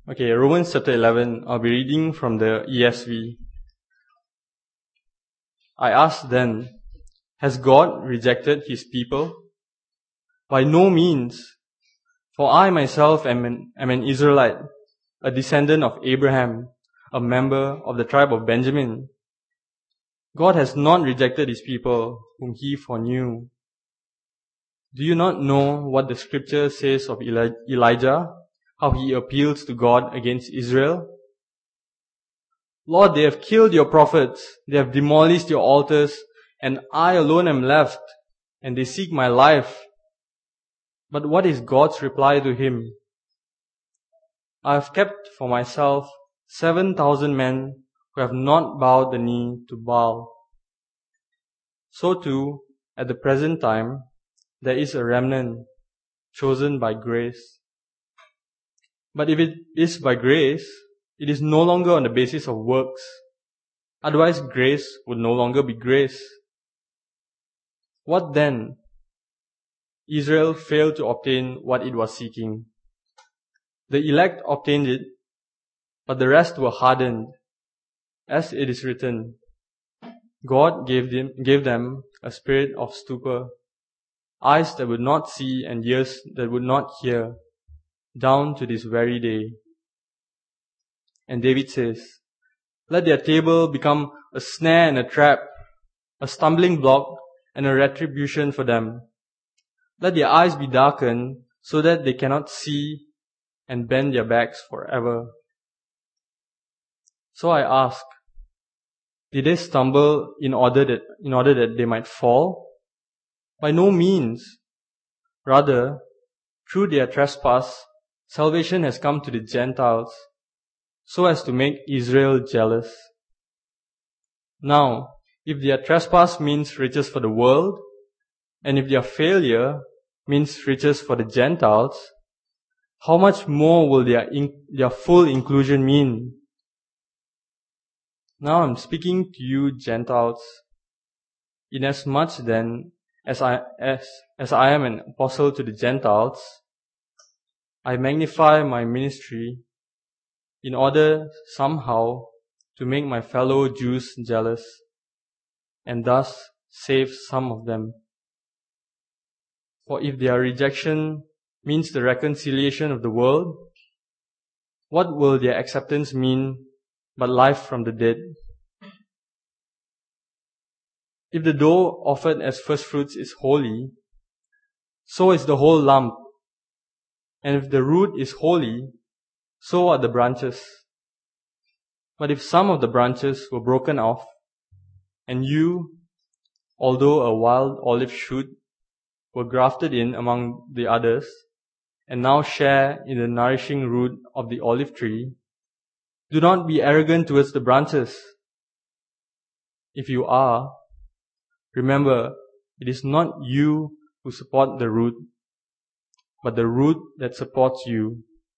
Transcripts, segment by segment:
Okay, Romans chapter 11, I'll be reading from the ESV. I ask then, has God rejected His people? By no means, for I myself am an Israelite, a descendant of Abraham, a member of the tribe of Benjamin. God has not rejected His people, whom He foreknew. Do you not know what the scripture says of Elijah, how he appeals to God against Israel? Lord, they have killed your prophets, they have demolished your altars, and I alone am left, and they seek my life. But what is God's reply to him? I have kept for myself 7,000 men who have not bowed the knee to Baal. So too, at the present time, there is a remnant chosen by grace. But if it is by grace, it is no longer on the basis of works. Otherwise, grace would no longer be grace. What then? Israel failed to obtain what it was seeking. The elect obtained it, but the rest were hardened. As it is written, God gave them a spirit of stupor, eyes that would not see and ears that would not hear, down to this very day. And David says, let their table become a snare and a trap, a stumbling block and a retribution for them. Let their eyes be darkened so that they cannot see, and bend their backs forever. So I ask, did they stumble in order that they might fall? By no means. Rather, through their trespass, salvation has come to the Gentiles, so as to make Israel jealous. Now, if their trespass means riches for the world, and if their failure means riches for the Gentiles, how much more will their full inclusion mean? Now I'm speaking to you Gentiles, inasmuch then as I am an apostle to the Gentiles, I magnify my ministry in order somehow to make my fellow Jews jealous, and thus save some of them. For if their rejection means the reconciliation of the world, what will their acceptance mean but life from the dead? If the dough offered as first fruits is holy, so is the whole lump. And if the root is holy, so are the branches. But if some of the branches were broken off, and you, although a wild olive shoot, were grafted in among the others, and now share in the nourishing root of the olive tree, do not be arrogant towards the branches. If you are, remember, it is not you who support the root, but the root that supports you.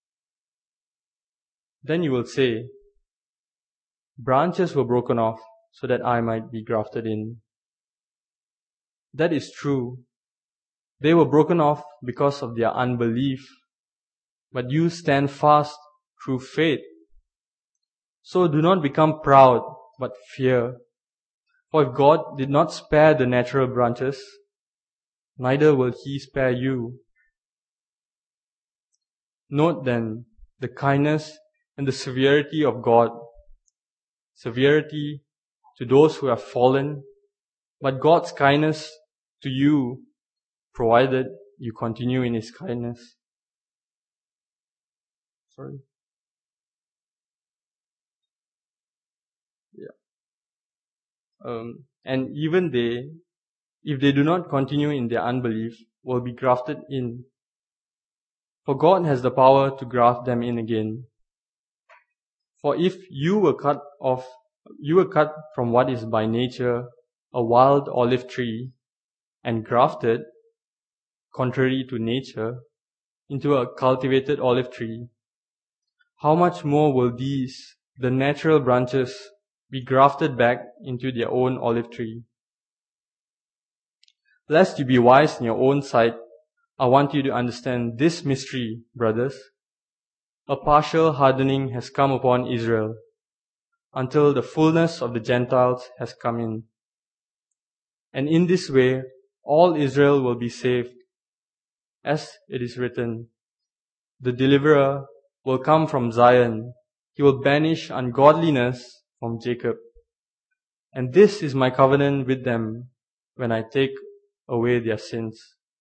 Then you will say, branches were broken off so that I might be grafted in. That is true. They were broken off because of their unbelief, but you stand fast through faith. So do not become proud, but fear. For if God did not spare the natural branches, neither will He spare you. Note then the kindness and the severity of God. Severity to those who have fallen, but God's kindness to you, provided you continue in His kindness. And even they, if they do not continue in their unbelief, will be grafted in. For God has the power to graft them in again. For if you were cut from what is by nature a wild olive tree, and grafted, contrary to nature, into a cultivated olive tree, how much more will these, the natural branches, be grafted back into their own olive tree? Lest you be wise in your own sight, I want you to understand this mystery, brothers. a partial hardening has come upon Israel, until the fullness of the Gentiles has come in. And in this way, all Israel will be saved. As it is written, the deliverer will come from Zion. He will banish ungodliness from Jacob. And this is my covenant with them when I take away their sins.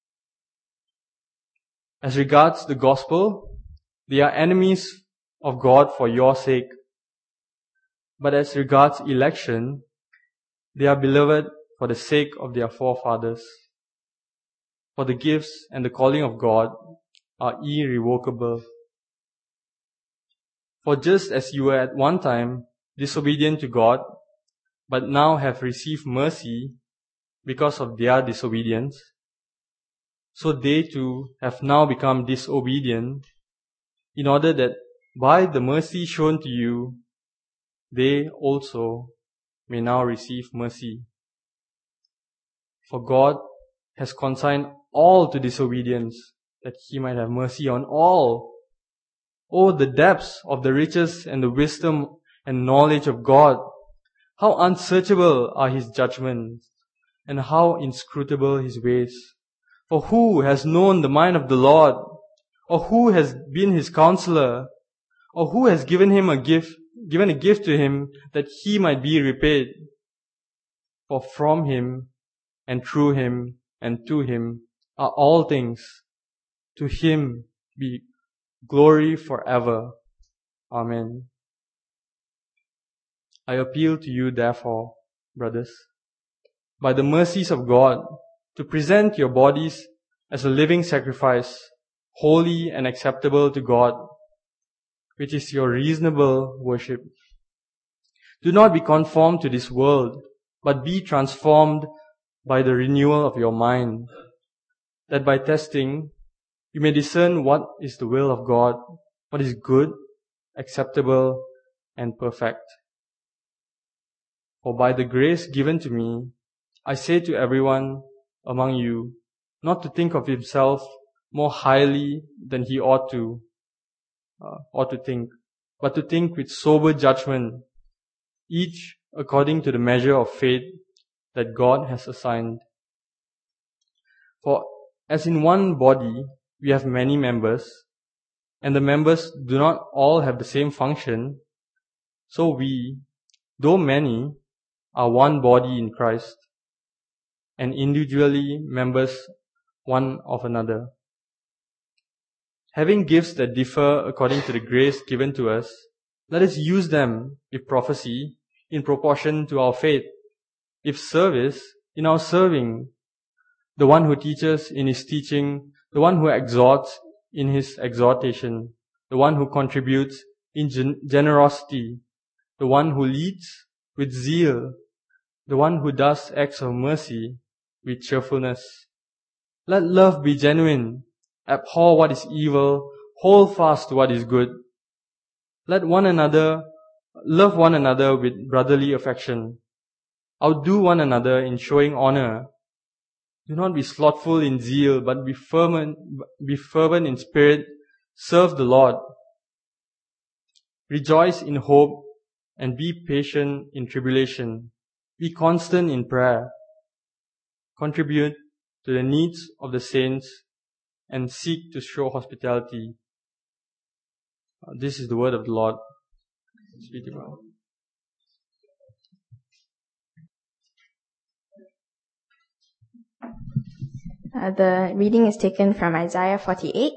As regards the gospel, they are enemies of God for your sake. But as regards election, they are beloved for the sake of their forefathers. For the gifts and the calling of God are irrevocable. For just as you were at one time disobedient to God, but now have received mercy because of their disobedience, so they too have now become disobedient, in order that by the mercy shown to you, they also may now receive mercy. For God has consigned all to disobedience, that He might have mercy on all. Oh, the depths of the riches and the wisdom and knowledge of God! How unsearchable are His judgments, and how inscrutable His ways! For who has known the mind of the Lord? Or who has been His counselor? Or who has given a gift to Him that He might be repaid? For from Him, and through Him, and to Him are all things. To Him be glory forever. Amen. I appeal to you, therefore, brothers, by the mercies of God, to present your bodies as a living sacrifice, holy and acceptable to God, which is your reasonable worship. Do not be conformed to this world, but be transformed by the renewal of your mind, that by testing you may discern what is the will of God, what is good, acceptable, and perfect. For by the grace given to me, I say to everyone among you, not to think of himself more highly than he ought to think, but to think with sober judgment, each according to the measure of faith that God has assigned. For as in one body we have many members, and the members do not all have the same function, so we, though many, are one body in Christ, and individually members one of another. Having gifts that differ according to the grace given to us, let us use them. If prophecy, in proportion to our faith; if service, in our serving; the one who teaches, in his teaching; the one who exhorts, in his exhortation; the one who contributes, in generosity; the one who leads, with zeal; the one who does acts of mercy, with cheerfulness. Let love be genuine. Abhor what is evil. Hold fast to what is good. Love one another with brotherly affection. Outdo one another in showing honor. Do not be slothful in zeal, but be fervent in spirit. Serve the Lord. Rejoice in hope, and be patient in tribulation. Be constant in prayer. Contribute to the needs of the saints, and seek to show hospitality. This is the word of the Lord. Speak about. The reading is taken from Isaiah 48.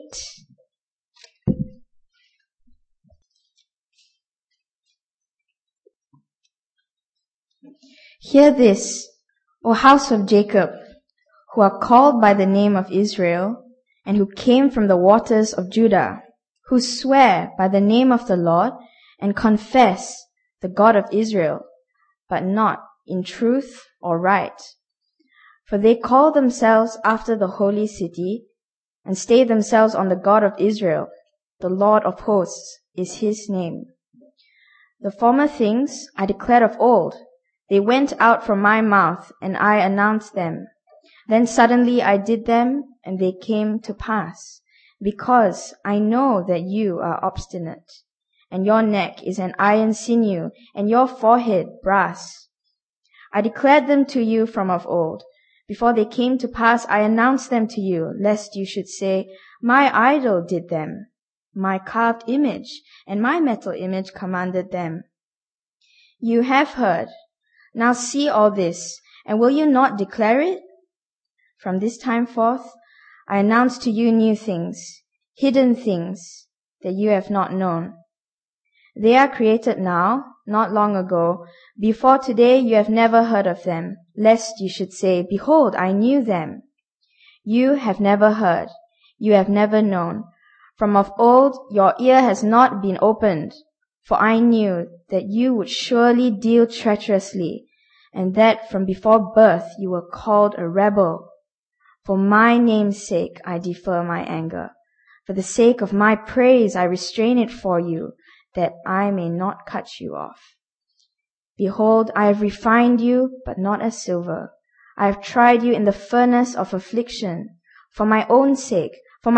Hear this, O house of Jacob, who are called by the name of Israel, and who came from the waters of Judah, who swear by the name of the Lord, and confess the God of Israel, but not in truth or right. For they call themselves after the holy city, and stay themselves on the God of Israel. The Lord of hosts is his name. The former things I declared of old. They went out from my mouth, and I announced them. Then suddenly I did them, and they came to pass. because I know that you are obstinate, and your neck is an iron sinew, and your forehead brass. I declared them to you from of old. Before they came to pass, I announced them to you, lest you should say, My idol did them. My carved image and my metal image commanded them. You have heard. Now see all this, and will you not declare it? From this time forth, I announce to you new things, hidden things that you have not known. They are created now, not long ago. Before today you have never heard of them, lest you should say, Behold, I knew them. You have never heard, you have never known. From of old your ear has not been opened, for I knew that you would surely deal treacherously, and that from before birth you were called a rebel. For my name's sake I defer my anger. For the sake of my praise I restrain it for you, that I may not cut you off. Behold, I have refined you, but not as silver. I have tried you in the furnace of affliction. For my own sake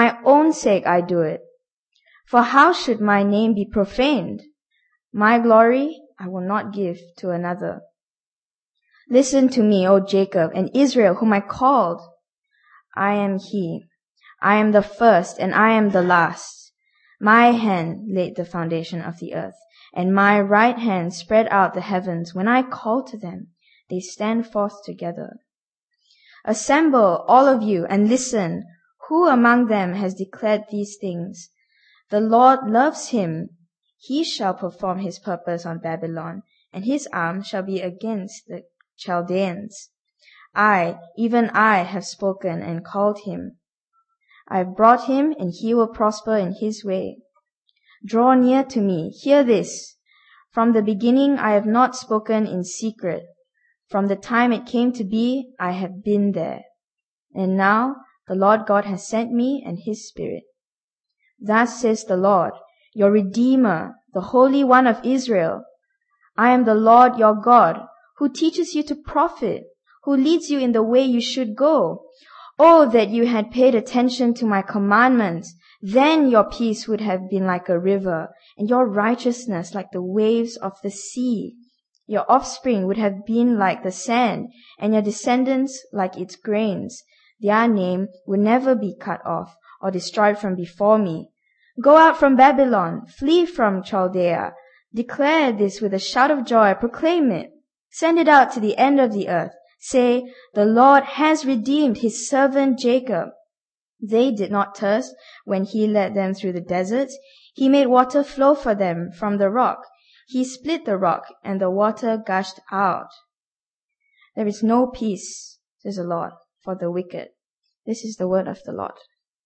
I do it. For how should my name be profaned? My glory I will not give to another. Listen to me, O Jacob, and Israel, whom I called. I am he. I am the first, and I am the last. My hand laid the foundation of the earth, and my right hand spread out the heavens. When I call to them, they stand forth together. Assemble, all of you, and listen. Who among them has declared these things? The Lord loves him. He shall perform his purpose on Babylon, and his arm shall be against the Chaldeans. I, even I, have spoken and called him. I have brought him, and he will prosper in his way. Draw near to me, hear this. From the beginning I have not spoken in secret. From the time it came to be, I have been there. And now the Lord God has sent me and his Spirit. Thus says the Lord, your Redeemer, the Holy One of Israel. I am the Lord your God, who teaches you to profit, who leads you in the way you should go. Oh, that you had paid attention to my commandments. Then your peace would have been like a river, and your righteousness like the waves of the sea. Your offspring would have been like the sand, and your descendants like its grains. Their name would never be cut off or destroyed from before me. Go out from Babylon, flee from Chaldea. Declare this with a shout of joy, proclaim it. Send it out to the end of the earth. Say, the Lord has redeemed his servant Jacob. They did not thirst when he led them through the deserts. He made water flow for them from the rock. He split the rock, and the water gushed out. There is no peace, says the Lord, for the wicked. This is the word of the Lord.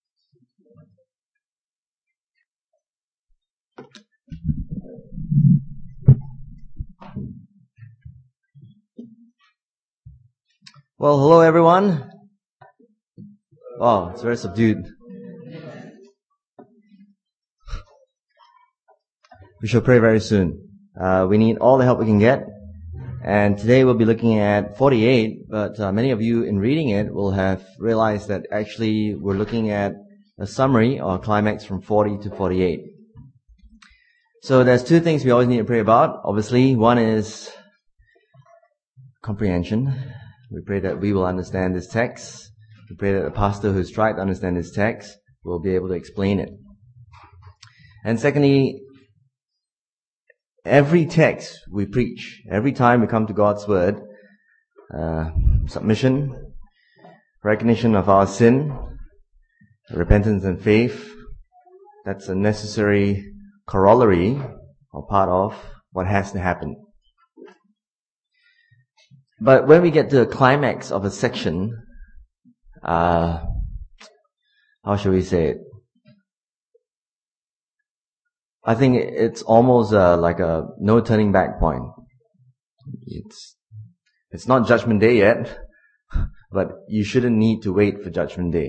Well, hello everyone. Wow, it's very subdued. We shall pray very soon. We need all the help we can get. And today we'll be looking at 48, but many of you in reading it will have realized that actually we're looking at a summary or climax from 40 to 48. So there's two things we always need to pray about. Obviously, one is comprehension. We pray that we will understand this text. We pray that the pastor who's tried to understand this text will be able to explain it. And secondly, every text we preach, every time we come to God's Word, submission, recognition of our sin, repentance and faith, that's a necessary corollary or part of what has to happen. But when we get to the climax of a section, how shall we say it? I think it's almost like a no turning back point. It's not Judgment Day yet, but you shouldn't need to wait for Judgment Day.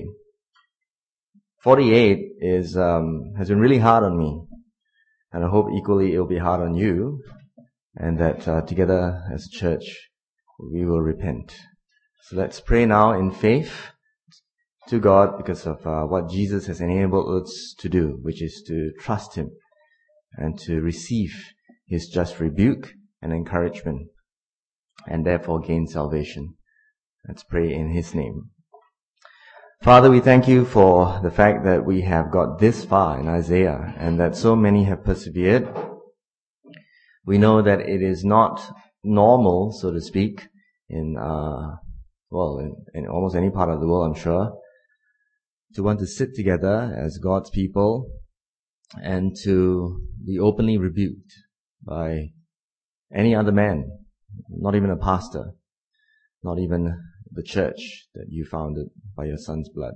48 has been really hard on me, and I hope equally it will be hard on you, and that together as a church we will repent. So let's pray now in faith to God because of what Jesus has enabled us to do, which is to trust Him and to receive His just rebuke and encouragement, and therefore gain salvation. Let's pray in His name. Father, we thank You for the fact that we have got this far in Isaiah and that so many have persevered. We know that it is not normal, so to speak, in almost any part of the world, I'm sure, to want to sit together as God's people and to be openly rebuked by any other man, not even a pastor, not even the church that You founded by Your Son's blood.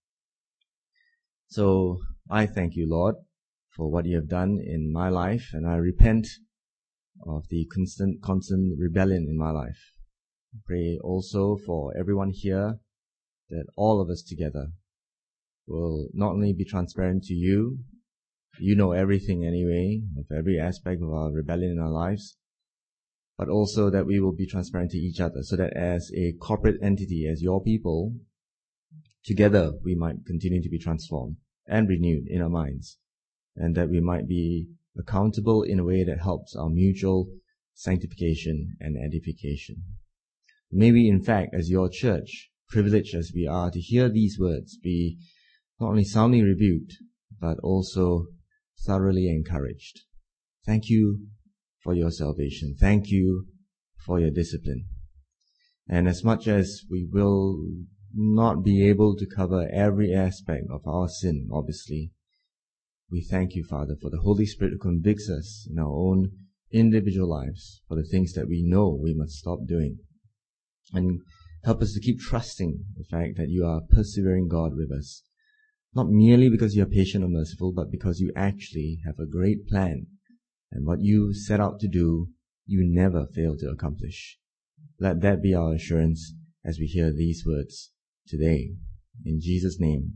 So I thank You, Lord, for what You have done in my life, and I repent of the constant rebellion in my life. I pray also for everyone here that all of us together will not only be transparent to You, You know everything anyway, of every aspect of our rebellion in our lives, but also that we will be transparent to each other, so that as a corporate entity, as Your people, together we might continue to be transformed and renewed in our minds, and that we might be accountable in a way that helps our mutual sanctification and edification. May we, in fact, as Your church, privileged as we are to hear these words, be not only soundly rebuked, but also thoroughly encouraged. Thank You for Your salvation. Thank You for Your discipline. And as much as we will not be able to cover every aspect of our sin, obviously, we thank You, Father, for the Holy Spirit who convicts us in our own individual lives for the things that we know we must stop doing. And help us to keep trusting the fact that You are a persevering God with us. Not merely because You are patient or merciful, but because You actually have a great plan. And what You set out to do, You never fail to accomplish. Let that be our assurance as we hear these words today. In Jesus' name.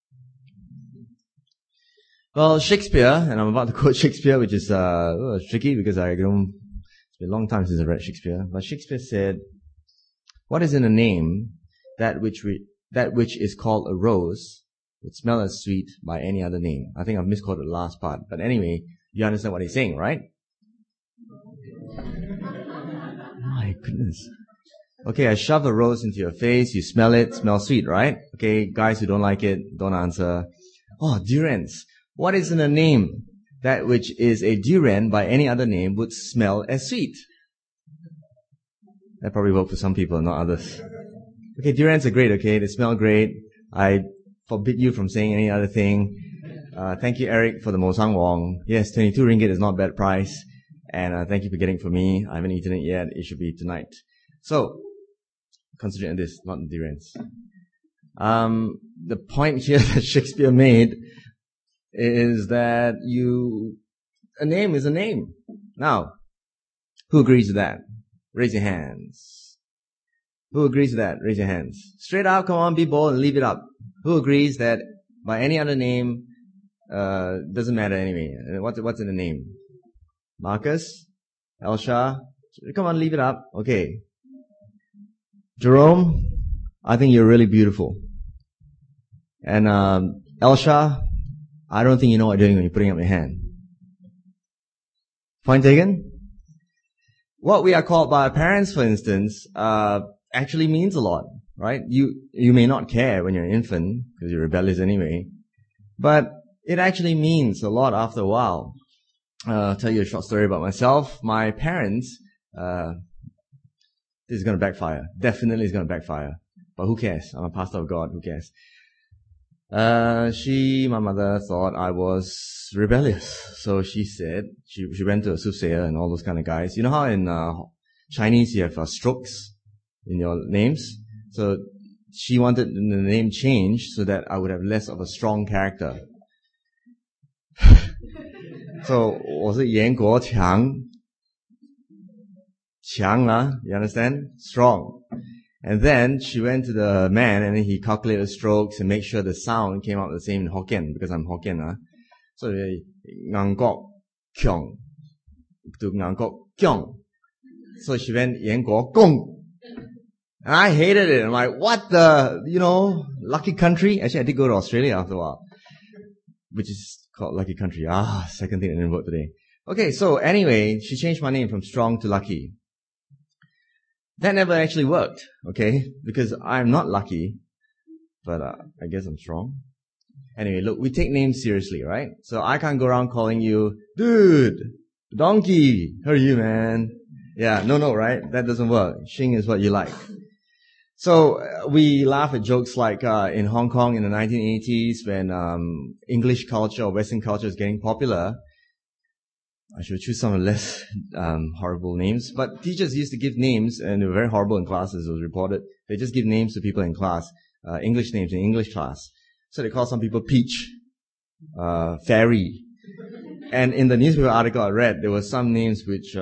Well, Shakespeare, and I'm about to quote Shakespeare, which is tricky because it's been a long time since I read Shakespeare. But Shakespeare said, "What is in a name that which is called a rose would smell as sweet by any other name?" I think I've misquoted the last part, but anyway, you understand what he's saying, right? My goodness. Okay, I shove a rose into your face, you smell it, smells sweet, right? Okay, guys who don't like it, don't answer. Oh, durians. What is in a name that which is a durian by any other name would smell as sweet? That probably worked for some people, not others. Okay, durians are great, okay? They smell great. I forbid you from saying any other thing. Thank you, Eric, for the Mosang Wong. Yes, 22 ringgit is not a bad price. And thank you for getting it for me. I haven't eaten it yet. It should be tonight. So, concentrate on this, not the durians. The point here that Shakespeare made is that a name is a name. Now, who agrees with that? Raise your hands. Who agrees with that? Raise your hands. Straight out, come on, be bold and leave it up. Who agrees that by any other name, doesn't matter anyway? What's in the name? Marcus? Elsha? Come on, leave it up. Okay. Jerome? I think you're really beautiful. And Elsha? I don't think you know what you're doing when you're putting up your hand. Point taken? What we are called by our parents, for instance, actually means a lot, right? You may not care when you're an infant, because you're rebellious anyway, but it actually means a lot after a while. I'll tell you a short story about myself. My parents, this is going to backfire. Definitely is going to backfire. But who cares? I'm a pastor of God. Who cares? My mother thought I was rebellious. So she said, she went to a soothsayer and all those kind of guys. You know how in Chinese you have strokes in your names? So she wanted the name changed so that I would have less of a strong character. So, 我是严国强. 强, you understand? Strong. And then she went to the man and then he calculated strokes and made sure the sound came out the same in Hokkien because I'm Hokkien. So, ngang kok kyong to ngang kok kyong. So she went 严国公. And I hated it. I'm like, what the, lucky country? Actually, I did go to Australia after a while, which is called Lucky Country. Second thing that didn't work today. Okay, so anyway, she changed my name from Strong to Lucky. That never actually worked, okay? Because I'm not lucky, but I guess I'm strong. Anyway, look, we take names seriously, right? So I can't go around calling you, dude, donkey, how are you, man? Yeah, no, right? That doesn't work. Xing is what you like. So we laugh at jokes like in Hong Kong in the 1980s when English culture or Western culture is getting popular. I should choose some less horrible names. But teachers used to give names, and they were very horrible in classes, it was reported. They just give names to people in class, English names in English class. So they call some people Peach, Fairy. And in the newspaper article I read, there were some names which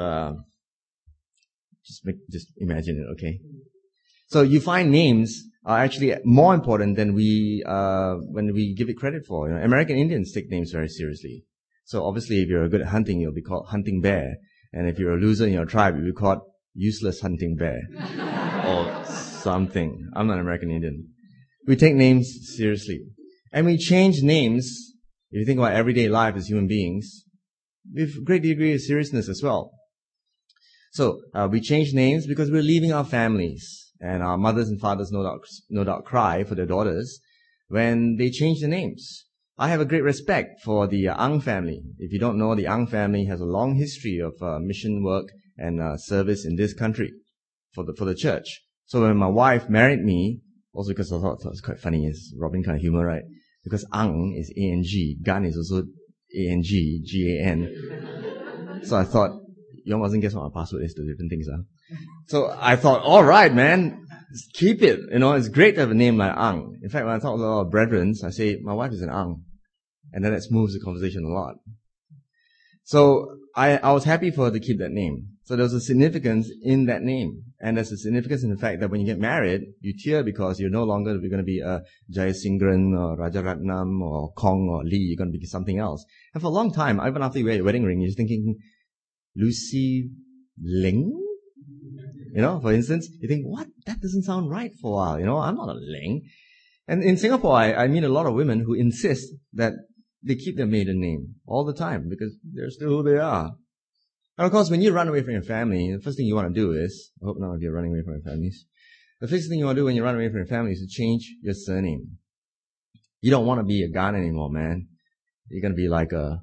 just imagine it, okay? So you find names are actually more important than when we give it credit for. American Indians take names very seriously. So obviously, if you're good at hunting, you'll be called Hunting Bear. And if you're a loser in your tribe, you'll be called Useless Hunting Bear. Or something. I'm not an American Indian. We take names seriously. And we change names, if you think about everyday life as human beings, with a great degree of seriousness as well. So, we change names because we're leaving our families. And our mothers and fathers no doubt cry for their daughters when they change their names. I have a great respect for the Ang family. If you don't know, the Ang family has a long history of mission work and service in this country for the church. So when my wife married me, also because I thought it was quite funny, it's Robin kind of humor, right? Because Ang is A-N-G, Gan is also A-N-G, G-A-N. So I thought, you all mustn't guess what my password is to different things, huh? So I thought, all right, man, just keep it. It's great to have a name like Ang. In fact, when I talk to our brethren, I say, my wife is an Ang. And then that moves the conversation a lot. So I was happy for her to keep that name. So there's a significance in that name. And there's a significance in the fact that when you get married, you tear because you're no longer going to be a Jayasingran or Rajaratnam or Kong or Lee. You're going to be something else. And for a long time, even after you wear your wedding ring, you're thinking, Lucy Ling? For instance, you think, what? That doesn't sound right for a while. I'm not a Ling. And in Singapore, I meet a lot of women who insist that they keep their maiden name all the time because they're still who they are. And of course, when you run away from your family, the first thing you want to do is, I hope none of you are running away from your families. The first thing you want to do when you run away from your family is to change your surname. You don't want to be a Gan anymore, man. You're going to be like the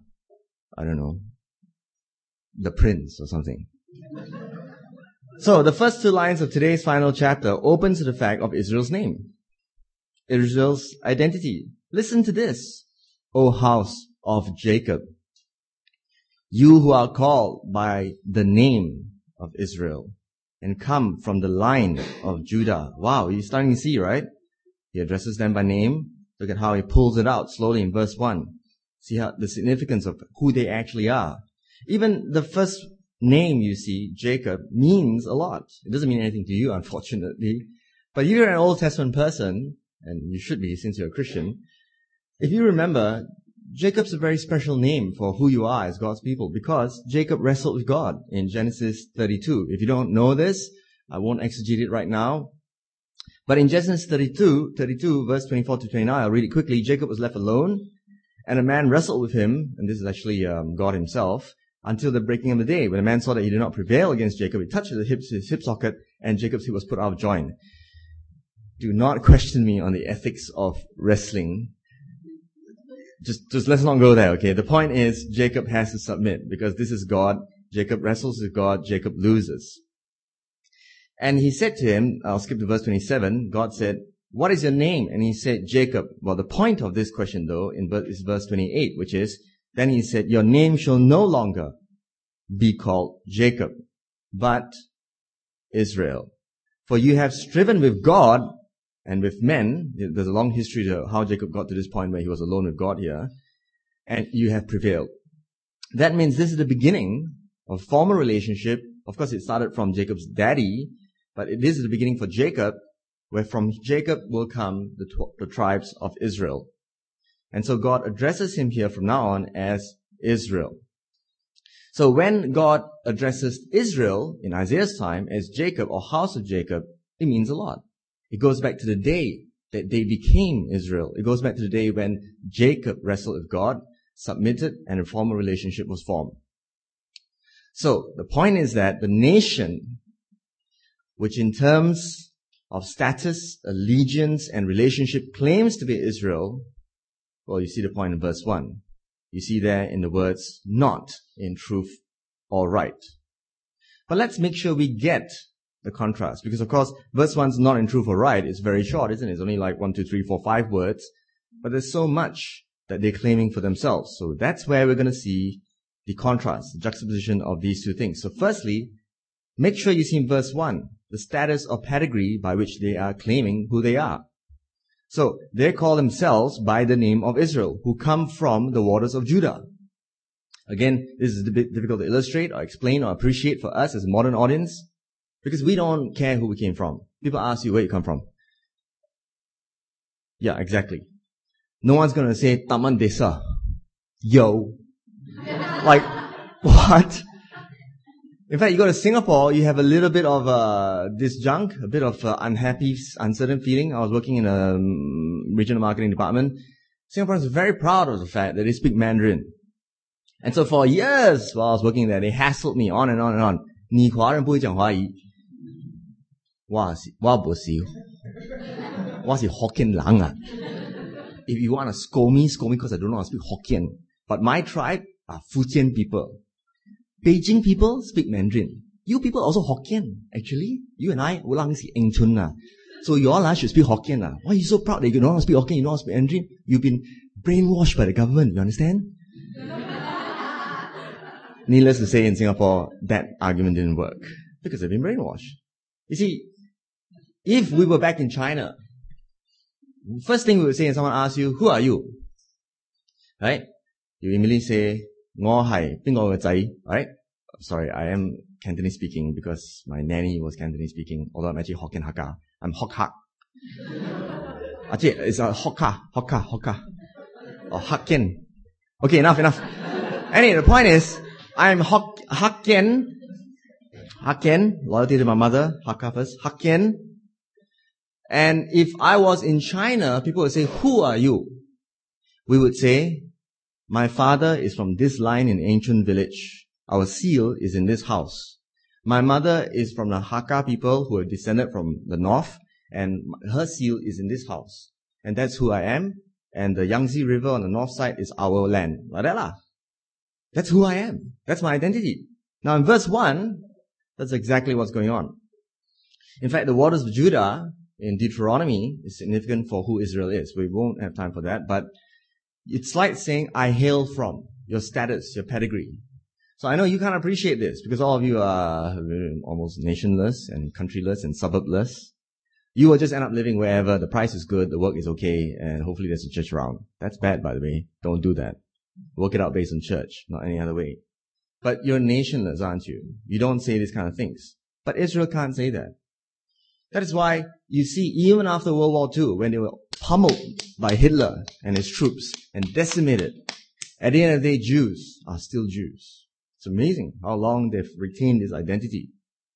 prince or something. So the first two lines of today's final chapter opens to the fact of Israel's name. Israel's identity. Listen to this, O house of Jacob. You who are called by the name of Israel and come from the line of Judah. Wow, you're starting to see, right? He addresses them by name. Look at how he pulls it out slowly in verse 1. See how the significance of who they actually are. Even the first name you see, Jacob, means a lot. It doesn't mean anything to you, unfortunately. But you're an Old Testament person, and you should be since you're a Christian. If you remember, Jacob's a very special name for who you are as God's people because Jacob wrestled with God in Genesis 32. If you don't know this, I won't exegete it right now. But in Genesis 32, verse 24 to 29, I'll read it quickly. Jacob was left alone, and a man wrestled with him, and this is actually God himself, until the breaking of the day. When the man saw that he did not prevail against Jacob, he touched his hip socket, and Jacob's hip was put out of joint. Do not question me on the ethics of wrestling. Just let's not go there, okay? The point is, Jacob has to submit, because this is God. Jacob wrestles with God, Jacob loses. And he said to him, I'll skip to verse 27, God said, what is your name? And he said, Jacob. Well, the point of this question, though, is verse 28, which is, then he said, your name shall no longer be called Jacob, but Israel. For you have striven with God and with men. There's a long history to how Jacob got to this point where he was alone with God here. And you have prevailed. That means this is the beginning of formal relationship. Of course, it started from Jacob's daddy, but this is the beginning for Jacob, where from Jacob will come the tribes of Israel. And so God addresses him here from now on as Israel. So when God addresses Israel in Isaiah's time as Jacob or house of Jacob, it means a lot. It goes back to the day that they became Israel. It goes back to the day when Jacob wrestled with God, submitted, and a formal relationship was formed. So, the point is that the nation, which in terms of status, allegiance, and relationship claims to be Israel, well, you see the point in verse 1. You see there in the words, not in truth or right. But let's make sure we get the contrast. Because of course, verse 1's not in truth or right. It's very short, isn't it? It's only like 1, 2, 3, 4, 5 words. But there's so much that they're claiming for themselves. So that's where we're going to see the contrast, the juxtaposition of these two things. So firstly, make sure you see in verse 1, the status or pedigree by which they are claiming who they are. So, they call themselves by the name of Israel, who come from the waters of Judah. Again, this is a bit difficult to illustrate or explain or appreciate for us as a modern audience, because we don't care who we came from. People ask you where you come from. Yeah, exactly. No one's gonna say, Taman Desa. Yo. Like, what? In fact, you go to Singapore, you have a little bit of disjunct, a bit of unhappy, uncertain feeling. I was working in a regional marketing department. Singaporeans are very proud of the fact that they speak Mandarin. And so for years while I was working there, they hassled me on and on and on. 你华人不会讲华语。我不是 Hokkien lang ah. If you want to scold me because I don't know how to speak Hokkien. But my tribe are Fujian people. Beijing people speak Mandarin. You people also Hokkien, actually. You and I, ulang si Eng Chun na. So you all should speak Hokkien na. Why are you so proud that you know how to speak Hokkien, you know how to speak Mandarin? You've been brainwashed by the government, you understand? Needless to say, in Singapore, that argument didn't work. Because they've been brainwashed. You see, if we were back in China, first thing we would say when someone asks you, who are you? Right? You immediately say, 我係邊個嘅仔, right? Sorry, I am Cantonese speaking because my nanny was Cantonese speaking, although I'm actually Hokkien Hakka. I'm Hokkha. Actually, it's a Hokka. Or Hokkien. Okay, enough. Anyway, the point is, I'm Hokkien, loyalty to my mother, Hakka first, Hokkien. And if I was in China, people would say, who are you? We would say, my father is from this line in ancient village. Our seal is in this house. My mother is from the Hakka people who are descended from the north, and her seal is in this house. And that's who I am. And the Yangtze River on the north side is our land. Like that lah. That's who I am. That's my identity. Now in verse 1, that's exactly what's going on. In fact, the waters of Judah in Deuteronomy is significant for who Israel is. We won't have time for that, but it's like saying, I hail from your status, your pedigree. So I know you can't appreciate this because all of you are almost nationless and countryless and suburbless. You will just end up living wherever the price is good, the work is okay, and hopefully there's a church around. That's bad, by the way. Don't do that. Work it out based on church, not any other way. But you're nationless, aren't you? You don't say these kind of things. But Israel can't say that. That is why you see, even after World War II, when they were pummeled by Hitler and his troops and decimated, at the end of the day, Jews are still Jews. It's amazing how long they've retained this identity.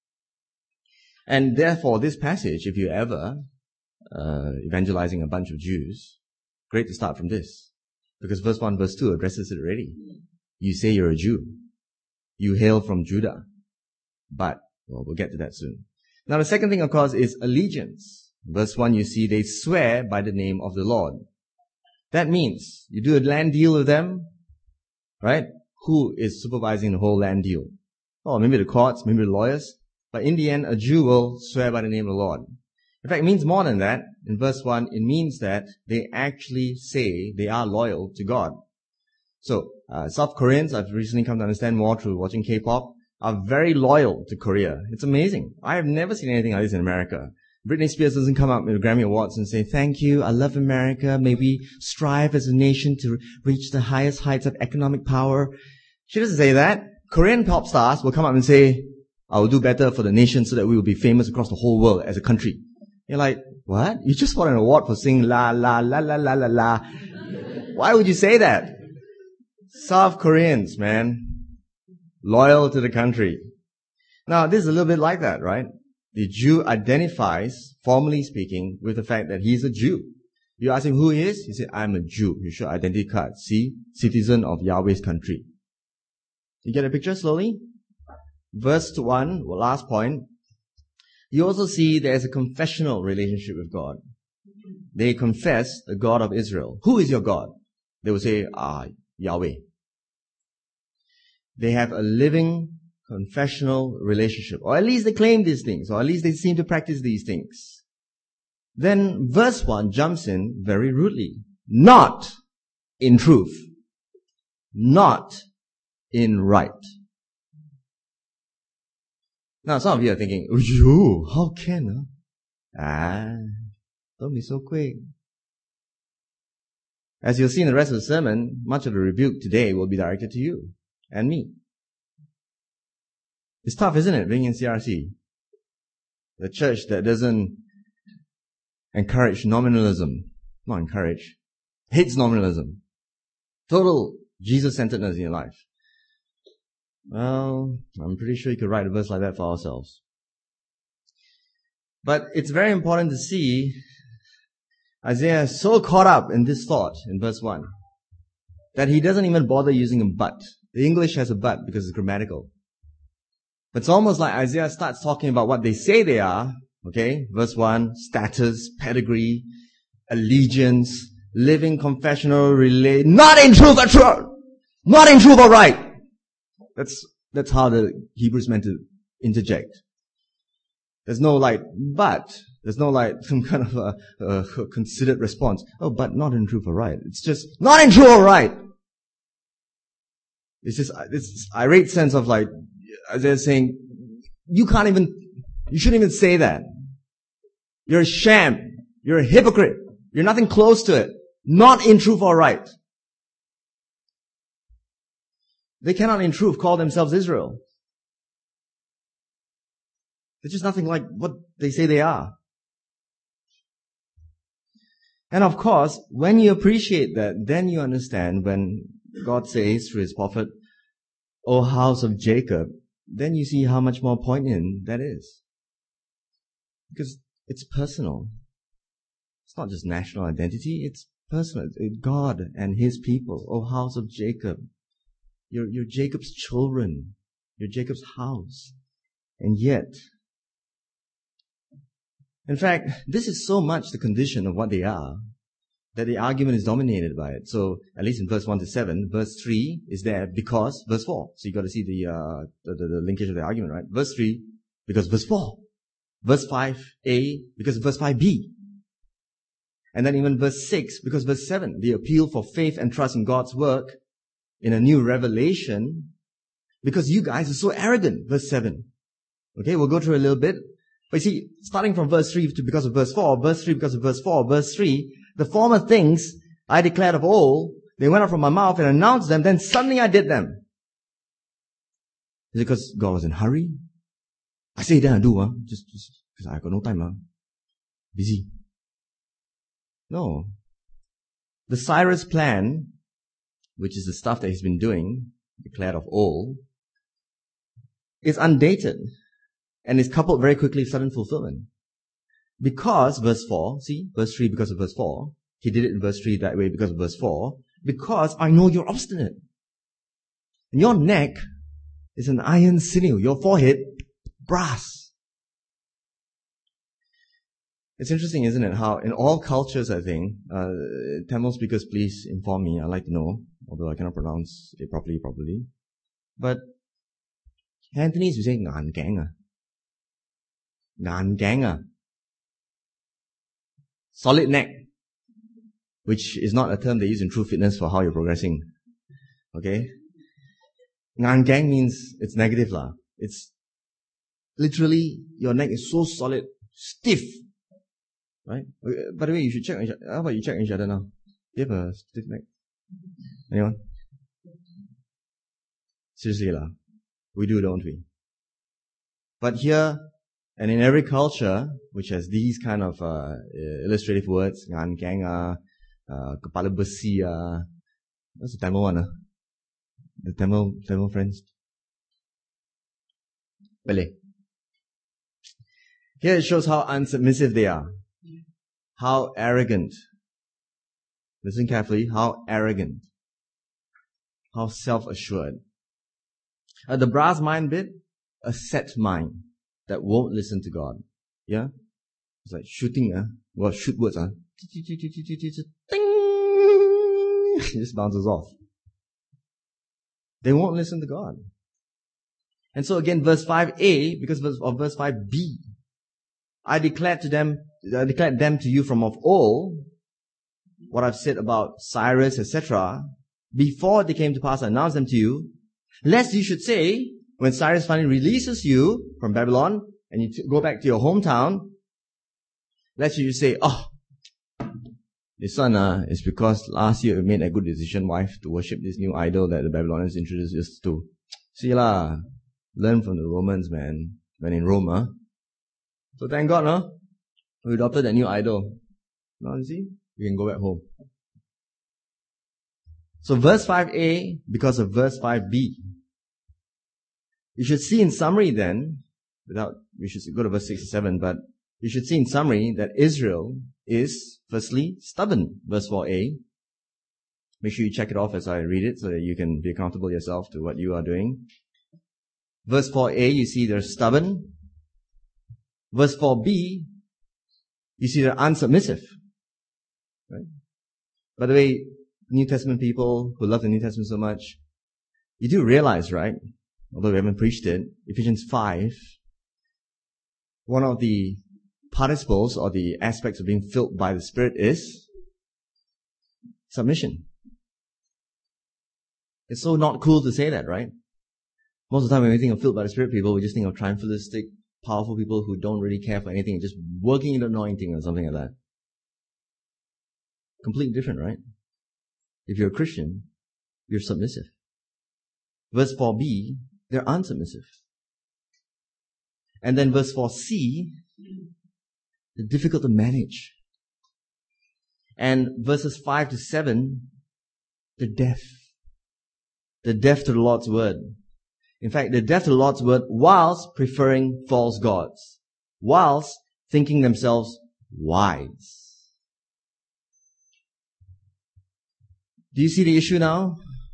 And therefore, this passage, if you're ever evangelizing a bunch of Jews, great to start from this. Because verse 1, verse 2 addresses it already. You say you're a Jew. You hail from Judah. But, well, we'll get to that soon. Now the second thing, of course, is allegiance. Verse 1, you see, they swear by the name of the Lord. That means, you do a land deal with them, right? Who is supervising the whole land deal? Oh, maybe the courts, maybe the lawyers. But in the end, a Jew will swear by the name of the Lord. In fact, it means more than that. In verse 1, it means that they actually say they are loyal to God. So, South Koreans, I've recently come to understand more through watching K-pop, are very loyal to Korea. It's amazing. I have never seen anything like this in America. Britney Spears doesn't come up with Grammy Awards and say, thank you, I love America, may we strive as a nation to reach the highest heights of economic power. She doesn't say that. Korean pop stars will come up and say, I will do better for the nation so that we will be famous across the whole world as a country. You're like, what? You just won an award for singing la la la la la la la. Why would you say that? South Koreans, man. Loyal to the country. Now, this is a little bit like that, right? the Jew identifies, formally speaking, with the fact that he's a Jew. You ask him who he is, he said, I'm a Jew. You show identity card. See, citizen of Yahweh's country. You get a picture slowly? Verse 1, last point. You also see there's a confessional relationship with God. They confess the God of Israel. Who is your God? They will say, Yahweh. They have a living confessional relationship. Or at least they claim these things. Or at least they seem to practice these things. Then verse 1 jumps in very rudely. Not in truth. Not in right. Now some of you are thinking, how can? Don't be so quick. As you'll see in the rest of the sermon, much of the rebuke today will be directed to you and me. It's tough, isn't it, being in CRC? The church that doesn't encourage nominalism. Not encourage. Hates nominalism. Total Jesus-centeredness in your life. Well, I'm pretty sure you could write a verse like that for ourselves. But it's very important to see Isaiah is so caught up in this thought in verse 1 that he doesn't even bother using a but. The English has a but because it's grammatical. But it's almost like Isaiah starts talking about what they say they are. Okay, verse 1, status, pedigree, allegiance, living confessional not in truth or truth, not in truth or right. That's how the Hebrews meant to interject. There's no but. There's no some kind of a considered response. Oh, but not in truth or right. It's just not in truth or right. It's just this irate sense of Isaiah saying, you shouldn't even say that. You're a sham. You're a hypocrite. You're nothing close to it. Not in truth or right. They cannot in truth call themselves Israel. They're just nothing like what they say they are. And of course, when you appreciate that, then you understand when God says through His prophet, O house of Jacob, then you see how much more poignant that is. Because it's personal. It's not just national identity, it's personal. It's God and His people. O house of Jacob. You're Jacob's children. You're Jacob's house. And yet, in fact, this is so much the condition of what they are that the argument is dominated by it. So, at least in verse 1 to 7, verse 3 is there because verse 4. So you got to see the linkage of the argument, right? Verse 3, because verse 4. Verse 5a, because verse 5b. And then even verse 6, because verse 7, the appeal for faith and trust in God's work in a new revelation, because you guys are so arrogant, verse 7. Okay, we'll go through a little bit. But you see, starting from verse 3 to because of verse 4, verse 3 because of verse 4, verse 3, the former things I declared of old, they went out from my mouth and announced them, then suddenly I did them. Is it because God was in a hurry? I say then I do, just because I got no time, busy. No. The Cyrus plan, which is the stuff that he's been doing, declared of old, is undated. And is coupled very quickly with sudden fulfillment. Because, verse 4, see, verse 3 because of verse 4. He did it in verse 3 that way because of verse 4. Because I know you're obstinate. And your neck is an iron sinew. Your forehead, brass. It's interesting, isn't it, how in all cultures, I think, Tamil speakers, please inform me. I'd like to know, although I cannot pronounce it properly. But Cantonese, we say, ngan gang. Ngan gang. Solid neck. Which is not a term they use in True Fitness for how you're progressing. Okay? Ngan gang means it's negative lah. It's literally your neck is so solid, stiff. Right? By the way, you should check. How about you check each other now? Do you have a stiff neck? Anyone? Seriously lah. We do, don't we? But here, and in every culture, which has these kind of illustrative words, ngan gang, kepala besi, what's the Tamil one? The Tamil friends? Boleh. Here it shows how unsubmissive they are. How arrogant. Listen carefully. How arrogant. How self-assured. The brass mind bit, a set mind that won't listen to God. Yeah? It's like shooting, well, shoot words, Ding! It just bounces off. They won't listen to God. And so again, verse 5a, because of verse 5b, I declared them to you from of old, what I've said about Cyrus, etc., before they came to pass, I announced them to you, lest you should say, when Cyrus finally releases you from Babylon, and you go back to your hometown, lest you should say, oh, this one is because last year we made a good decision, wife, to worship this new idol that the Babylonians introduced us to. See lah, learn from the Romans, man, when in Rome, So thank God, no? We adopted that new idol. Now you see, we can go back home. So verse 5a, because of verse 5b, you should see in summary then, we should go to verse 6 to 7, but you should see in summary that Israel is, firstly, stubborn. Verse 4a. Make sure you check it off as I read it so that you can be accountable yourself to what you are doing. Verse 4a, you see they're stubborn. Verse 4b, you see they're unsubmissive. Right? By the way, New Testament people who love the New Testament so much, you do realize, right? Although we haven't preached it, Ephesians 5, one of the participles or the aspects of being filled by the Spirit is submission. It's so not cool to say that, right? Most of the time when we think of filled by the Spirit people, we just think of triumphalistic, powerful people who don't really care for anything, just working in the anointing or something like that. Completely different, right? If you're a Christian, you're submissive. Verse 4b, they're unsubmissive. And then verse 4c, they're difficult to manage. And verses 5 to 7, they're deaf. They're deaf to the Lord's word. In fact, they're deaf to the Lord's word whilst preferring false gods, whilst thinking themselves wise. Do you see the issue now?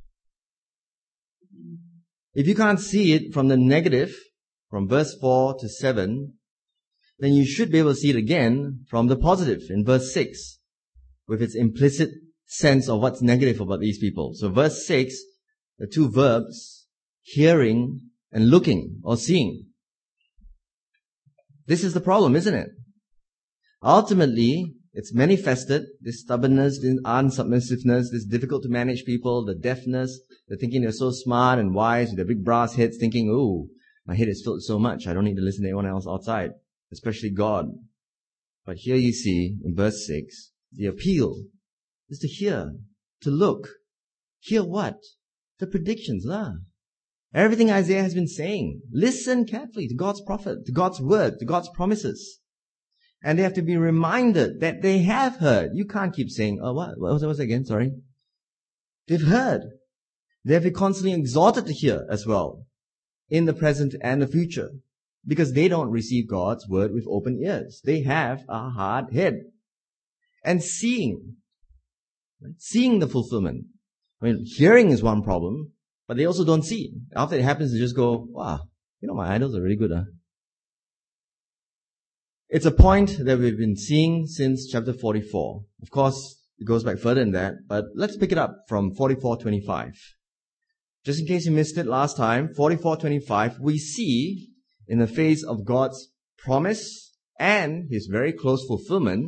If you can't see it from the negative, from verse 4 to 7, then you should be able to see it again from the positive in verse 6, with its implicit sense of what's negative about these people. So verse 6, the two verbs, hearing and looking or seeing. This is the problem, isn't it? Ultimately, it's manifested, this stubbornness, this unsubmissiveness, this difficult to manage people, the deafness, they're thinking they're so smart and wise with their big brass heads, thinking, oh, my head is filled so much, I don't need to listen to anyone else outside, especially God. But here you see, in verse 6, the appeal is to hear, to look. Hear what? The predictions, lah. Everything Isaiah has been saying. Listen carefully to God's prophet, to God's word, to God's promises. And they have to be reminded that they have heard. You can't keep saying, oh, what was that again? Sorry. They've heard. They have to be constantly exhorted to hear as well, in the present and the future, because they don't receive God's word with open ears. They have a hard head. And seeing the fulfillment. I mean, hearing is one problem, but they also don't see. After it happens, they just go, wow, my idols are really good, huh? It's a point that we've been seeing since chapter 44. Of course, it goes back further than that, but let's pick it up from 44:25. Just in case you missed it last time, 44:25, we see in the face of God's promise and His very close fulfillment,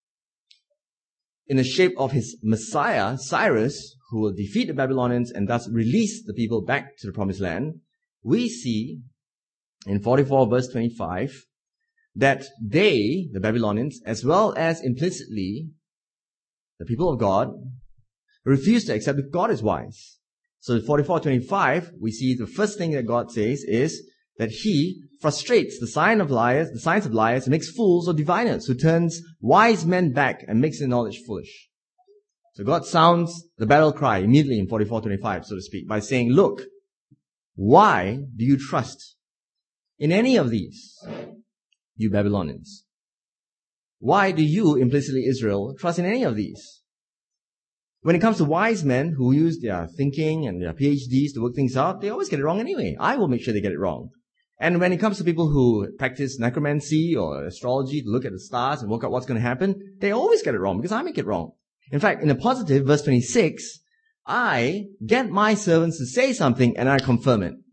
in the shape of His Messiah, Cyrus, who will defeat the Babylonians and thus release the people back to the promised land, we see in 44 verse 25, that they, the Babylonians, as well as implicitly the people of God, refuse to accept that God is wise. So in 44:25, we see the first thing that God says is that He frustrates the signs of liars, and makes fools of diviners, who turns wise men back and makes their knowledge foolish. So God sounds the battle cry immediately in 44:25, so to speak, by saying, look, why do you trust in any of these? you Babylonians. Why do you, implicitly Israel, trust in any of these? When it comes to wise men who use their thinking and their PhDs to work things out, they always get it wrong anyway. I will make sure they get it wrong. And when it comes to people who practice necromancy or astrology to look at the stars and work out what's going to happen, they always get it wrong because I make it wrong. In fact, in the positive, verse 26, I get my servants to say something and I confirm it.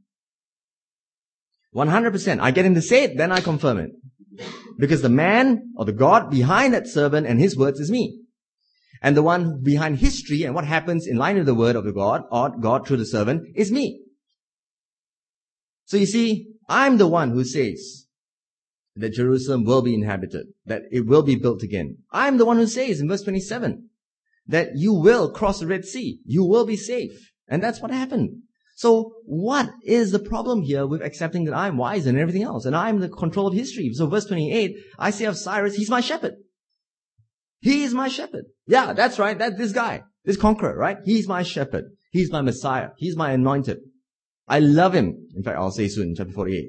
100%. I get him to say it, then I confirm it. Because the man or the God behind that servant and his words is me. And the one behind history and what happens in line with the word of the God, or God through the servant, is me. So you see, I'm the one who says that Jerusalem will be inhabited, that it will be built again. I'm the one who says in verse 27 that you will cross the Red Sea. You will be safe. And that's what happened. So what is the problem here with accepting that I'm wise and everything else? And I'm the control of history. So verse 28, I say of Cyrus, he's my shepherd. He is my shepherd. Yeah, that's right. That's this guy, this conqueror, right? He's my shepherd. He's my Messiah. He's my anointed. I love him. In fact, I'll say soon, chapter 48.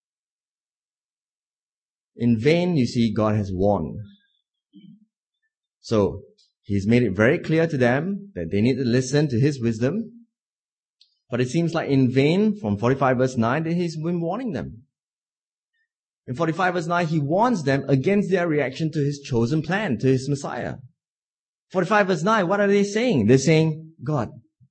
In vain, you see, God has warned. So, he's made it very clear to them that they need to listen to his wisdom. But it seems like in vain, from 45 verse 9, that he's been warning them. In 45 verse 9, he warns them against their reaction to his chosen plan, to his Messiah. 45 verse 9, what are they saying? They're saying, God,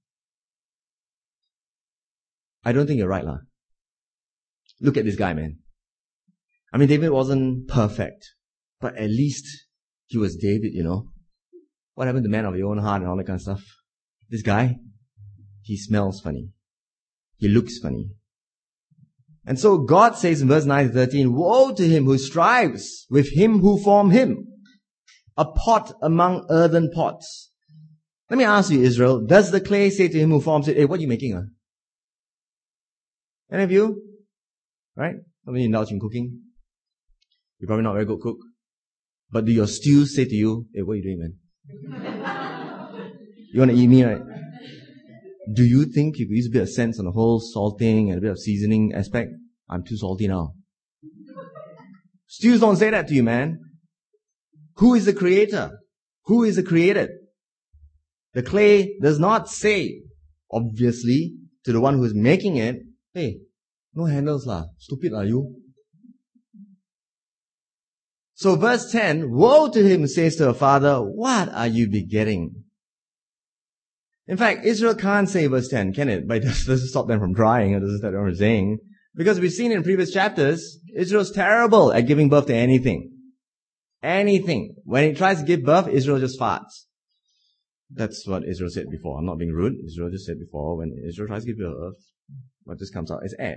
I don't think you're right, lah. Look at this guy, man. I mean, David wasn't perfect, but at least he was David, you know. What happened to man of your own heart and all that kind of stuff? This guy, he smells funny. He looks funny. And so God says in verse 9 to 13, woe to him who strives with him who formed him, a pot among earthen pots. Let me ask you, Israel, does the clay say to him who forms it, hey, what are you making? Any of you? Right? Some of you indulge in cooking. You're probably not a very good cook. But do your stews say to you, hey, what are you doing, man? You want to eat me, right? Do you think you could use a bit of sense on the whole salting and a bit of seasoning aspect? I'm too salty now. Stews don't say that to you, man. Who is the creator? Who is the created? The clay does not say, obviously, to the one who is making it, hey, no handles lah. Stupid lah you. So verse 10, woe to him, says to her father, what are you begetting? In fact, Israel can't say verse 10, can it? But it doesn't stop them from trying. It doesn't stop them from saying. Because we've seen in previous chapters, Israel's terrible at giving birth to anything. Anything. When it tries to give birth, Israel just farts. That's what Israel said before. I'm not being rude. Israel just said before, when Israel tries to give birth, what just comes out is air.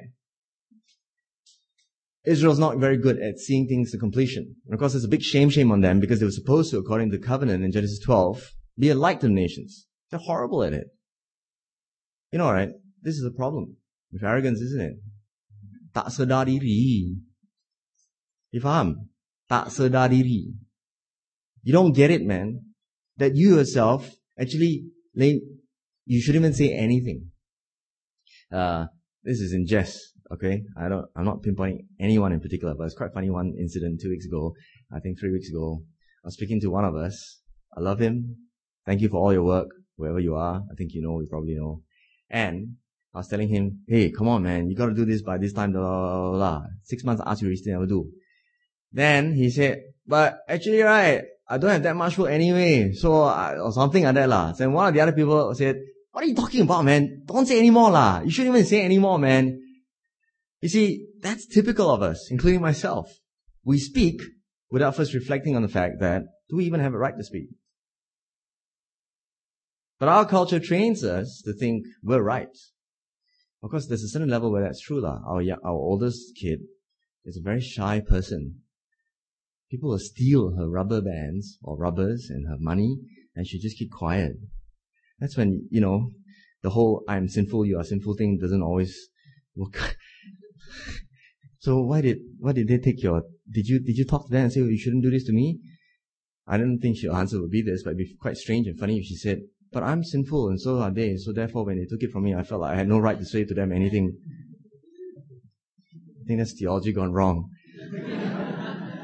Israel's not very good at seeing things to completion. And of course, there's a big shame on them because they were supposed to, according to the covenant in Genesis 12, be a light to the nations. They're horrible at it. You know, right? This is a problem with arrogance, isn't it? Tak sedar diri. You faham? Tak sedar diri. You don't get it, man. That you yourself, actually, you shouldn't even say anything. This is in jest, okay? I'm not pinpointing anyone in particular, but it's quite funny. One incident 2 weeks ago, I think 3 weeks ago, I was speaking to one of us. I love him. Thank you for all your work, wherever you are. I think you know, you probably know. And I was telling him, hey, come on, man, you gotta do this by this time, blah, blah, blah, blah. 6 months I asked you to still never do. Then he said, but actually, right, I don't have that much work anyway, or something like that lah. So one of the other people said, what are you talking about, man? Don't say anymore lah. You shouldn't even say anymore, man. You see, that's typical of us, including myself. We speak without first reflecting on the fact that, do we even have a right to speak? But our culture trains us to think we're right. Of course, there's a certain level where that's true lah. Our oldest kid is a very shy person. People will steal her rubber bands or rubbers and her money, and she just keep quiet. That's when, the whole I'm sinful, you are sinful thing doesn't always work. So why did they take did you talk to them and say, you shouldn't do this to me? I didn't think her answer would be this, but it'd be quite strange and funny if she said, but I'm sinful and so are they, so therefore when they took it from me, I felt like I had no right to say to them anything. I think that's theology gone wrong.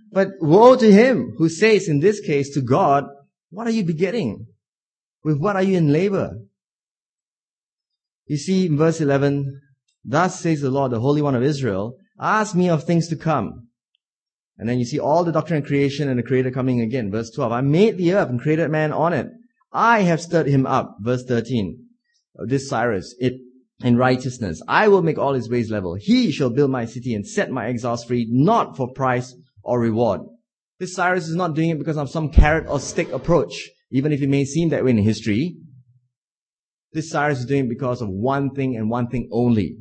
But woe to him who says in this case to God, what are you begetting? With what are you in labor? You see in verse 11, thus says the Lord, the Holy One of Israel, ask me of things to come. And then you see all the doctrine of creation and the Creator coming again. Verse 12, I made the earth and created man on it. I have stirred him up. Verse 13, this Cyrus, in righteousness. I will make all his ways level. He shall build my city and set my exiles free, not for price or reward. This Cyrus is not doing it because of some carrot or stick approach, even if it may seem that way in history. This Cyrus is doing it because of one thing and one thing only.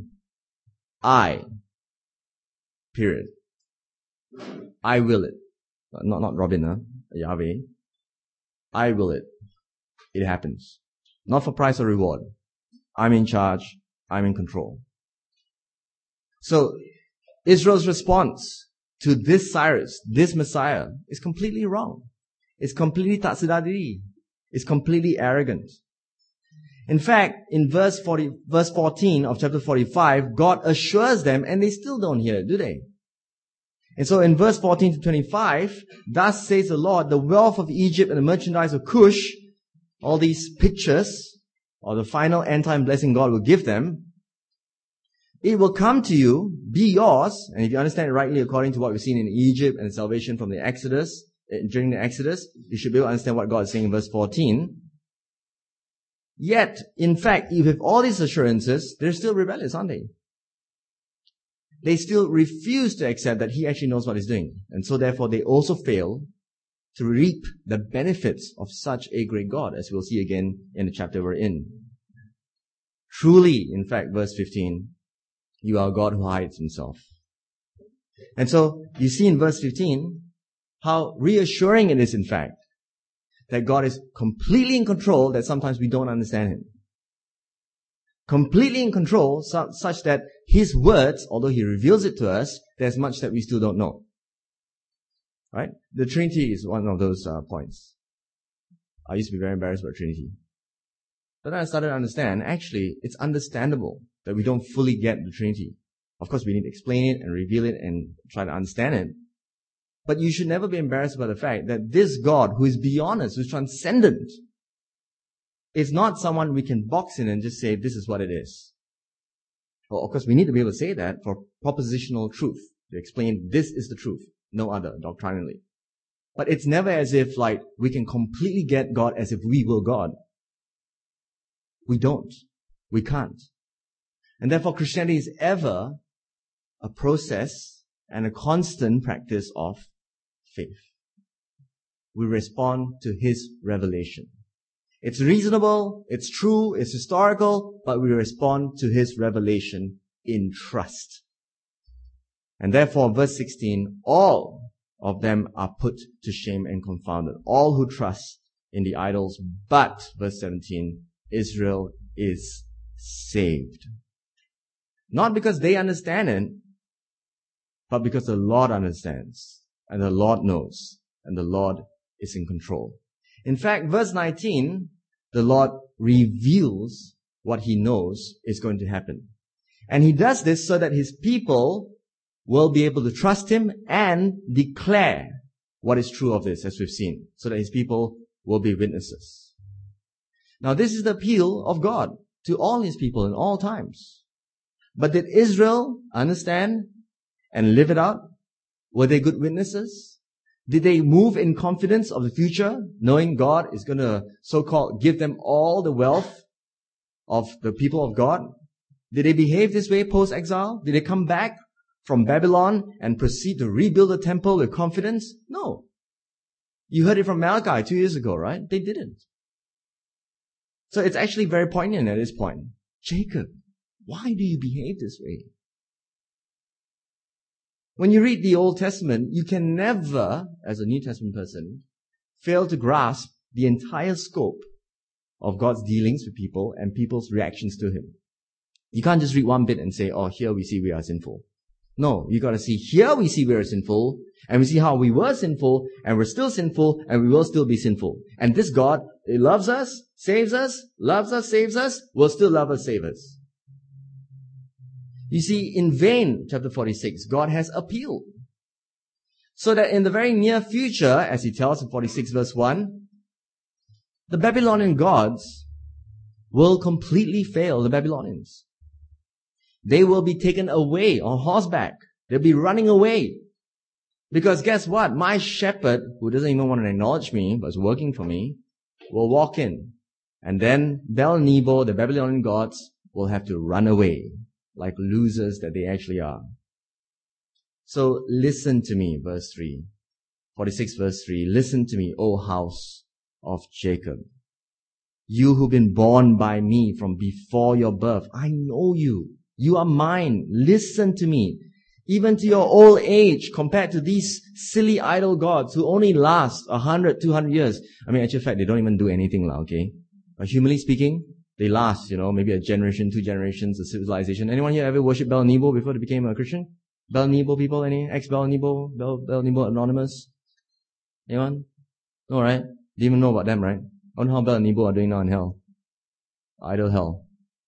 Period. I will it. Not Robin, Yahweh. I will it. It happens. Not for price or reward. I'm in charge. I'm in control. So, Israel's response to this Cyrus, this Messiah, is completely wrong. It's completely tak sedar diri. It's completely arrogant. In fact, in verse 14 of chapter 45, God assures them, and they still don't hear it, do they? And so in verse 14 to 25, thus says the Lord, the wealth of Egypt and the merchandise of Cush, all these pictures, or the final end-time blessing God will give them, it will come to you, be yours, and if you understand it rightly according to what we've seen in Egypt and salvation from the Exodus, during the Exodus, you should be able to understand what God is saying in verse 14. Yet, in fact, if with all these assurances, they're still rebellious, aren't they? They still refuse to accept that He actually knows what He's doing. And so therefore, they also fail to reap the benefits of such a great God, as we'll see again in the chapter we're in. Truly, in fact, verse 15, you are a God who hides Himself. And so, you see in verse 15, how reassuring it is, in fact, that God is completely in control, that sometimes we don't understand Him. Completely in control, such that His words, although He reveals it to us, there's much that we still don't know. Right? The Trinity is one of those points. I used to be very embarrassed about Trinity. But then I started to understand, actually, it's understandable that we don't fully get the Trinity. Of course, we need to explain it and reveal it and try to understand it. But you should never be embarrassed about the fact that this God, who is beyond us, who is transcendent, is not someone we can box in and just say, this is what it is. Well, of course, we need to be able to say that for propositional truth, to explain this is the truth, no other, doctrinally. But it's never as if, like, we can completely get God as if we will God. We don't. We can't. And therefore, Christianity is ever a process and a constant practice of faith. We respond to His revelation. It's reasonable, it's true, it's historical, but we respond to His revelation in trust. And therefore, verse 16, all of them are put to shame and confounded. All who trust in the idols, but, verse 17, Israel is saved. Not because they understand it, but because the Lord understands, and the Lord knows, and the Lord is in control. In fact, verse 19, the Lord reveals what He knows is going to happen. And He does this so that His people will be able to trust Him and declare what is true of this, as we've seen, so that His people will be witnesses. Now, this is the appeal of God to all His people in all times. But did Israel understand and live it out? Were they good witnesses? Did they move in confidence of the future, knowing God is going to so-called give them all the wealth of the people of God? Did they behave this way post-exile? Did they come back from Babylon and proceed to rebuild the temple with confidence? No. You heard it from Malachi 2 years ago, right? They didn't. So it's actually very poignant at this point. Jacob, why do you behave this way? When you read the Old Testament, you can never, as a New Testament person, fail to grasp the entire scope of God's dealings with people and people's reactions to Him. You can't just read one bit and say, oh, here we see we are sinful. No, you gotta see, here we see we are sinful, and we see how we were sinful, and we're still sinful, and we will still be sinful. And this God, He loves us, saves us, loves us, saves us, will still love us, save us. You see, in vain, chapter 46, God has appealed. So that in the very near future, as he tells in 46 verse 1, the Babylonian gods will completely fail the Babylonians. They will be taken away on horseback. They'll be running away. Because guess what? My shepherd, who doesn't even want to acknowledge me, but is working for me, will walk in. And then Bel-Nebo, the Babylonian gods, will have to run away, like losers that they actually are. So listen to me, verse 3. 46 verse 3. Listen to me, O house of Jacob. You who've been born by me from before your birth. I know you. You are mine. Listen to me. Even to your old age, compared to these silly idol gods who only last 100, 200 years. I mean, actually, in fact, they don't even do anything, okay? Humanly speaking, they last, maybe a generation, 2 generations of civilization. Anyone here ever worshipped Bel-Nebo before they became a Christian? Bel-Nebo people? Any? Ex-Bel-Nebo? Bel-Nebo Anonymous? Anyone? No, right? Didn't even know about them, right? I don't know how Bel-Nebo are doing now in hell. Idol hell.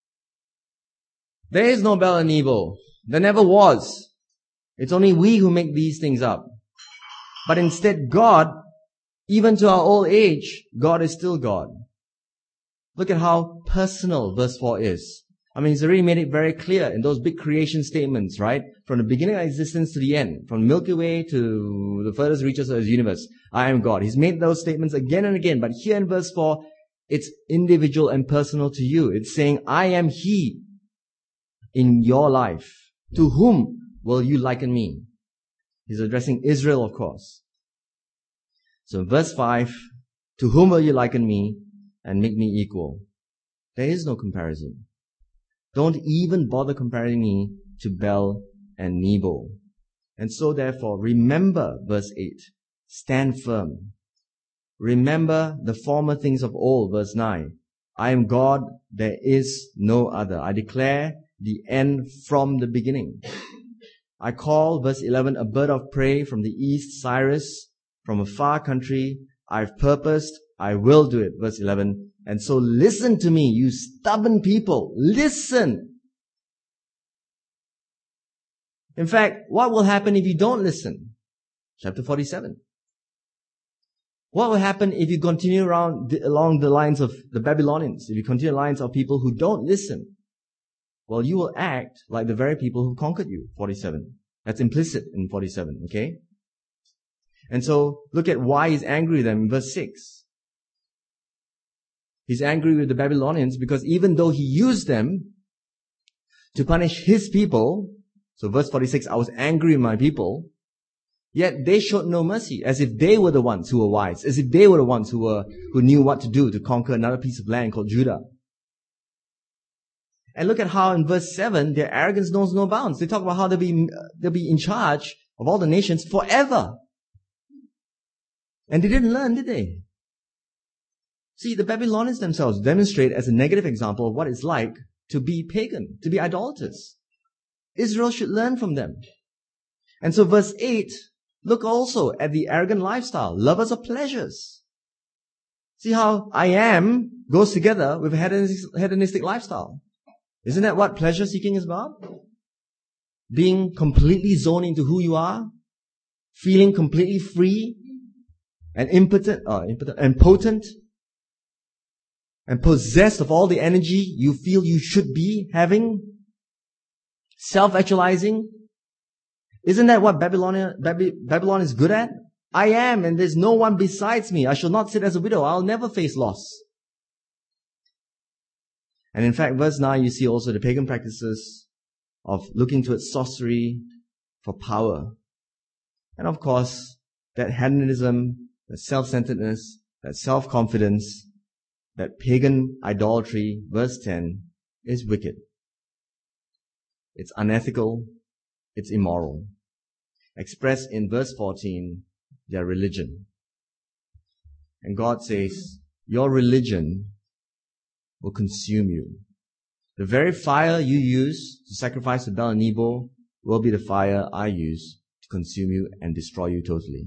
There is no Bel-Nebo. There never was. It's only we who make these things up. But instead, God, even to our old age, God is still God. Look at how personal verse 4 is. I mean, he's already made it very clear in those big creation statements, right? From the beginning of existence to the end, from Milky Way to the furthest reaches of his universe, I am God. He's made those statements again and again, but here in verse 4, it's individual and personal to you. It's saying, I am He in your life. To whom will you liken me? He's addressing Israel, of course. So verse 5, to whom will you liken me and make me equal? There is no comparison. Don't even bother comparing me to Bel and Nebo. And so therefore, remember verse 8. Stand firm. Remember the former things of old, verse 9. I am God, there is no other. I declare the end from the beginning. I call, verse 11, a bird of prey from the east, Cyrus, from a far country. I've purposed, I will do it, verse 11. And so listen to me, you stubborn people. Listen. In fact, what will happen if you don't listen? Chapter 47. What will happen if you continue along the lines of the Babylonians? If you continue the lines of people who don't listen? Well, you will act like the very people who conquered you, 47. That's implicit in 47, okay? And so, look at why he's angry with them in verse 6. He's angry with the Babylonians because even though he used them to punish his people, so verse 46, I was angry with my people, yet they showed no mercy, as if they were the ones who were wise, as if they were the ones who knew what to do to conquer another piece of land called Judah. And look at how in verse 7, their arrogance knows no bounds. They talk about how they'll be in charge of all the nations forever. And they didn't learn, did they? See, the Babylonians themselves demonstrate as a negative example of what it's like to be pagan, to be idolaters. Israel should learn from them. And so verse 8, look also at the arrogant lifestyle, lovers of pleasures. See how I am goes together with a hedonistic lifestyle. Isn't that what pleasure seeking is about? Being completely zoned into who you are, feeling completely free and potent, and possessed of all the energy you feel you should be having, self-actualizing. Isn't that what Babylon is good at? I am, and there's no one besides me. I shall not sit as a widow. I'll never face loss. And in fact, verse 9, you see also the pagan practices of looking towards sorcery for power. And of course, that hedonism, that self-centeredness, that self-confidence, that pagan idolatry, verse 10, is wicked. It's unethical. It's immoral. Expressed in verse 14, their religion. And God says, your religion will consume you. The very fire you use to sacrifice to Bel-Nebo will be the fire I use to consume you and destroy you totally.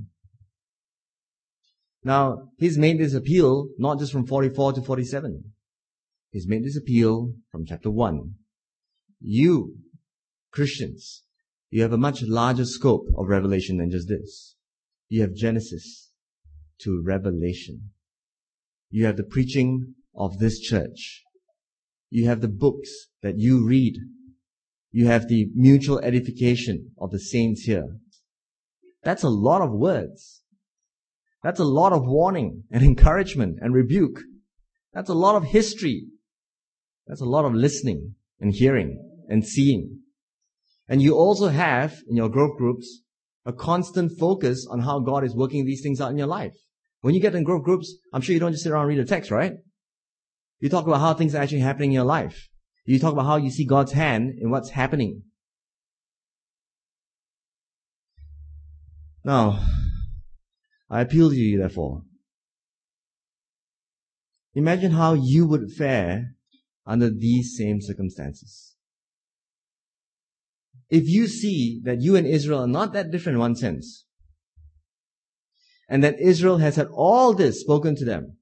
Now, he's made this appeal not just from 44 to 47. He's made this appeal from chapter 1. You, Christians, you have a much larger scope of revelation than just this. you have Genesis to Revelation. You have the preaching of this church. You have the books that you read. You have the mutual edification of the saints here. That's a lot of words. That's a lot of warning and encouragement and rebuke. That's a lot of history. That's a lot of listening and hearing and seeing. And you also have, in your growth groups, a constant focus on how God is working these things out in your life. When you get in growth groups, I'm sure you don't just sit around and read the text, right? You talk about how things are actually happening in your life. You talk about how you see God's hand in what's happening. Now, I appeal to you, therefore. Imagine how you would fare under these same circumstances. If you see that you and Israel are not that different in one sense, and that Israel has had all this spoken to them,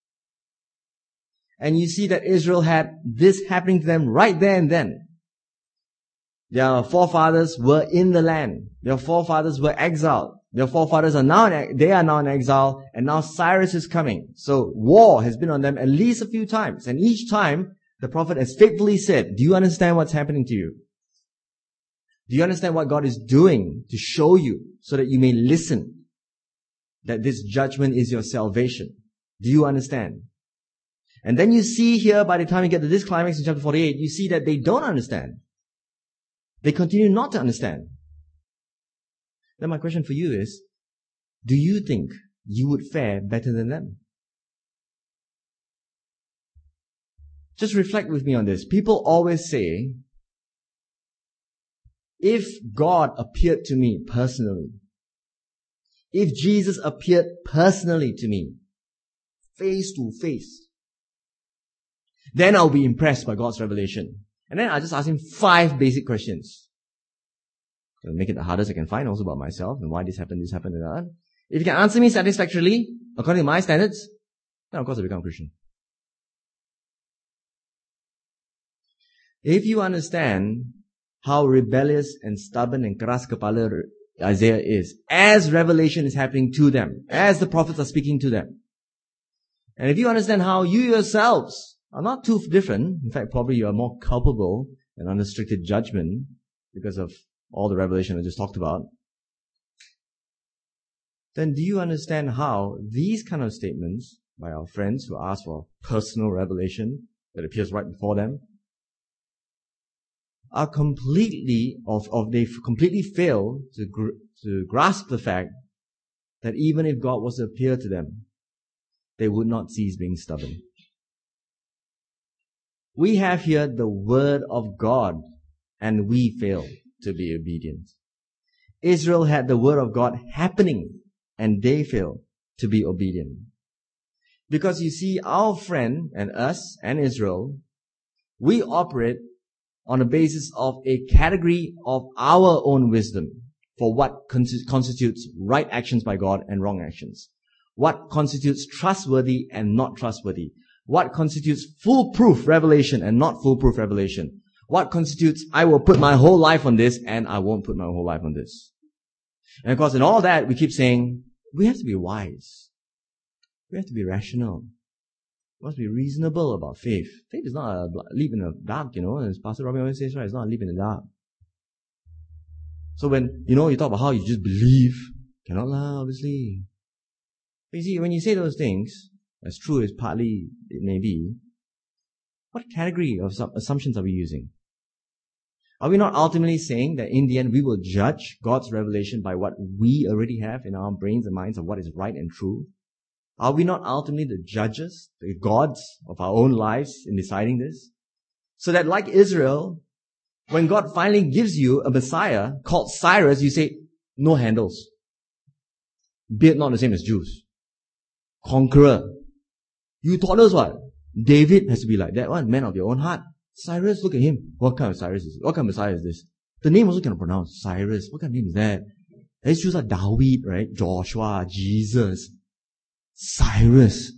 and you see that Israel had this happening to them right there and then, their forefathers were in the land, their forefathers were exiled, their forefathers are now in exile, and now Cyrus is coming. So war has been on them at least a few times, and each time the prophet has faithfully said, do you understand what's happening to you? Do you understand what God is doing to show you so that you may listen? That this judgment is your salvation. Do you understand? And then you see here, by the time you get to this climax in chapter 48, you see that they don't understand. They continue not to understand. Then my question for you is, do you think you would fare better than them? Just reflect with me on this. People always say, if God appeared to me personally, if Jesus appeared personally to me, face to face, then I'll be impressed by God's revelation. And then I'll just ask him 5 basic questions. I'll make it the hardest I can find also about myself and why this happened, and that. If you can answer me satisfactorily, according to my standards, then of course I become a Christian. If you understand how rebellious and stubborn and keras kepala Isaiah is, as revelation is happening to them, as the prophets are speaking to them. And if you understand how you yourselves are not too different, in fact probably you are more culpable and under stricter judgment because of all the revelation I just talked about, then do you understand how these kind of statements by our friends who ask for personal revelation that appears right before them are completely, they completely fail to grasp the fact that even if God was to appear to them, they would not cease being stubborn. We have here the word of God, and we fail to be obedient. Israel had the word of God happening, and they fail to be obedient. Because you see, our friend and us and Israel, we operate on the basis of a category of our own wisdom for what constitutes right actions by God and wrong actions. What constitutes trustworthy and not trustworthy. What constitutes foolproof revelation and not foolproof revelation. What constitutes, I will put my whole life on this and I won't put my whole life on this. And of course, in all that, we keep saying, we have to be wise. We have to be rational. We must be reasonable about faith. Faith is not a leap in the dark, as Pastor Robin always says, right? It's not a leap in the dark. So when, you talk about how you just believe, cannot lie, obviously. But you see, when you say those things, as true as partly it may be, what category of assumptions are we using? Are we not ultimately saying that in the end we will judge God's revelation by what we already have in our brains and minds of what is right and true? Are we not ultimately the judges, the gods of our own lives in deciding this? So that like Israel, when God finally gives you a Messiah called Cyrus, you say, no handles. Beard not the same as Jews. Conqueror. You taught us what? David has to be like that one, man of your own heart. Cyrus, look at him. What kind of Cyrus is this? What kind of Messiah is this? The name also cannot pronounce. Cyrus. What kind of name is that? These Jews are David, right? Joshua, Jesus. Cyrus.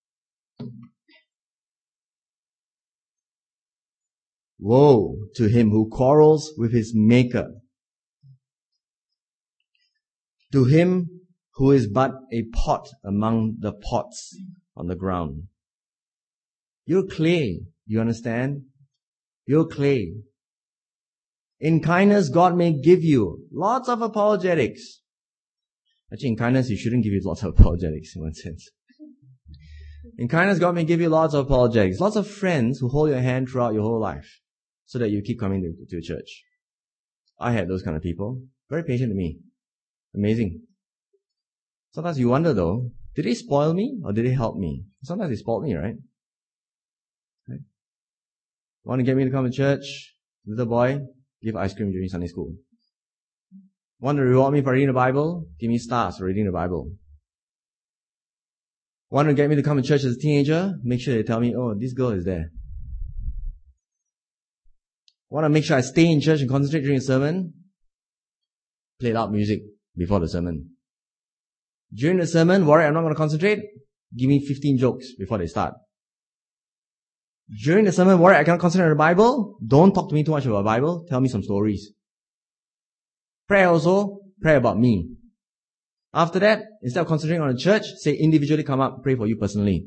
Woe to him who quarrels with his maker. To him who is but a pot among the pots on the ground. You're clay. You understand? You're clay. In kindness, God may give you lots of apologetics. Actually, in kindness, He shouldn't give you lots of apologetics in one sense. In kindness, God may give you lots of apologetics, lots of friends who hold your hand throughout your whole life so that you keep coming to church. I had those kind of people. Very patient to me. Amazing. Sometimes you wonder though, did they spoil me or did they help me? Sometimes they spoiled me, right? Want to get me to come to church? Little boy, give ice cream during Sunday school. Want to reward me for reading the Bible? Give me stars for reading the Bible. Want to get me to come to church as a teenager? Make sure they tell me, oh, this girl is there. Want to make sure I stay in church and concentrate during a sermon? Play loud music before the sermon. During the sermon, worry I'm not going to concentrate? Give me 15 jokes before they start. During the sermon, worry I cannot concentrate on the Bible? Don't talk to me too much about the Bible. Tell me some stories. Prayer also, pray about me. After that, instead of concentrating on the church, say individually come up, pray for you personally.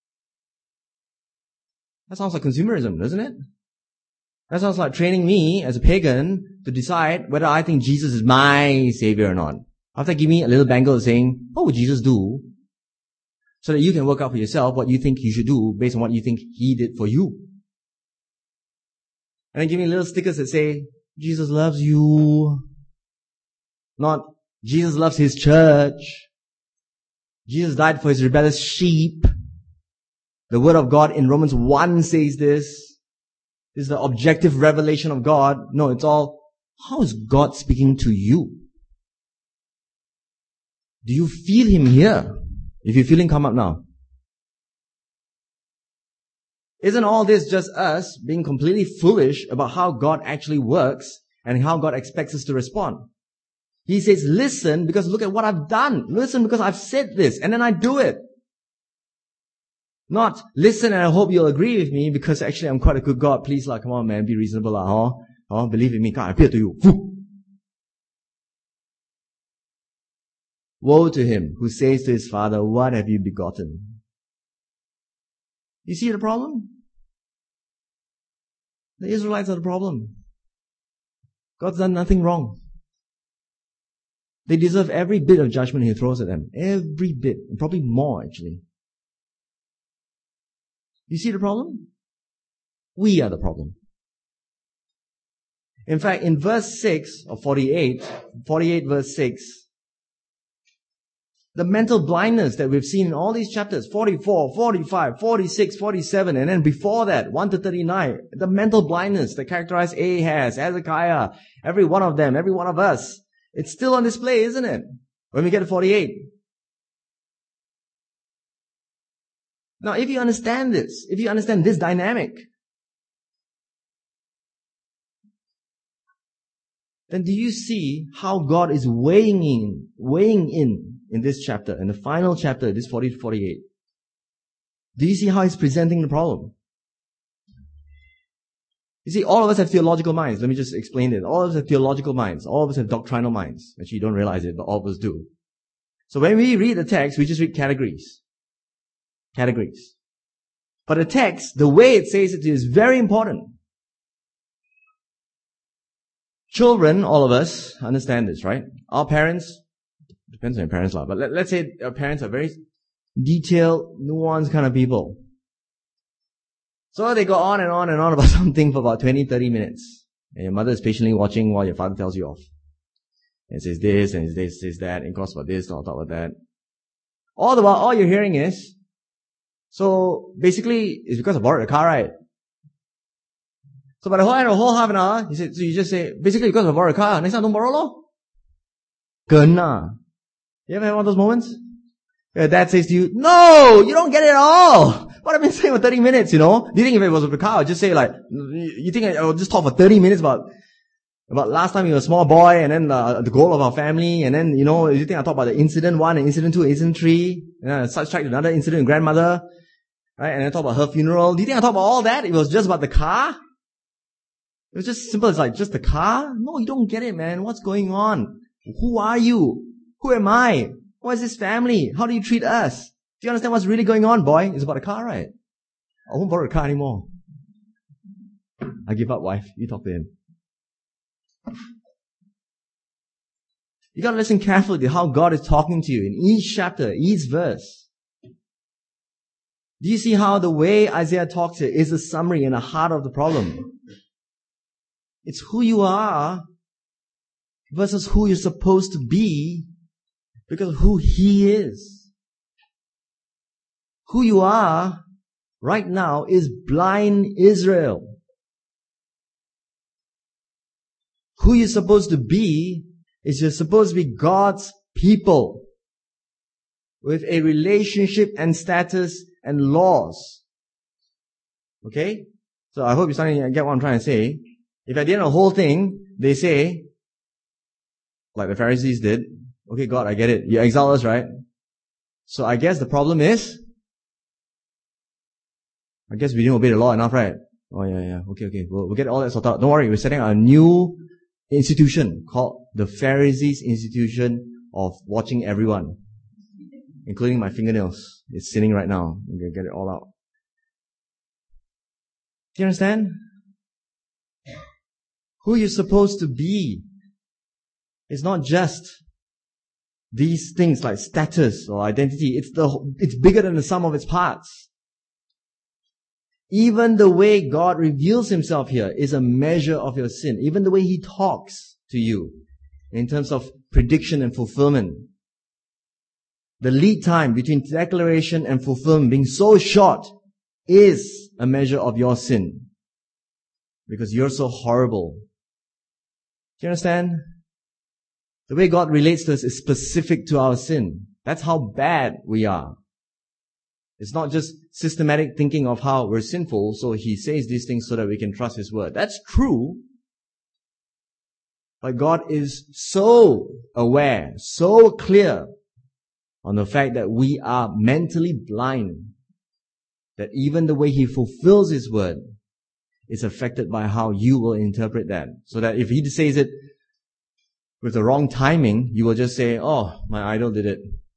That sounds like consumerism, doesn't it? That sounds like training me as a pagan to decide whether I think Jesus is my savior or not. After give me a little bangle saying, what would Jesus do? So that you can work out for yourself what you think you should do based on what you think He did for you. And then give me little stickers that say, Jesus loves you. Not, Jesus loves His church. Jesus died for His rebellious sheep. The Word of God in Romans 1 says this. This is the objective revelation of God. No, it's all, how is God speaking to you? Do you feel Him here? If you feel Him, come up now. Isn't all this just us being completely foolish about how God actually works and how God expects us to respond? He says, listen because look at what I've done. Listen because I've said this and then I do it. Not listen and I hope you'll agree with me because actually I'm quite a good God. Please come on man, be reasonable believe in me, God, I appear to you. Woe to him who says to his father, what have you begotten? You see the problem? The Israelites are the problem. God's done nothing wrong. They deserve every bit of judgment He throws at them. Every bit. And probably more actually. You see the problem? We are the problem. In fact, in verse 6 of 48 verse 6, the mental blindness that we've seen in all these chapters, 44, 45, 46, 47, and then before that, 1 to 39, the mental blindness that characterized Ahaz, Hezekiah, every one of them, every one of us, it's still on display, isn't it? When we get to 48. Now, if you understand this, if you understand this dynamic, then do you see how God is weighing in this chapter, in the final chapter, this 40 to 48? Do you see how He's presenting the problem? You see, all of us have theological minds. Let me just explain it. All of us have theological minds. All of us have doctrinal minds. Actually, you don't realize it, but all of us do. So when we read the text, we just read categories. Categories. But the text, the way it says it is very important. Children, all of us, understand this, right? Our parents, depends on your parents, but let's say our parents are very detailed, nuanced kind of people. So they go on and on and on about something for about 20, 30 minutes. And your mother is patiently watching while your father tells you off. And says this, and says that, and talks about this, and talk about that. All the while, all you're hearing is, so basically, it's because I borrowed a car, right? So by the whole half an hour, so you just say, basically because I borrowed a car, next time don't borrow lo. Kena. You ever have one of those moments? Your dad says to you, no, you don't get it at all. What I've been saying for 30 minutes, Do you think if it was with the car, I'd just say you think I would just talk for 30 minutes about last time you were a small boy and then the goal of our family and then, you think I talk about the incident 1 and incident 2 and incident 3 and then I sidetracked another incident with grandmother, right? And then talk about her funeral. Do you think I talk about all that? It was just about the car? It was just simple as just the car? No, you don't get it, man. What's going on? Who are you? Who am I? What is this family? How do you treat us? Do you understand what's really going on, boy? It's about a car, right? I won't borrow a car anymore. I give up, wife. You talk to him. You gotta listen carefully to how God is talking to you in each chapter, each verse. Do you see how the way Isaiah talks here is a summary and a heart of the problem? It's who you are versus who you're supposed to be because of who He is. Who you are right now is blind Israel. Who you're supposed to be is you're supposed to be God's people with a relationship and status and laws. Okay? So I hope you're starting to get what I'm trying to say. If at the end of the whole thing, they say, like the Pharisees did, okay, God, I get it. You exile us, right? So I guess the problem is, I guess we didn't obey the law enough, right? Oh yeah. Okay. We'll get all that sorted out. Don't worry, we're setting a new institution called the Pharisees Institution of watching everyone, including my fingernails. It's sitting right now. I'm going to get it all out. Do you understand? Who you're supposed to be is not just these things like status or identity. It's bigger than the sum of its parts. Even the way God reveals Himself here is a measure of your sin. Even the way He talks to you in terms of prediction and fulfillment. The lead time between declaration and fulfillment being so short is a measure of your sin. Because you're so horrible. Do you understand? The way God relates to us is specific to our sin. That's how bad we are. It's not just systematic thinking of how we're sinful, so He says these things so that we can trust His word. That's true. But God is so aware, so clear on the fact that we are mentally blind, that even the way He fulfills His word is affected by how you will interpret that. So that if He says it with the wrong timing, you will just say, oh, my idol did it.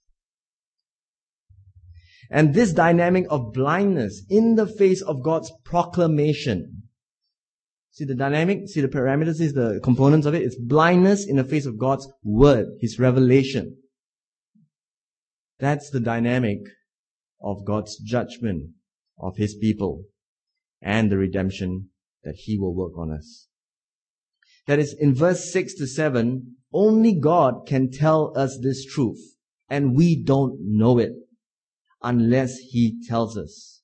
And this dynamic of blindness in the face of God's proclamation. See the dynamic? See the parameters? See the components of it? It's blindness in the face of God's word, His revelation. That's the dynamic of God's judgment of His people and the redemption that He will work on us. That is, in verse 6 to 7, only God can tell us this truth, and we don't know it unless He tells us.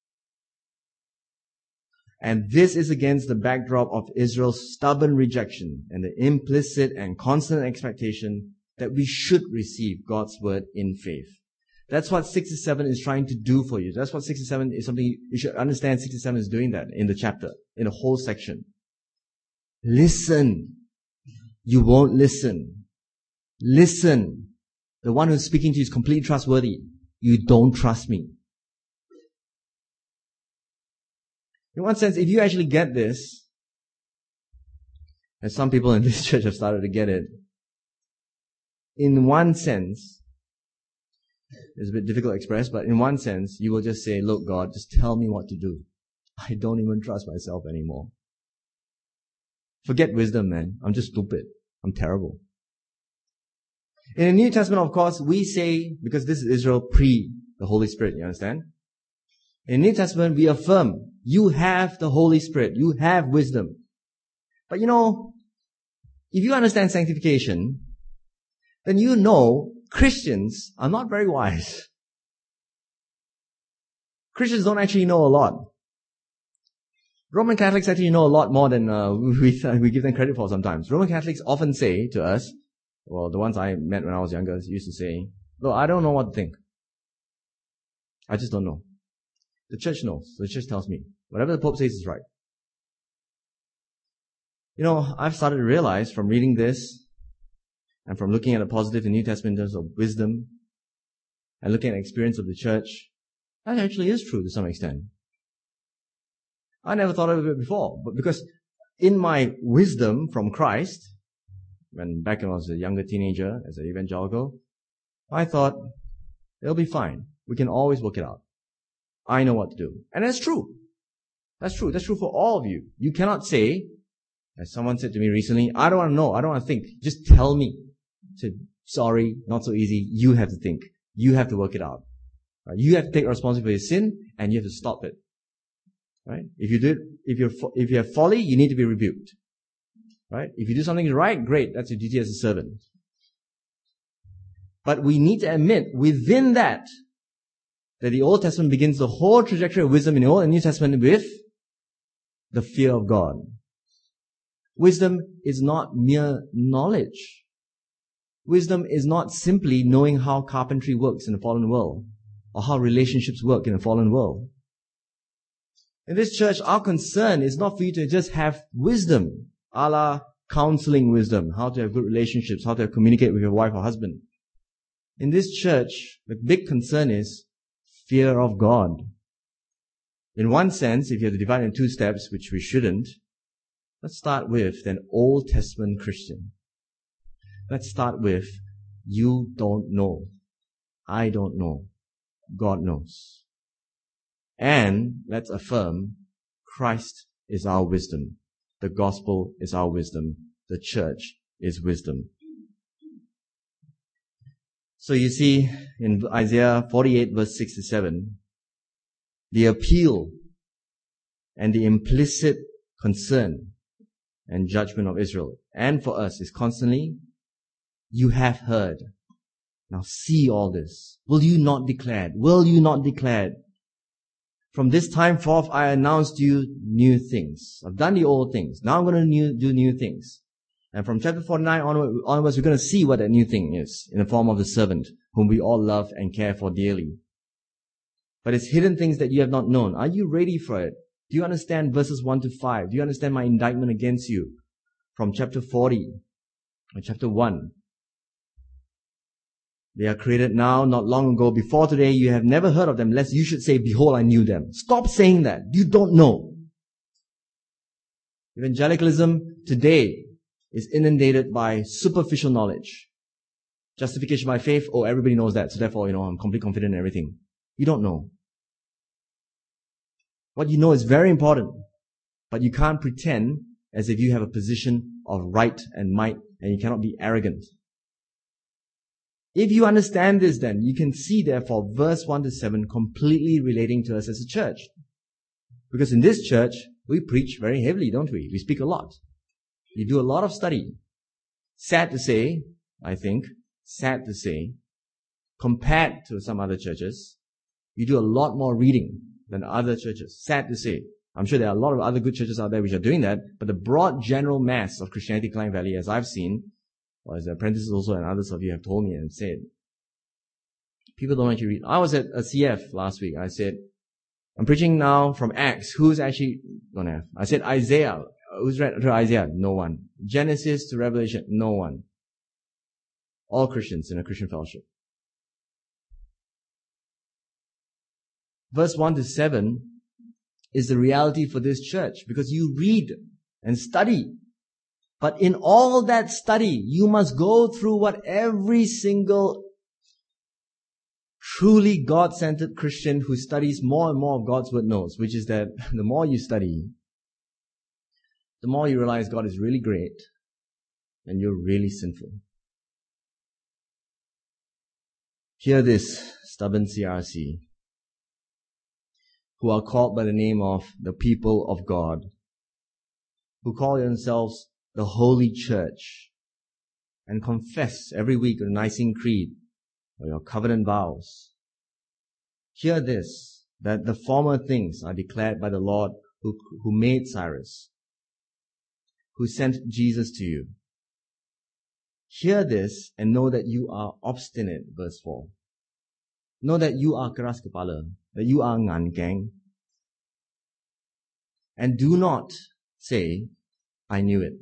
And this is against the backdrop of Israel's stubborn rejection and the implicit and constant expectation that we should receive God's word in faith. That's what 6 to 7 is trying to do for you. That's what 6 to 7 is something you should understand. 6 to 7 is doing that in the chapter, in the whole section. Listen. You won't listen. Listen. The one who's speaking to you is completely trustworthy. You don't trust me. In one sense, if you actually get this, as some people in this church have started to get it, in one sense, it's a bit difficult to express, but in one sense, you will just say, look, God, just tell me what to do. I don't even trust myself anymore. Forget wisdom, man. I'm just stupid. I'm terrible. In the New Testament, of course, we say, because this is Israel pre the Holy Spirit, you understand? In the New Testament, we affirm, you have the Holy Spirit. You have wisdom. But you know, if you understand sanctification, then you know Christians are not very wise. Christians don't actually know a lot. Roman Catholics actually know a lot more than we give them credit for sometimes. Roman Catholics often say to us, well, the ones I met when I was younger used to say, look, I don't know what to think. I just don't know. The church knows. The church tells me. Whatever the Pope says is right. You know, I've started to realize from reading this and from looking at the positive in the New Testament in terms of wisdom and looking at the experience of the church, that actually is true to some extent. I never thought of it before, but because in my wisdom from Christ, back when I was a younger teenager as an evangelical, I thought, it'll be fine. We can always work it out. I know what to do. And that's true. That's true. That's true for all of you. You cannot say, as someone said to me recently, I don't want to know. I don't want to think. Just tell me. I said, sorry, not so easy. You have to think. You have to work it out. Right? You have to take responsibility for your sin and you have to stop it. Right? If you do it, if you have folly, you need to be rebuked. Right? If you do something right, great. That's your duty as a servant. But we need to admit within that the Old Testament begins the whole trajectory of wisdom in the Old and New Testament with the fear of God. Wisdom is not mere knowledge. Wisdom is not simply knowing how carpentry works in a fallen world or how relationships work in a fallen world. In this church, our concern is not for you to just have wisdom, a la counseling wisdom, how to have good relationships, how to communicate with your wife or husband. In this church, the big concern is fear of God. In one sense, if you have to divide it in two steps, which we shouldn't, let's start with an Old Testament Christian. Let's start with, you don't know. I don't know. God knows. And let's affirm, Christ is our wisdom. The gospel is our wisdom. The church is wisdom. So you see, in Isaiah 48 verse 6 to 7, the appeal and the implicit concern and judgment of Israel, and for us, is constantly, you have heard. Now see all this. Will you not declare? Will you not declare? From this time forth, I announced to you new things. I've done the old things. Now I'm going to do new things. And from chapter 49 onwards, we're going to see what that new thing is in the form of the servant, whom we all love and care for dearly. But it's hidden things that you have not known. Are you ready for it? Do you understand verses 1 to 5? Do you understand my indictment against you? From chapter 40, or chapter 1. They are created now, not long ago. Before today, you have never heard of them, lest you should say, behold, I knew them. Stop saying that. You don't know. Evangelicalism today is inundated by superficial knowledge. Justification by faith, oh, everybody knows that, so therefore, I'm completely confident in everything. You don't know. What you know is very important, but you can't pretend as if you have a position of right and might, and you cannot be arrogant. If you understand this, then you can see, therefore, verse 1 to 7 completely relating to us as a church. Because in this church, we preach very heavily, don't we? We speak a lot. You do a lot of study. Sad to say, compared to some other churches, you do a lot more reading than other churches. Sad to say. I'm sure there are a lot of other good churches out there which are doing that, but the broad general mass of Christianity Klang Valley, as I've seen, or as the apprentices also and others of you have told me and said, people don't actually read. I was at a CF last week. I said, I'm preaching now from Acts. Who's actually gonna have? I said Isaiah. Who's read to Isaiah? No one. Genesis to Revelation? No one. All Christians in a Christian fellowship. Verse 1 to 7 is the reality for this church because you read and study. But in all that study, you must go through what every single truly God-centered Christian who studies more and more of God's Word knows, which is that the more you study, the more you realize God is really great and you're really sinful. Hear this, stubborn CRC, who are called by the name of the people of God, who call themselves the Holy Church, and confess every week the Nicene Creed or your covenant vows. Hear this, that the former things are declared by the Lord who made Cyrus, who sent Jesus to you. Hear this and know that you are obstinate, verse 4. Know that you are keras kepala, that you are ngan keng. And do not say, I knew it.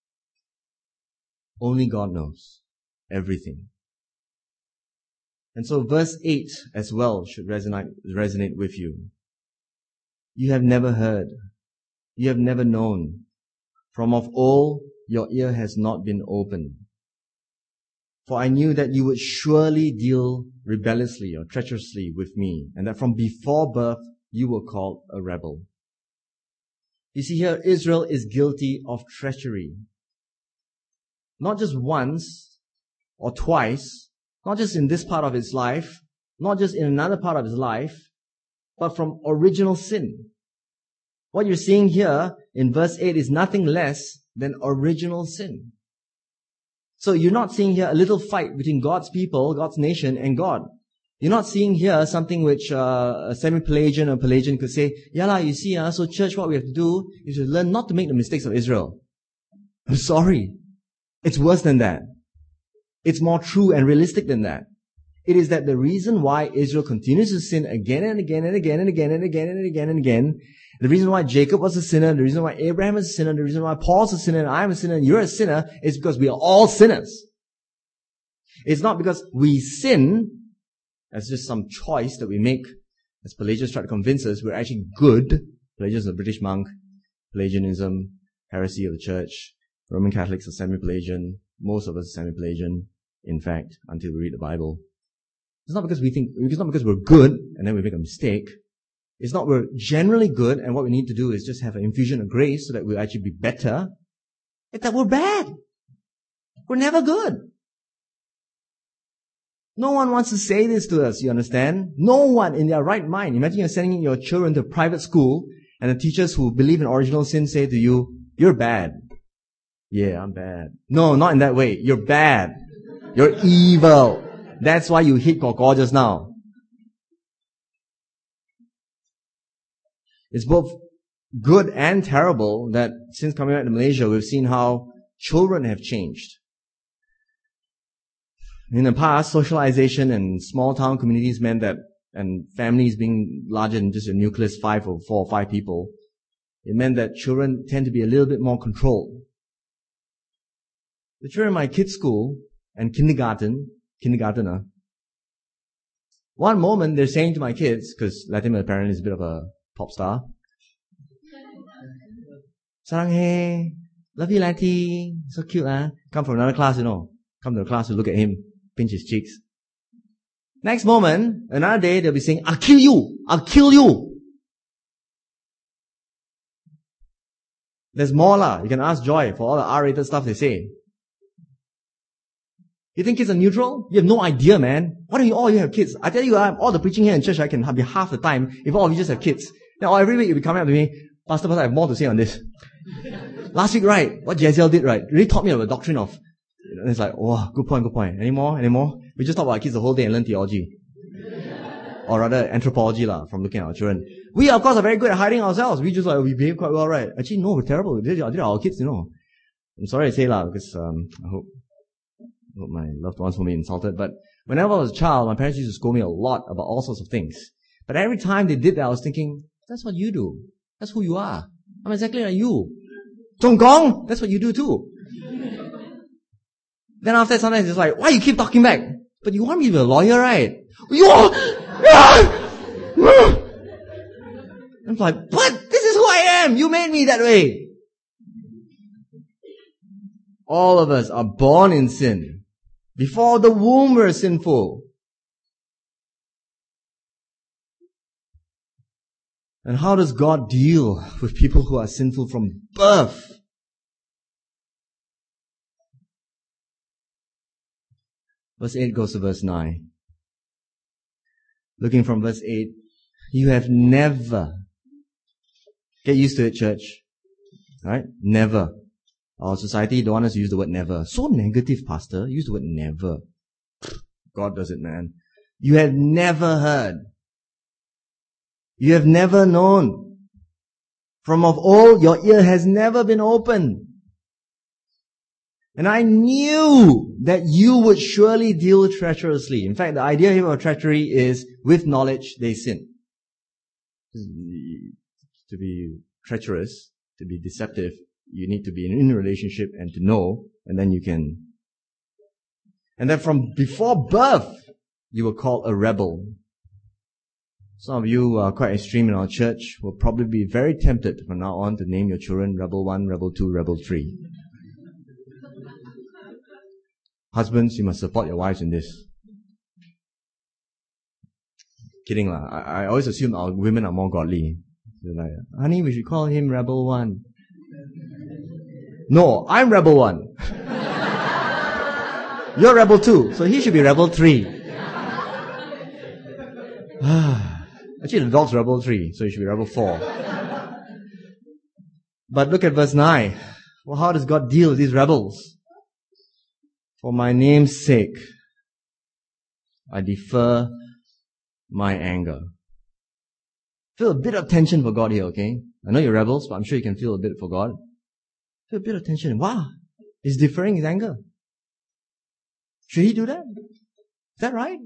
Only God knows everything. And so verse 8 as well should resonate with you. You have never heard. You have never known. From of old, your ear has not been opened. For I knew that you would surely deal rebelliously or treacherously with me, and that from before birth you were called a rebel. You see here, Israel is guilty of treachery. Not just once or twice, not just in this part of his life, not just in another part of his life, but from original sin. What you're seeing here in verse 8 is nothing less than original sin. So you're not seeing here a little fight between God's people, God's nation, and God. You're not seeing here something which a semi-Pelagian or Pelagian could say, you see, so church, what we have to do is to learn not to make the mistakes of Israel. I'm sorry. It's worse than that. It's more true and realistic than that. It is that the reason why Israel continues to sin again and again and again and again and again and again and again, the reason why Jacob was a sinner, the reason why Abraham is a sinner, the reason why Paul's a sinner and I'm a sinner and you're a sinner is because we are all sinners. It's not because we sin as just some choice that we make, as Pelagians try to convince us we're actually good. Pelagians are a British monk, Pelagianism, heresy of the church. Roman Catholics are semi-Pelagian. Most of us are semi-Pelagian, in fact, until we read the Bible. It's not because we're good and then we make a mistake. It's not we're generally good and what we need to do is just have an infusion of grace so that we'll actually be better. It's that we're bad. We're never good. No one wants to say this to us, you understand? No one in their right mind. Imagine you're sending your children to private school and the teachers who believe in original sin say to you, you're bad. Yeah, I'm bad. No, not in that way. You're bad. You're evil. That's why you hit Koko just now. It's both good and terrible that since coming back to Malaysia, we've seen how children have changed. In the past, socialization and small town communities meant that, and families being larger than just a nucleus, 4 or 5 people, it meant that children tend to be a little bit more controlled. The children in my kids' school and kindergartener, one moment they're saying to my kids, because Latin apparently is a bit of a pop star, Sarang hey, love you Lati, so cute come from another class, come to the class to look at him, pinch his cheeks. Next moment, another day, they'll be saying, I'll kill you. There's more lah. You can ask Joy for all the R-rated stuff they say. You think kids are neutral? You have no idea, man. Why don't you have kids? I tell you, all the preaching here in church, I can be half the time if all of you just have kids. Now, every week you'll be coming up to me, Pastor, I have more to say on this. Last week, right, what Jaziel did, right, really taught me about the doctrine of, it's like, oh, good point. Any more? We just talk about kids the whole day and learn theology. Or rather, anthropology from looking at our children. We, of course, are very good at hiding ourselves. We we behave quite well, right? Actually, no, we're terrible. These are our kids, I'm sorry to say because, I hope my loved ones won't be insulted, but whenever I was a child, my parents used to scold me a lot about all sorts of things. But every time they did that, I was thinking, that's what you do. That's who you are. I'm exactly like you. Zhong Gong, that's what you do too. Then after that, sometimes it's like, why you keep talking back? But you want me to be a lawyer, right? I'm like, but this is who I am. You made me that way. All of us are born in sin. Before the womb, we're sinful. And how does God deal with people who are sinful from birth? Verse 8 goes to verse 9. Looking from verse 8, you have never, get used to it, church, right? Never. Our society don't want us to use the word never. So negative, pastor. Use the word never. God does it, man. You have never heard. You have never known. From of old, your ear has never been opened. And I knew that you would surely deal treacherously. In fact, the idea here of treachery is with knowledge they sin. To be treacherous, to be deceptive, you need to be in a relationship and to know, and then you can. And then from before birth, you were called a rebel. Some of you who are quite extreme in our church will probably be very tempted from now on to name your children Rebel 1, Rebel 2, Rebel 3. Husbands, you must support your wives in this. Kidding lah. I always assume our women are more godly. They're like, honey, we should call him Rebel 1. No, I'm Rebel 1. You're Rebel 2, so he should be Rebel 3. Actually, the dog's Rebel 3, so he should be Rebel 4. But look at verse 9. Well, how does God deal with these rebels? For my name's sake, I defer my anger. Feel a bit of tension for God here, okay? I know you're rebels, but I'm sure you can feel a bit for God. Feel a bit of tension. Wow, he's deferring his anger. Should he do that? Is that right?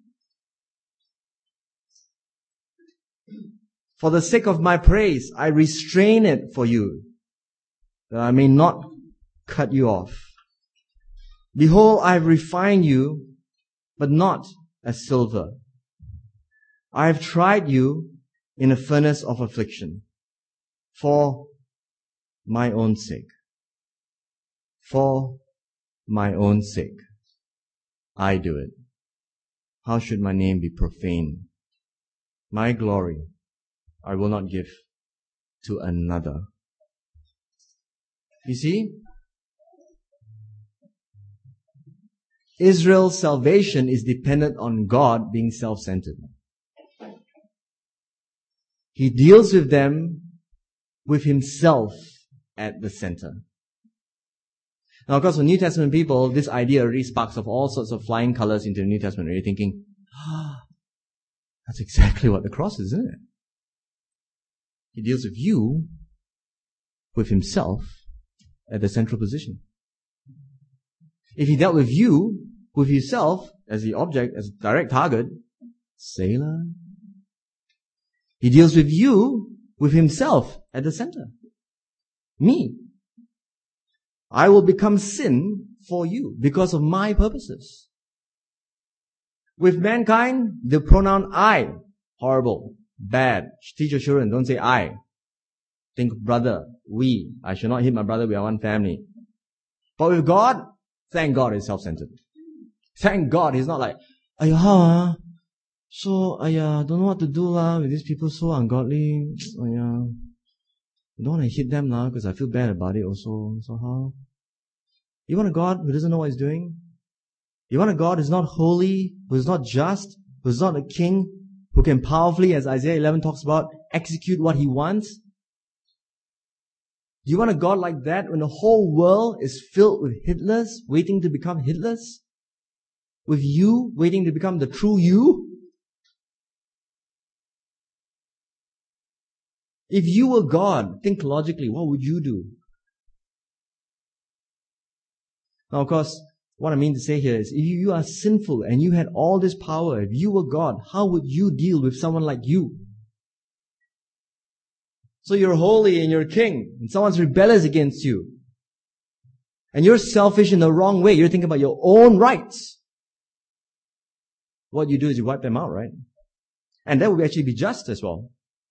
For the sake of my praise, I restrain it for you, that I may not cut you off. Behold, I have refined you, but not as silver. I have tried you in a furnace of affliction, for my own sake. For my own sake, I do it. How should my name be profaned? My glory I will not give to another. You see, Israel's salvation is dependent on God being self-centered. He deals with them with himself at the center. Now, of course, for New Testament people, this idea already sparks of all sorts of flying colors into the New Testament. You're thinking, that's exactly what the cross is, isn't it? He deals with you with himself at the central position. If he dealt with you with himself as the object, as a direct target, sailor. He deals with you with himself at the center. Me. I will become sin for you because of my purposes. With mankind, the pronoun I. Horrible. Bad. Teach your children, don't say I. Think brother, we. I shall not hit my brother, we are one family. But with God, thank God he's self-centered. Thank God he's not like, Ayah, how so, don't know what to do lah, with these people so ungodly. Ayah, I don't want to hit them lah, because I feel bad about it also. So how? You want a God who doesn't know what he's doing? You want a God who's not holy, who's not just, who's not a king, who can powerfully, as Isaiah 11 talks about, execute what he wants? Do you want a God like that when the whole world is filled with Hitlers waiting to become Hitlers? With you waiting to become the true you? If you were God, think logically, what would you do? Now, of course, what I mean to say here is, if you are sinful and you had all this power, if you were God, how would you deal with someone like you? So you're holy and you're king, and someone's rebellious against you. And you're selfish in the wrong way. You're thinking about your own rights. What you do is you wipe them out, right? And that would actually be just as well.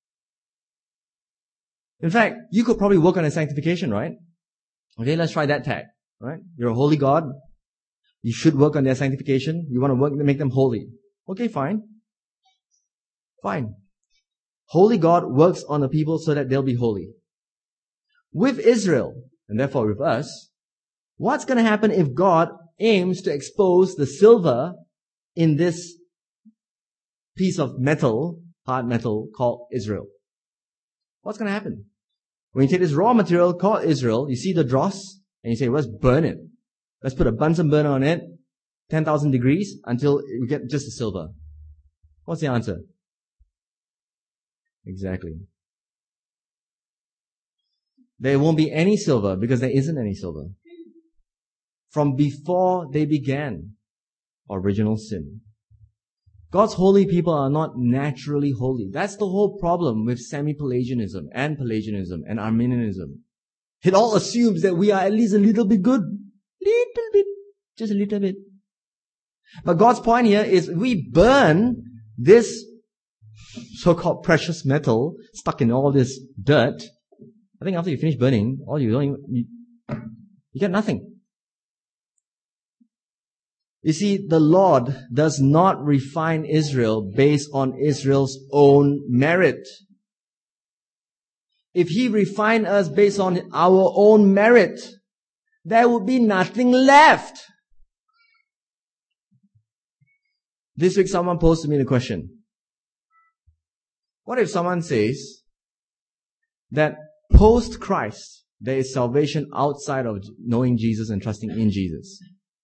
In fact, you could probably work on a sanctification, right? Okay, let's try that tack, right? You're a holy God. You should work on their sanctification. You want to work to make them holy. Okay, fine. Fine. Holy God works on the people so that they'll be holy. With Israel, and therefore with us, what's going to happen if God aims to expose the silver in this piece of metal, hard metal, called Israel? What's going to happen? When you take this raw material called Israel, you see the dross, and you say, let's burn it. Let's put a Bunsen burner on it, 10,000 degrees, until we get just the silver. What's the answer? Exactly. There won't be any silver because there isn't any silver. From before they began, original sin. God's holy people are not naturally holy. That's the whole problem with semi-Pelagianism and Pelagianism and Arminianism. It all assumes that we are at least a little bit good. Little bit. Just a little bit. But God's point here is we burn this so-called precious metal stuck in all this dirt. I think after you finish burning, all you get nothing. You see, the Lord does not refine Israel based on Israel's own merit. If He refined us based on our own merit, there would be nothing left. This week someone posed to me the question, what if someone says that post-Christ, there is salvation outside of knowing Jesus and trusting in Jesus?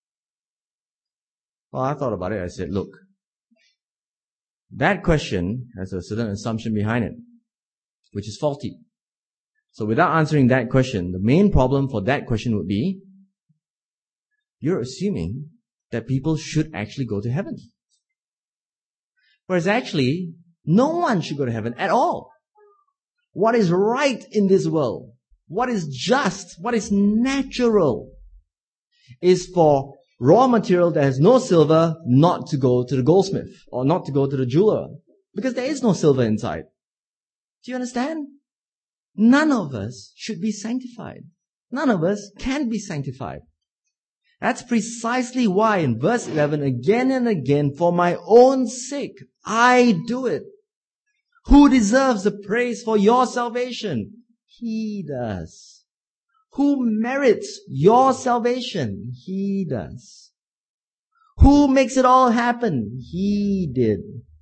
Well, I thought about it. I said, look, that question has a certain assumption behind it, which is faulty. So without answering that question, the main problem for that question would be, you're assuming that people should actually go to heaven. Whereas actually, no one should go to heaven at all. What is right in this world, what is just, what is natural, is for raw material that has no silver not to go to the goldsmith or not to go to the jeweler, because there is no silver inside. Do you understand? None of us should be sanctified. None of us can be sanctified. That's precisely why in verse 11, again and again, for my own sake, I do it. Who deserves the praise for your salvation? He does. Who merits your salvation? He does. Who makes it all happen? He did.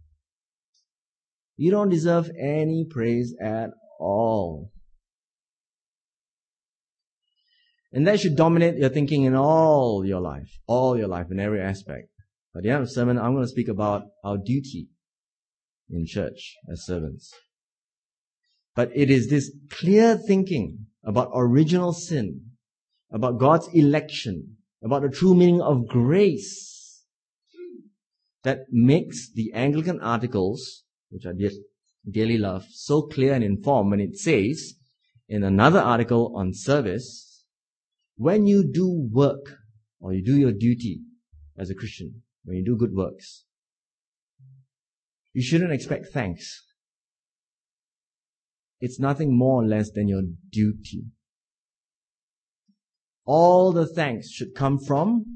You don't deserve any praise at all. And that should dominate your thinking in all your life, in every aspect. At the end of the sermon, I'm going to speak about our duty in church as servants. But it is this clear thinking about original sin, about God's election, about the true meaning of grace, that makes the Anglican articles, which I dearly love, so clear and informed when it says in another article on service, when you do work or you do your duty as a Christian, when you do good works, you shouldn't expect thanks. It's nothing more or less than your duty. All the thanks should come from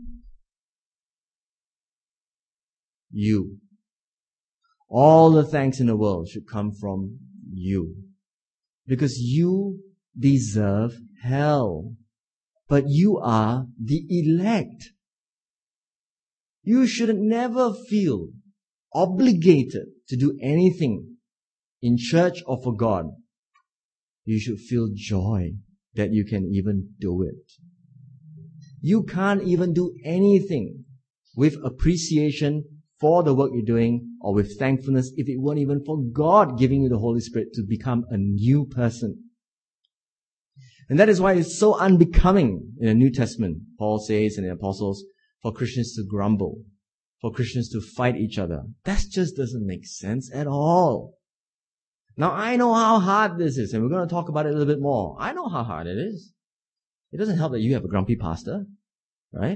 you. All the thanks in the world should come from you. Because you deserve hell. But you are the elect. You should never feel obligated to do anything in church or for God. You should feel joy that you can even do it. You can't even do anything with appreciation for the work you're doing or with thankfulness if it weren't even for God giving you the Holy Spirit to become a new person. And that is why it's so unbecoming in the New Testament, Paul says in the Apostles, for Christians to grumble, for Christians to fight each other. That just doesn't make sense at all. Now, I know how hard this is, and we're going to talk about it a little bit more. I know how hard it is. It doesn't help that you have a grumpy pastor, right?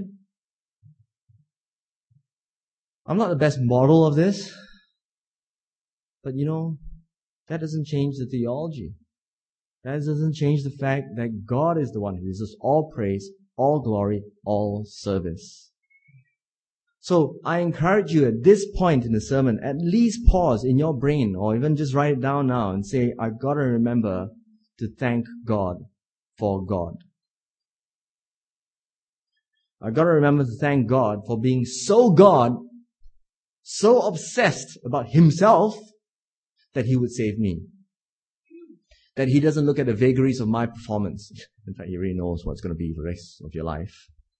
I'm not the best model of this, but that doesn't change the theology. That doesn't change the fact that God is the one who deserves all praise, all glory, all service. So I encourage you at this point in the sermon, at least pause in your brain or even just write it down now and say, I've got to remember to thank God for God. I've got to remember to thank God for being so God, so obsessed about Himself that He would save me. That He doesn't look at the vagaries of my performance. In fact, He really knows what's going to be the rest of your life.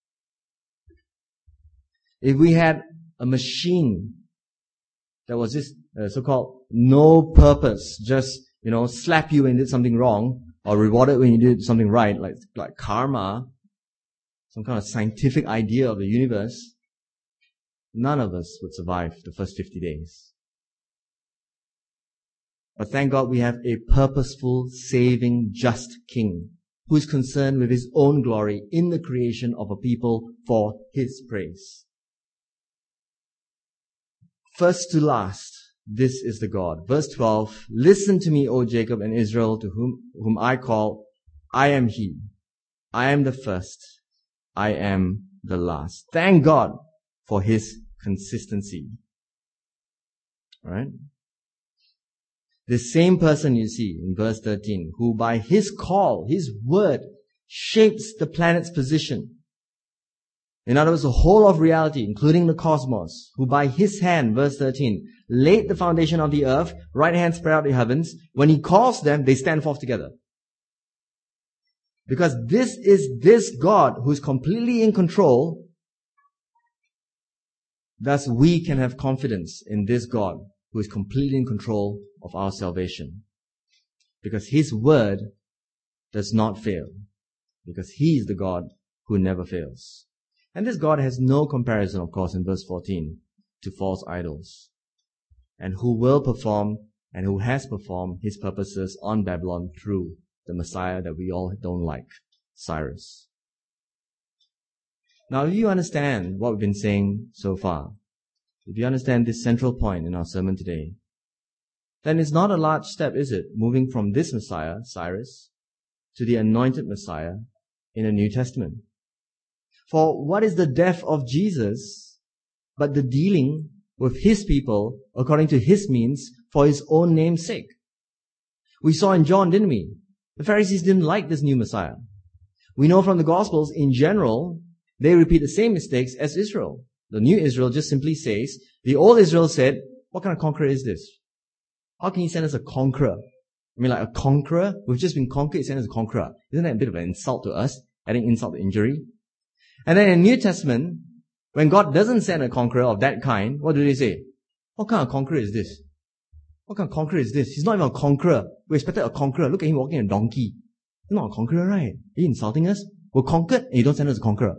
If we had a machine that was just so-called no purpose, just, slap you when you did something wrong, or rewarded when you did something right, like karma, some kind of scientific idea of the universe, none of us would survive the first 50 days. But thank God we have a purposeful, saving, just King who is concerned with His own glory in the creation of a people for His praise. First to last, this is the God. Verse 12, listen to me, O Jacob and Israel, to whom I call, I am He. I am the first. I am the last. Thank God for His consistency. Right? The same person you see in verse 13, who by His call, His word, shapes the planet's position. In other words, the whole of reality, including the cosmos, who by His hand, verse 13, laid the foundation of the earth, right hand spread out the heavens. When He calls them, they stand forth together. Because this is this God who is completely in control. Thus we can have confidence in this God who is completely in control of our salvation. Because His word does not fail. Because He is the God who never fails. And this God has no comparison, of course, in verse 14, to false idols. And who will perform and who has performed His purposes on Babylon through the Messiah that we all don't like, Cyrus. Now, if you understand what we've been saying so far, if you understand this central point in our sermon today, then it's not a large step, is it? Moving from this Messiah, Cyrus, to the anointed Messiah in the New Testament. For what is the death of Jesus but the dealing with His people according to His means for His own name's sake? We saw in John, didn't we? The Pharisees didn't like this new Messiah. We know from the Gospels, in general, they repeat the same mistakes as Israel. The new Israel just simply says, the old Israel said, what kind of conqueror is this? How can He send us a conqueror? I mean, like a conqueror? We've just been conquered, He sent us a conqueror. Isn't that a bit of an insult to us? Adding insult to injury? And then in the New Testament, when God doesn't send a conqueror of that kind, what do they say? What kind of conqueror is this? What kind of conqueror is this? He's not even a conqueror. We expected a conqueror. Look at Him walking a donkey. He's not a conqueror, right? Are you insulting us? We're conquered and you don't send us a conqueror.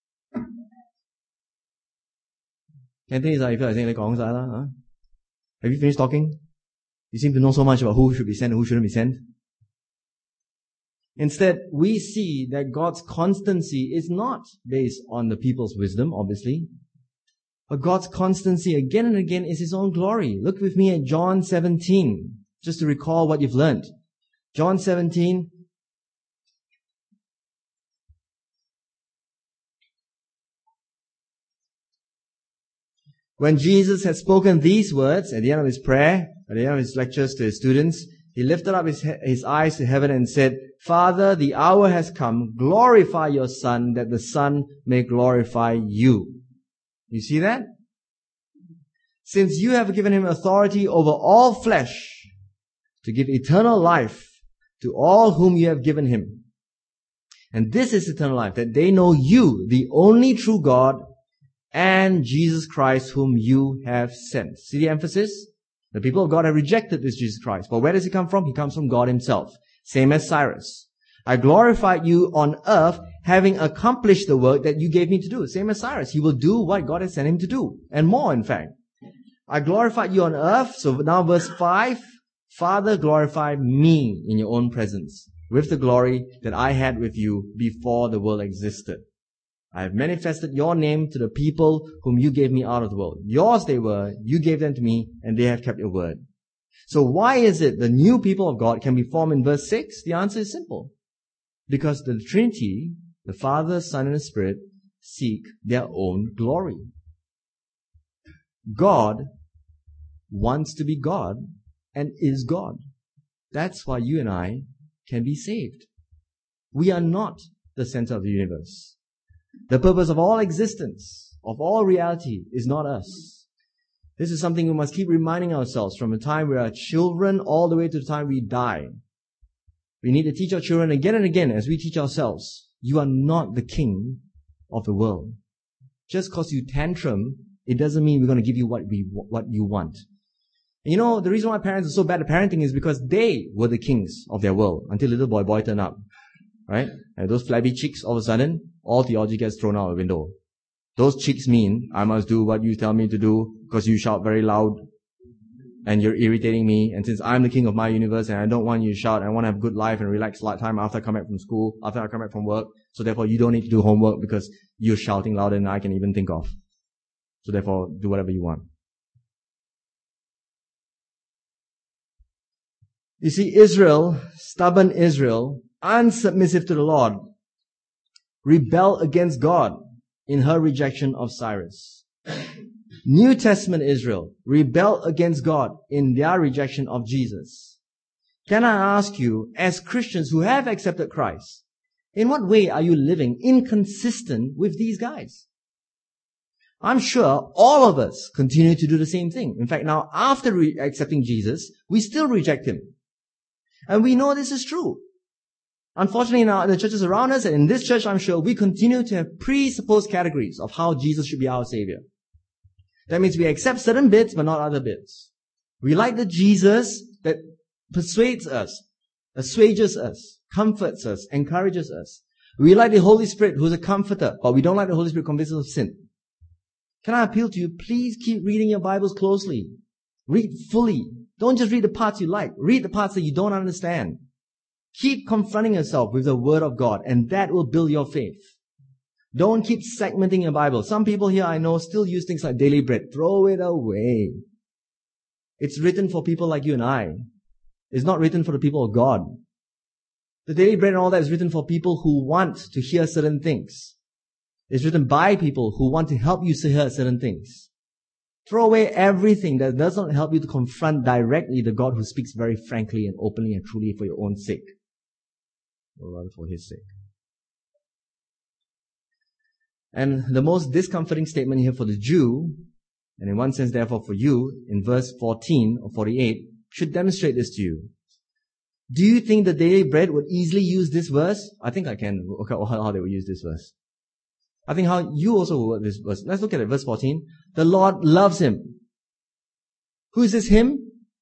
Cantonese, if you're saying huh? Have you finished talking? You seem to know so much about who should be sent and who shouldn't be sent. Instead, we see that God's constancy is not based on the people's wisdom, obviously. But God's constancy again and again is His own glory. Look with me at John 17, just to recall what you've learned. John 17. When Jesus had spoken these words at the end of His prayer, at the end of His lectures to His students, He lifted up his eyes to heaven and said, Father, the hour has come. Glorify your Son, that the Son may glorify you. You see that? Since you have given Him authority over all flesh, to give eternal life to all whom you have given Him. And this is eternal life, that they know you, the only true God, and Jesus Christ whom you have sent. See the emphasis? The people of God have rejected this Jesus Christ. But where does He come from? He comes from God Himself. Same as Cyrus. I glorified you on earth, having accomplished the work that you gave me to do. Same as Cyrus. He will do what God has sent him to do. And more, in fact. I glorified you on earth. So now verse 5. Father, glorify me in your own presence, with the glory that I had with you before the world existed. I have manifested your name to the people whom you gave me out of the world. Yours they were, you gave them to me, and they have kept your word. So why is it the new people of God can be formed in verse 6? The answer is simple. Because the Trinity, the Father, Son, and the Spirit, seek their own glory. God wants to be God and is God. That's why you and I can be saved. We are not the center of the universe. The purpose of all existence, of all reality, is not us. This is something we must keep reminding ourselves from the time we are children all the way to the time we die. We need to teach our children again and again as we teach ourselves. You are not the king of the world. Just because you tantrum, it doesn't mean we're going to give you what you want. And you know, the reason why parents are so bad at parenting is because they were the kings of their world until little boy turned up. Right? And those flabby cheeks, all of a sudden, all theology gets thrown out the window. Those cheeks mean, I must do what you tell me to do because you shout very loud and you're irritating me. And since I'm the king of my universe and I don't want you to shout, I want to have a good life and relaxed time after I come back from school, after I come back from work. So therefore, you don't need to do homework because you're shouting louder than I can even think of. So therefore, do whatever you want. You see, Israel, stubborn Israel, unsubmissive to the Lord, rebel against God in her rejection of Cyrus. New Testament Israel rebelled against God in their rejection of Jesus. Can I ask you, as Christians who have accepted Christ, in what way are you living inconsistent with these guys? I'm sure all of us continue to do the same thing. In fact, now after accepting Jesus, we still reject Him. And we know this is true. Unfortunately, in the churches around us, and in this church, I'm sure, we continue to have presupposed categories of how Jesus should be our Savior. That means we accept certain bits, but not other bits. We like the Jesus that persuades us, assuages us, comforts us, encourages us. We like the Holy Spirit, who's a comforter, but we don't like the Holy Spirit convinces us of sin. Can I appeal to you? Please keep reading your Bibles closely. Read fully. Don't just read the parts you like. Read the parts that you don't understand. Keep confronting yourself with the Word of God, and that will build your faith. Don't keep segmenting your Bible. Some people here I know still use things like daily bread. Throw it away. It's written for people like you and I. It's not written for the people of God. The daily bread and all that is written for people who want to hear certain things. It's written by people who want to help you to hear certain things. Throw away everything that does not help you to confront directly the God who speaks very frankly and openly and truly for your own sake. Or rather for His sake. And the most discomforting statement here for the Jew, and in one sense therefore for you, in verse 14 or 48, should demonstrate this to you. Do you think the daily bread would easily use this verse? I think I can work out how they would use this verse. I think how you also will work this verse. Let's look at it, verse 14. The Lord loves him. Who is this him?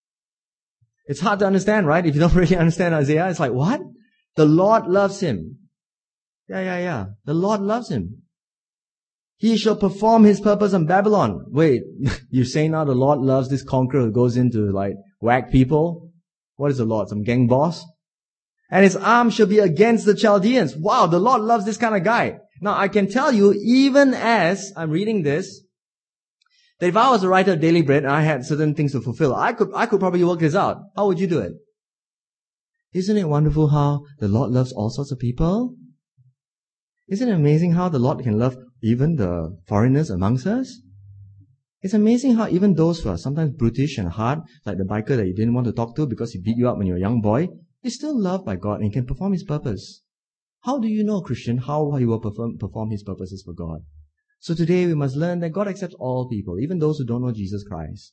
It's hard to understand, right? If you don't really understand Isaiah, it's like, what? The Lord loves him. Yeah. The Lord loves him. He shall perform His purpose on Babylon. Wait, you're saying now the Lord loves this conqueror who goes in to like whack people? What is the Lord? Some gang boss? And His arm shall be against the Chaldeans. Wow, the Lord loves this kind of guy. Now I can tell you, even as I'm reading this, that if I was a writer of Daily Bread and I had certain things to fulfill, I could probably work this out. How would you do it? Isn't it wonderful how the Lord loves all sorts of people? Isn't it amazing how the Lord can love even the foreigners amongst us? It's amazing how even those who are sometimes brutish and hard, like the biker that you didn't want to talk to because he beat you up when you were a young boy, is still loved by God and can perform His purpose. How do you know, Christian, how He will perform His purposes for God? So today we must learn that God accepts all people, even those who don't know Jesus Christ.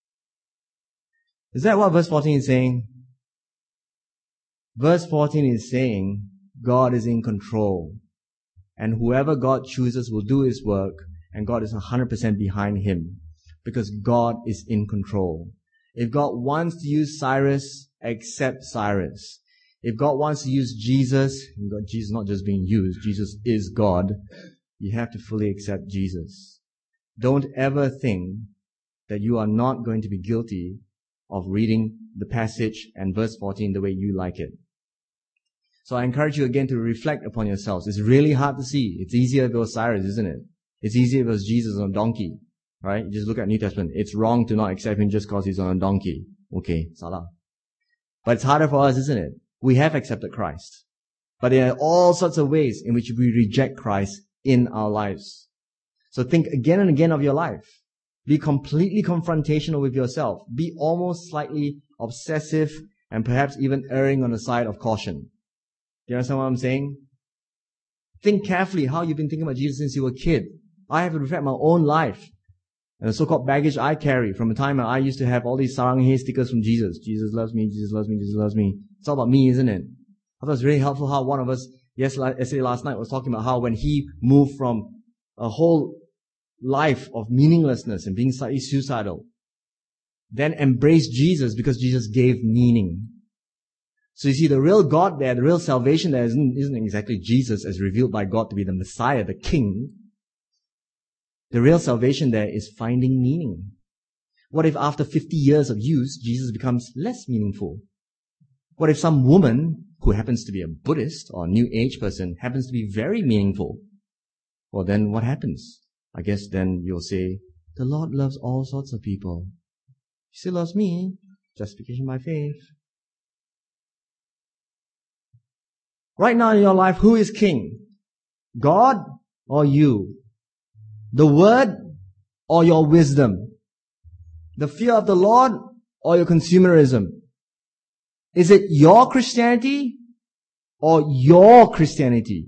Is that what verse 14 is saying? Verse 14 is saying God is in control. And whoever God chooses will do His work, and God is 100% behind Him, because God is in control. If God wants to use Cyrus, accept Cyrus. If God wants to use Jesus, and Jesus is not just being used, Jesus is God, you have to fully accept Jesus. Don't ever think that you are not going to be guilty of reading the passage and verse 14 the way you like it. So I encourage you again to reflect upon yourselves. It's really hard to see. It's easier if it was Cyrus, isn't it? It's easier if it was Jesus on a donkey, right? You just look at New Testament. It's wrong to not accept Him just because He's on a donkey. Okay, salah. But it's harder for us, isn't it? We have accepted Christ. But there are all sorts of ways in which we reject Christ in our lives. So think again and again of your life. Be completely confrontational with yourself. Be almost slightly obsessive and perhaps even erring on the side of caution. Do you understand what I'm saying? Think carefully how you've been thinking about Jesus since you were a kid. I have to reflect my own life and the so-called baggage I carry from the time when I used to have all these sarang hai stickers from Jesus. Jesus loves me, Jesus loves me, Jesus loves me. It's all about me, isn't it? I thought it was really helpful how one of us, yesterday last night, was talking about how when he moved from a whole life of meaninglessness and being slightly suicidal, then embraced Jesus because Jesus gave meaning. So you see, the real God there, the real salvation there isn't exactly Jesus as revealed by God to be the Messiah, the King. The real salvation there is finding meaning. What if after 50 years of use, Jesus becomes less meaningful? What if some woman who happens to be a Buddhist or New Age person happens to be very meaningful? Well, then what happens? I guess then you'll say, the Lord loves all sorts of people. He still loves me. Justification by faith. Right now in your life, who is king? God or you? The Word or your wisdom? The fear of the Lord or your consumerism? Is it your Christianity or your Christianity?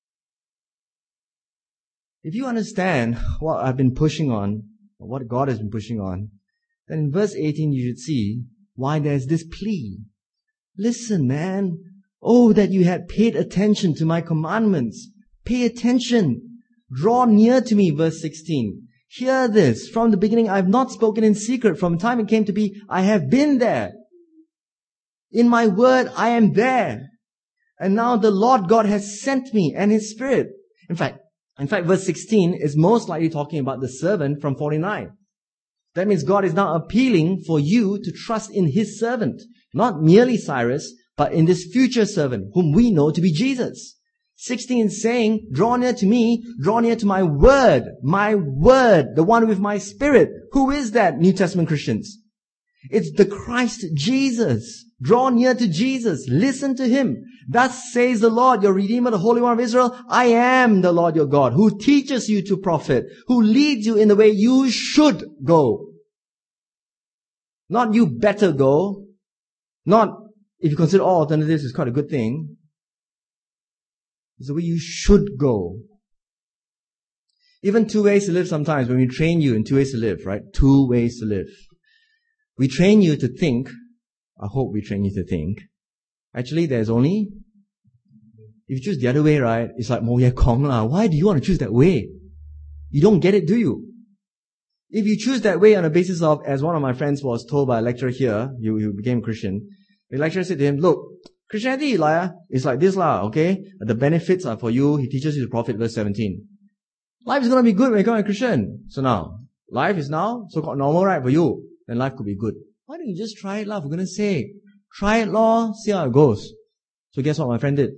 If you understand what I've been pushing on, or what God has been pushing on, then in verse 18 you should see why there's this plea. Listen, man. Oh, that you had paid attention to my commandments. Pay attention. Draw near to me, verse 16. Hear this. From the beginning I have not spoken in secret. From the time it came to be, I have been there. In my word, I am there. And now the Lord God has sent me and His Spirit. In fact, verse 16 is most likely talking about the servant from 49. That means God is now appealing for you to trust in His servant. Not merely Cyrus, but in this future servant, whom we know to be Jesus. 16 is saying, draw near to me, draw near to my word, the one with my Spirit. Who is that, New Testament Christians? It's the Christ Jesus. Draw near to Jesus. Listen to Him. Thus says the Lord, your Redeemer, the Holy One of Israel. I am the Lord your God, who teaches you to profit, who leads you in the way you should go. Not you better go. Not, if you consider all alternatives is quite a good thing. It's the way you should go. Even 2 ways to live sometimes, when we train you in 2 ways to live, right? 2 ways to live. We train you to think. I hope we train you to think. Actually, there's only, if you choose the other way, right? It's like, Mo Ye Kong lah. Why do you want to choose that way? You don't get it, do you? If you choose that way on the basis of, as one of my friends was told by a lecturer here, he became a Christian. The lecturer said to him, look, Christianity is like this lah, okay? The benefits are for you. He teaches you to profit, verse 17. Life is going to be good when you become a Christian. So now, life is now so-called normal, right, for you. Then life could be good. Why don't you just try it lah, for goodness sake? Try it law, see how it goes. So guess what my friend did?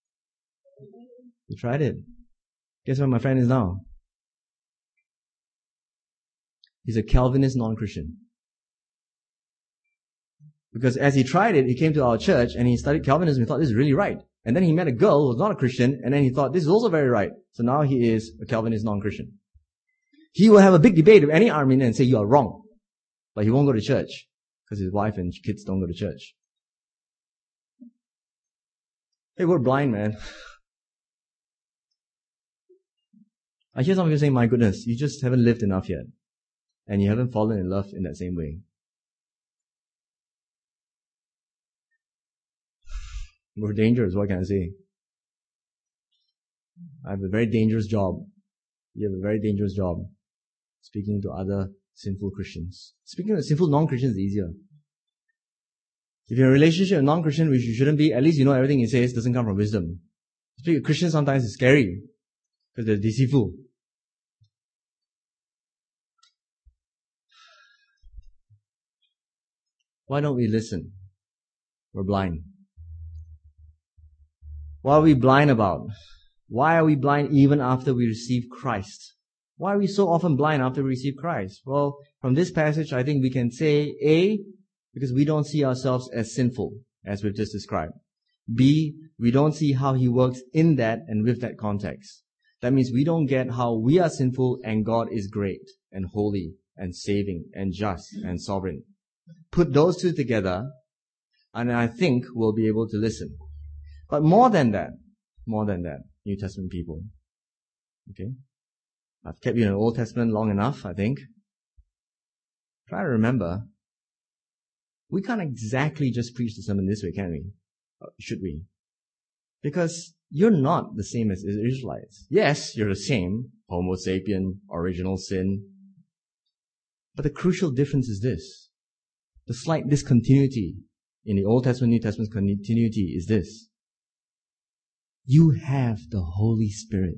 He tried it. Guess where my friend is now? He's a Calvinist non-Christian. Because as he tried it, he came to our church and he studied Calvinism. He thought this is really right. And then he met a girl who was not a Christian, and then he thought this is also very right. So now he is a Calvinist non-Christian. He will have a big debate with any Arminian and say you are wrong. But he won't go to church because his wife and kids don't go to church. Hey, we're blind, man. I hear some of you saying, my goodness, you just haven't lived enough yet. And you haven't fallen in love in that same way. We're dangerous, what can I say? I have a very dangerous job. You have a very dangerous job. Speaking to other sinful Christians. Speaking to sinful non-Christians is easier. If you're in a relationship with a non-Christian, which you shouldn't be, at least you know everything he says doesn't come from wisdom. Speaking to Christians sometimes is scary. Because they're deceitful. Why don't we listen? We're blind. What are we blind about? Why are we blind even after we receive Christ? Why are we so often blind after we receive Christ? Well, from this passage, I think we can say, A, because we don't see ourselves as sinful, as we've just described. B, we don't see how He works in that and with that context. That means we don't get how we are sinful and God is great and holy and saving and just and sovereign. Put those two together, and I think we'll be able to listen. But more than that, New Testament people. Okay? I've kept you in the Old Testament long enough, I think. Try to remember, we can't exactly just preach the sermon this way, can we? Should we? Because you're not the same as the Israelites. Yes, you're the same. Homo sapien, original sin. But the crucial difference is this. The slight discontinuity in the Old Testament, New Testament continuity is this. You have the Holy Spirit.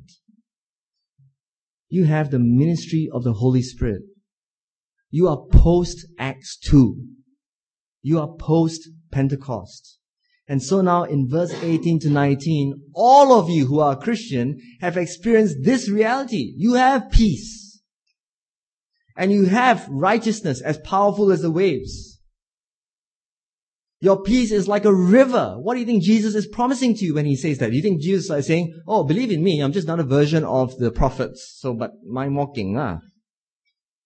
You have the ministry of the Holy Spirit. You are post-Acts 2. You are post-Pentecost. And so now in verse 18 to 19, all of you who are Christian have experienced this reality. You have peace. And you have righteousness as powerful as the waves. Your peace is like a river. What do you think Jesus is promising to you when He says that? Do you think Jesus is saying, oh, believe in me, I'm just another version of the prophets. So, but my mocking,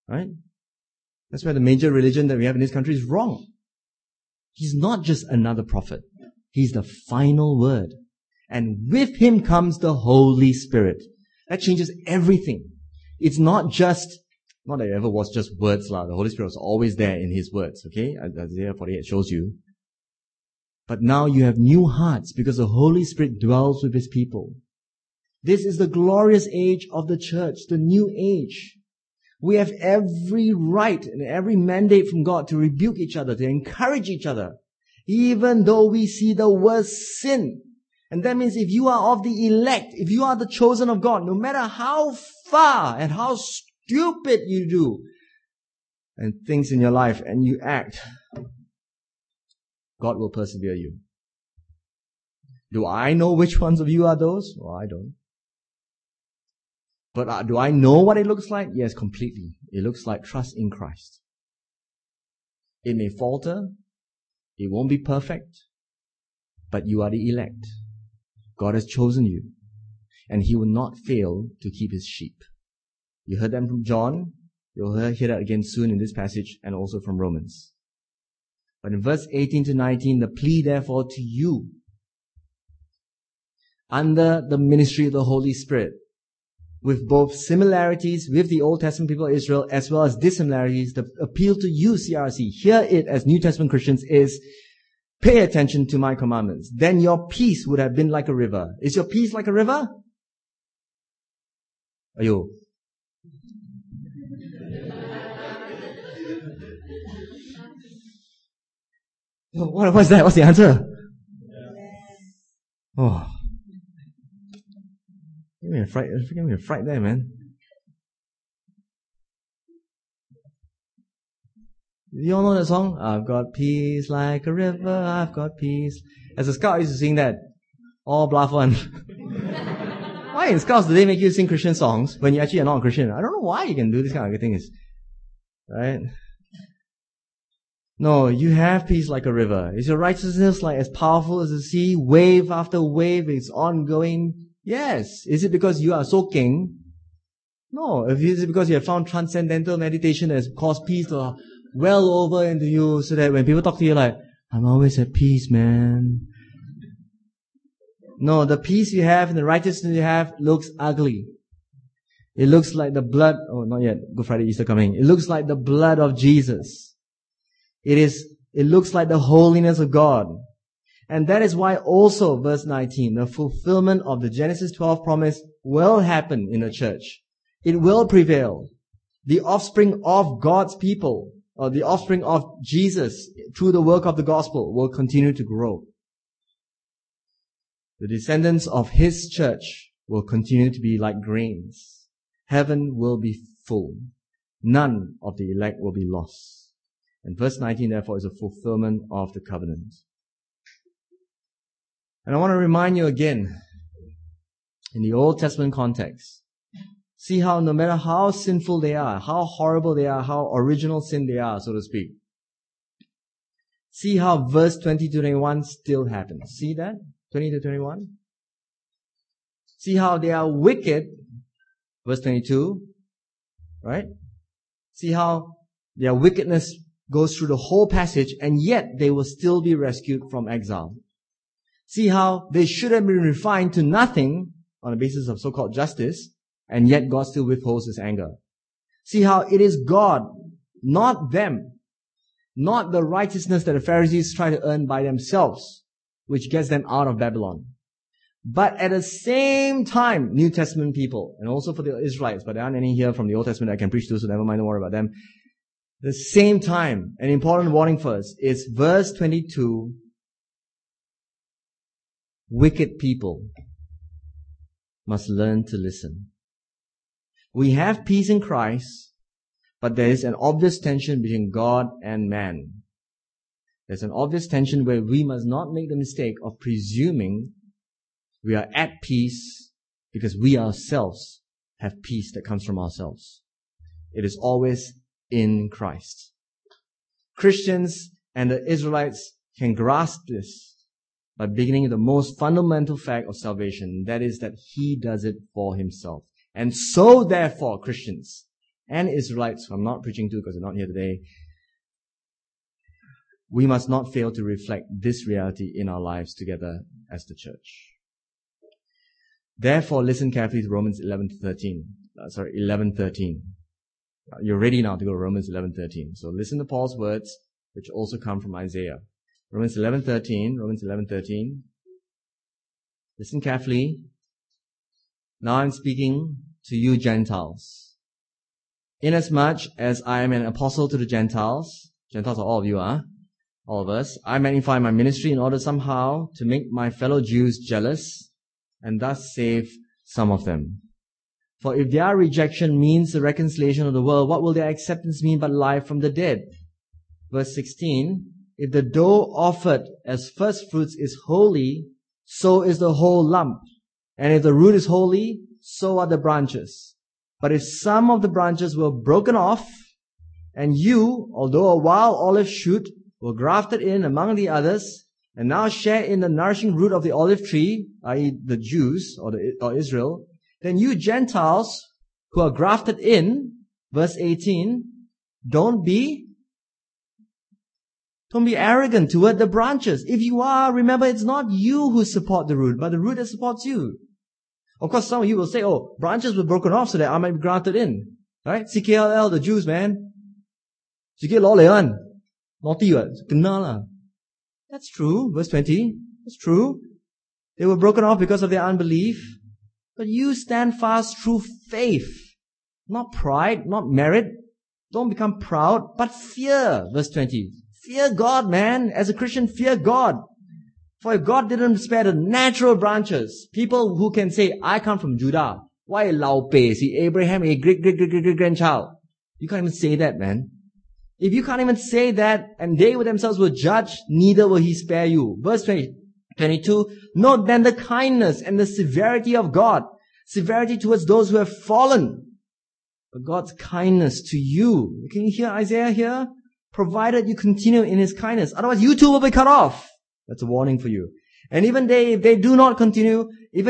Right? That's why the major religion that we have in this country is wrong. He's not just another prophet. He's the final word. And with him comes the Holy Spirit. That changes everything. It's not that it ever was just words. The Holy Spirit was always there in his words. Okay? Isaiah 48 shows you. But now you have new hearts because the Holy Spirit dwells with his people. This is the glorious age of the church, the new age. We have every right and every mandate from God to rebuke each other, to encourage each other, even though we see the worst sin. And that means if you are of the elect, if you are the chosen of God, no matter how far and how stupid you do and things in your life and you act, God will persevere you. Do I know which ones of you are those? Well, I don't. But do I know what it looks like? Yes, completely. It looks like trust in Christ. It may falter. It won't be perfect. But you are the elect. God has chosen you. And He will not fail to keep His sheep. You heard that from John. You'll hear that again soon in this passage and also from Romans. But in verse 18 to 19, the plea therefore to you, under the ministry of the Holy Spirit, with both similarities with the Old Testament people of Israel as well as dissimilarities, the appeal to you, CRC, hear it as New Testament Christians is, pay attention to my commandments. Then your peace would have been like a river. Is your peace like a river? Ayo. What's that? What's the answer? Oh. Give me a fright there, man. You all know that song? I've got peace like a river, I've got peace. As a scout, I used to sing that. All bluff one. Why in scouts do they make you sing Christian songs when you actually are not a Christian? I don't know why you can do this kind of things. Right? No, you have peace like a river. Is your righteousness like as powerful as the sea? Wave after wave, it's ongoing. Yes. Is it because you are soaking? No. Is it because you have found transcendental meditation that has caused peace to well over into you so that when people talk to you like, I'm always at peace, man. No, the peace you have and the righteousness you have looks ugly. It looks like the blood, not yet, Good Friday, Easter coming. It looks like the blood of Jesus. It looks like the holiness of God. And that is why also, verse 19, the fulfillment of the Genesis 12 promise will happen in the church. It will prevail. The offspring of God's people, or the offspring of Jesus, through the work of the gospel, will continue to grow. The descendants of His church will continue to be like grains. Heaven will be full. None of the elect will be lost. And verse 19, therefore, is a fulfillment of the covenant. And I want to remind you again, in the Old Testament context, see how no matter how sinful they are, how horrible they are, how original sin they are, so to speak, see how verse 20 to 21 still happens. See that? 20 to 21? See how they are wicked, verse 22, right? See how their wickedness goes through the whole passage, and yet they will still be rescued from exile. See how they should have been refined to nothing on the basis of so-called justice, and yet God still withholds His anger. See how it is God, not them, not the righteousness that the Pharisees try to earn by themselves, which gets them out of Babylon. But at the same time, New Testament people, and also for the Israelites, but there aren't any here from the Old Testament I can preach to, so never mind, don't worry about them. The same time, an important warning for us is verse 22, wicked people must learn to listen. We have peace in Christ, but there is an obvious tension between God and man. There's an obvious tension where we must not make the mistake of presuming we are at peace because we ourselves have peace that comes from ourselves. It is always in Christ. Christians and the Israelites can grasp this by beginning with the most fundamental fact of salvation. That is that He does it for Himself. And so therefore, Christians, and Israelites, who I'm not preaching to because they're not here today, we must not fail to reflect this reality in our lives together as the church. Therefore, listen carefully to Romans 11:13. You're ready now to go to Romans 11:13. So listen to Paul's words, which also come from Isaiah. Romans 11:13. Listen carefully. Now I'm speaking to you Gentiles. Inasmuch as I am an apostle to the Gentiles are all of you, all of us, I magnify my ministry in order somehow to make my fellow Jews jealous and thus save some of them. For if their rejection means the reconciliation of the world, what will their acceptance mean but life from the dead? Verse 16, if the dough offered as first fruits is holy, so is the whole lump. And if the root is holy, so are the branches. But if some of the branches were broken off, and you, although a wild olive shoot, were grafted in among the others, and now share in the nourishing root of the olive tree, i.e. the Jews or Israel, then you Gentiles who are grafted in, verse 18, don't be arrogant toward the branches. If you are, remember it's not you who support the root, but the root that supports you. Of course, some of you will say, oh, branches were broken off so that I might be grafted in. Right? CKLL, the Jews, man. CK law leon. Naughty, kena lah. That's true. Verse 20. That's true. They were broken off because of their unbelief. But you stand fast through faith. Not pride, not merit. Don't become proud, but fear. Verse 20. Fear God, man. As a Christian, fear God. For if God didn't spare the natural branches, people who can say, I come from Judah. Why Lao Pei? See, Abraham, a great-grandchild. You can't even say that, man. If you can't even say that, and they themselves will judge, neither will He spare you. Verse 22, note then the kindness and the severity of God. Severity towards those who have fallen. But God's kindness to you. Can you hear Isaiah here? Provided you continue in His kindness. Otherwise, you too will be cut off. That's a warning for you. And even if they do not continue in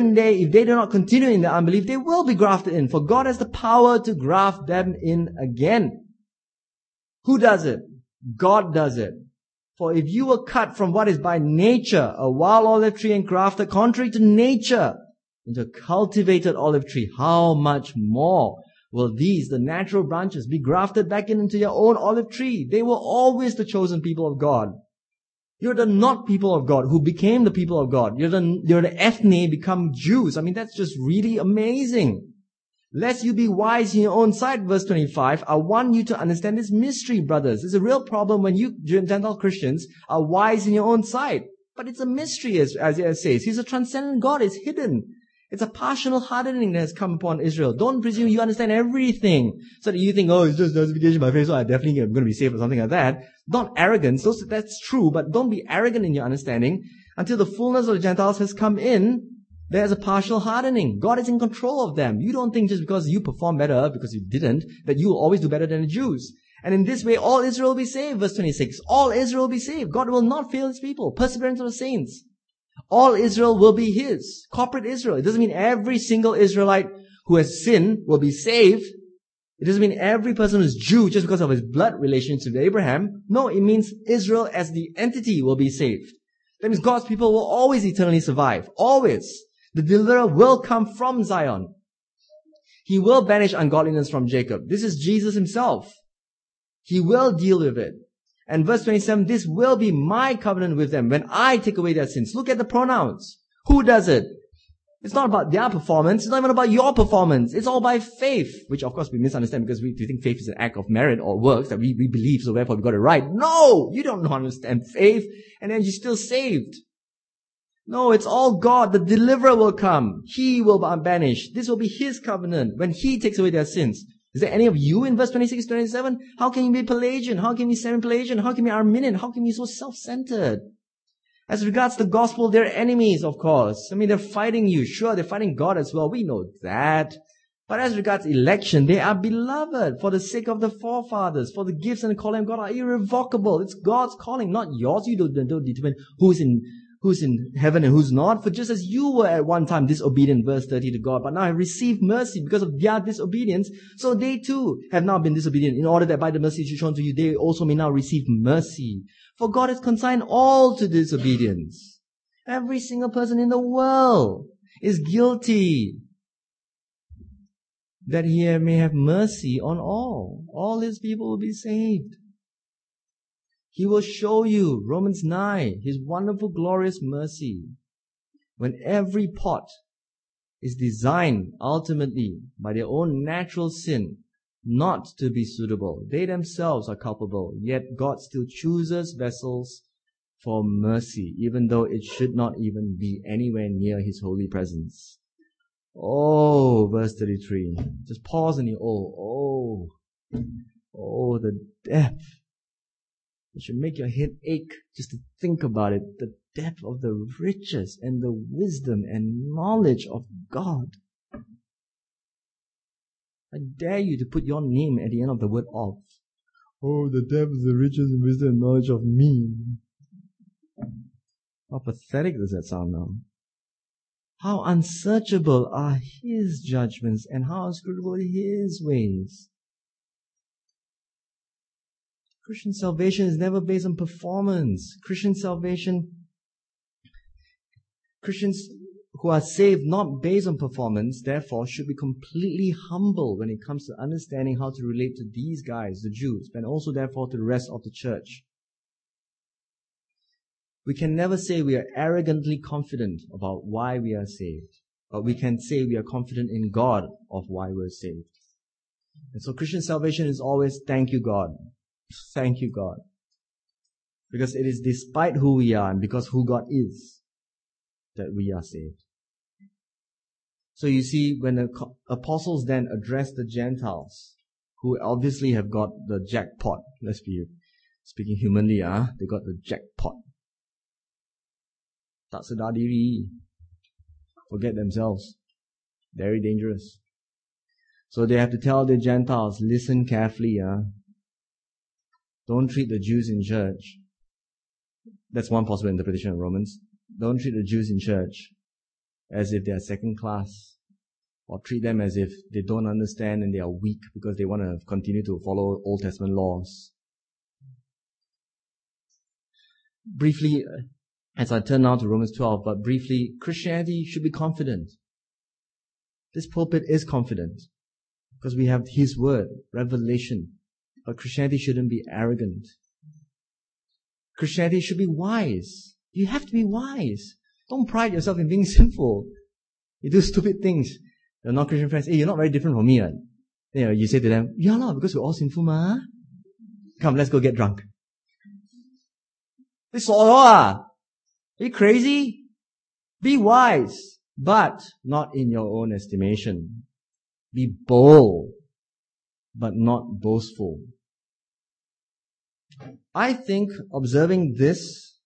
their unbelief, they will be grafted in. For God has the power to graft them in again. Who does it? God does it. For if you were cut from what is by nature, a wild olive tree, and grafted contrary to nature into a cultivated olive tree, how much more will these, the natural branches, be grafted back into your own olive tree? They were always the chosen people of God. You're the not people of God who became the people of God. You're the ethne become Jews. I mean, that's just really amazing. Lest you be wise in your own sight, verse 25, I want you to understand this mystery, brothers. It's a real problem when you Gentile Christians are wise in your own sight. But it's a mystery, as Isaiah says. He's a transcendent God. It's hidden. It's a partial hardening that has come upon Israel. Don't presume you understand everything. So that you think, oh, it's just justification by faith, so I definitely am going to be saved or something like that. Not arrogance. That's true, but don't be arrogant in your understanding. Until the fullness of the Gentiles has come in, there's a partial hardening. God is in control of them. You don't think just because you perform better, because you didn't, that you will always do better than the Jews. And in this way, all Israel will be saved. Verse 26. All Israel will be saved. God will not fail His people. Perseverance of the saints. All Israel will be His. Corporate Israel. It doesn't mean every single Israelite who has sinned will be saved. It doesn't mean every person who's Jew just because of his blood relationship with Abraham. No, it means Israel as the entity will be saved. That means God's people will always eternally survive. Always. The deliverer will come from Zion. He will banish ungodliness from Jacob. This is Jesus Himself. He will deal with it. And verse 27, this will be my covenant with them when I take away their sins. Look at the pronouns. Who does it? It's not about their performance. It's not even about your performance. It's all by faith, which of course we misunderstand because we think faith is an act of merit or works that we believe, so therefore we got it right. No! You don't understand faith, and then you're still saved. No, it's all God. The deliverer will come. He will banish. This will be His covenant when He takes away their sins. Is there any of you in verse 26, 27? How can you be Pelagian? How can you be semi-Pelagian? How can you be Arminian? How can you be so self-centered? As regards the gospel, they're enemies, of course. I mean, they're fighting you. Sure, they're fighting God as well. We know that. But as regards election, they are beloved for the sake of the forefathers. For the gifts and the calling of God are irrevocable. It's God's calling, not yours. You don't determine who's who's in heaven and who's not. For just as you were at one time disobedient, verse 30, to God, but now have received mercy because of their disobedience, so they too have now been disobedient, in order that by the mercy which is shown to you, they also may now receive mercy. For God has consigned all to disobedience. Every single person in the world is guilty, that He may have mercy on all. All His people will be saved. He will show you, Romans 9, His wonderful, glorious mercy, when every pot is designed ultimately by their own natural sin not to be suitable. They themselves are culpable, yet God still chooses vessels for mercy, even though it should not even be anywhere near His holy presence. Oh, verse 33. Just pause in the oh, the depth. It should make your head ache just to think about it. The depth of the riches and the wisdom and knowledge of God. I dare you to put your name at the end of the word of. Oh, the depth of the riches and wisdom and knowledge of me. How pathetic does that sound now? How unsearchable are His judgments and how inscrutable His ways. Christian salvation is never based on performance. Christians who are saved not based on performance, therefore, should be completely humble when it comes to understanding how to relate to these guys, the Jews, and also therefore to the rest of the church. We can never say we are arrogantly confident about why we are saved, but we can say we are confident in God of why we're saved. And so Christian salvation is always, thank you, God. Thank you, God. Because it is despite who we are and because who God is that we are saved. So you see, when the apostles then address the Gentiles, who obviously have got the jackpot, let's be speaking humanly, they got the jackpot. Tak sedar diri. Forget themselves. Very dangerous. So they have to tell the Gentiles, listen carefully, Don't treat the Jews in church. That's one possible interpretation of Romans. Don't treat the Jews in church as if they are second class, or treat them as if they don't understand and they are weak because they want to continue to follow Old Testament laws. Briefly, as I turn now to Romans 12, but briefly, Christianity should be confident. This pulpit is confident because we have His word, revelation. But Christianity shouldn't be arrogant. Christianity should be wise. You have to be wise. Don't pride yourself in being sinful. You do stupid things. Your non-Christian friends, hey, you're not very different from me. You say to them, yeah, because we're all sinful, ma. Come, let's go get drunk. Are you crazy? Be wise, but not in your own estimation. Be bold, but not boastful. I think studying this,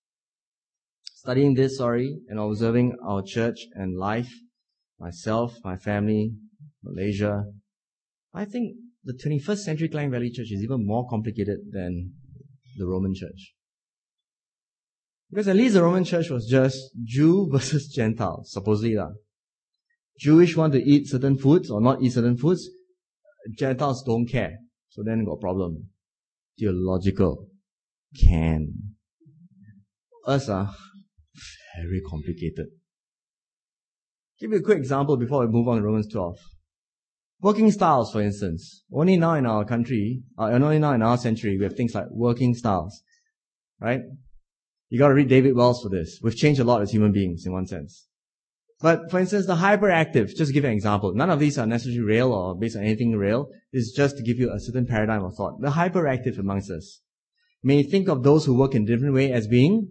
and observing our church and life, myself, my family, Malaysia, I think the 21st century Klang Valley Church is even more complicated than the Roman Church. Because at least the Roman Church was just Jew versus Gentile, supposedly. Jewish want to eat certain foods or not eat certain foods. Gentiles don't care. So then got a problem. Theological. Can. Us are very complicated. Give you a quick example before we move on to Romans 12. Working styles, for instance. Only now in our country, only now in our century, we have things like working styles. Right? You gotta read David Wells for this. We've changed a lot as human beings in one sense. But for instance, the hyperactive, just to give you an example, none of these are necessarily real or based on anything real. This is just to give you a certain paradigm of thought. The hyperactive amongst us may think of those who work in a different way as being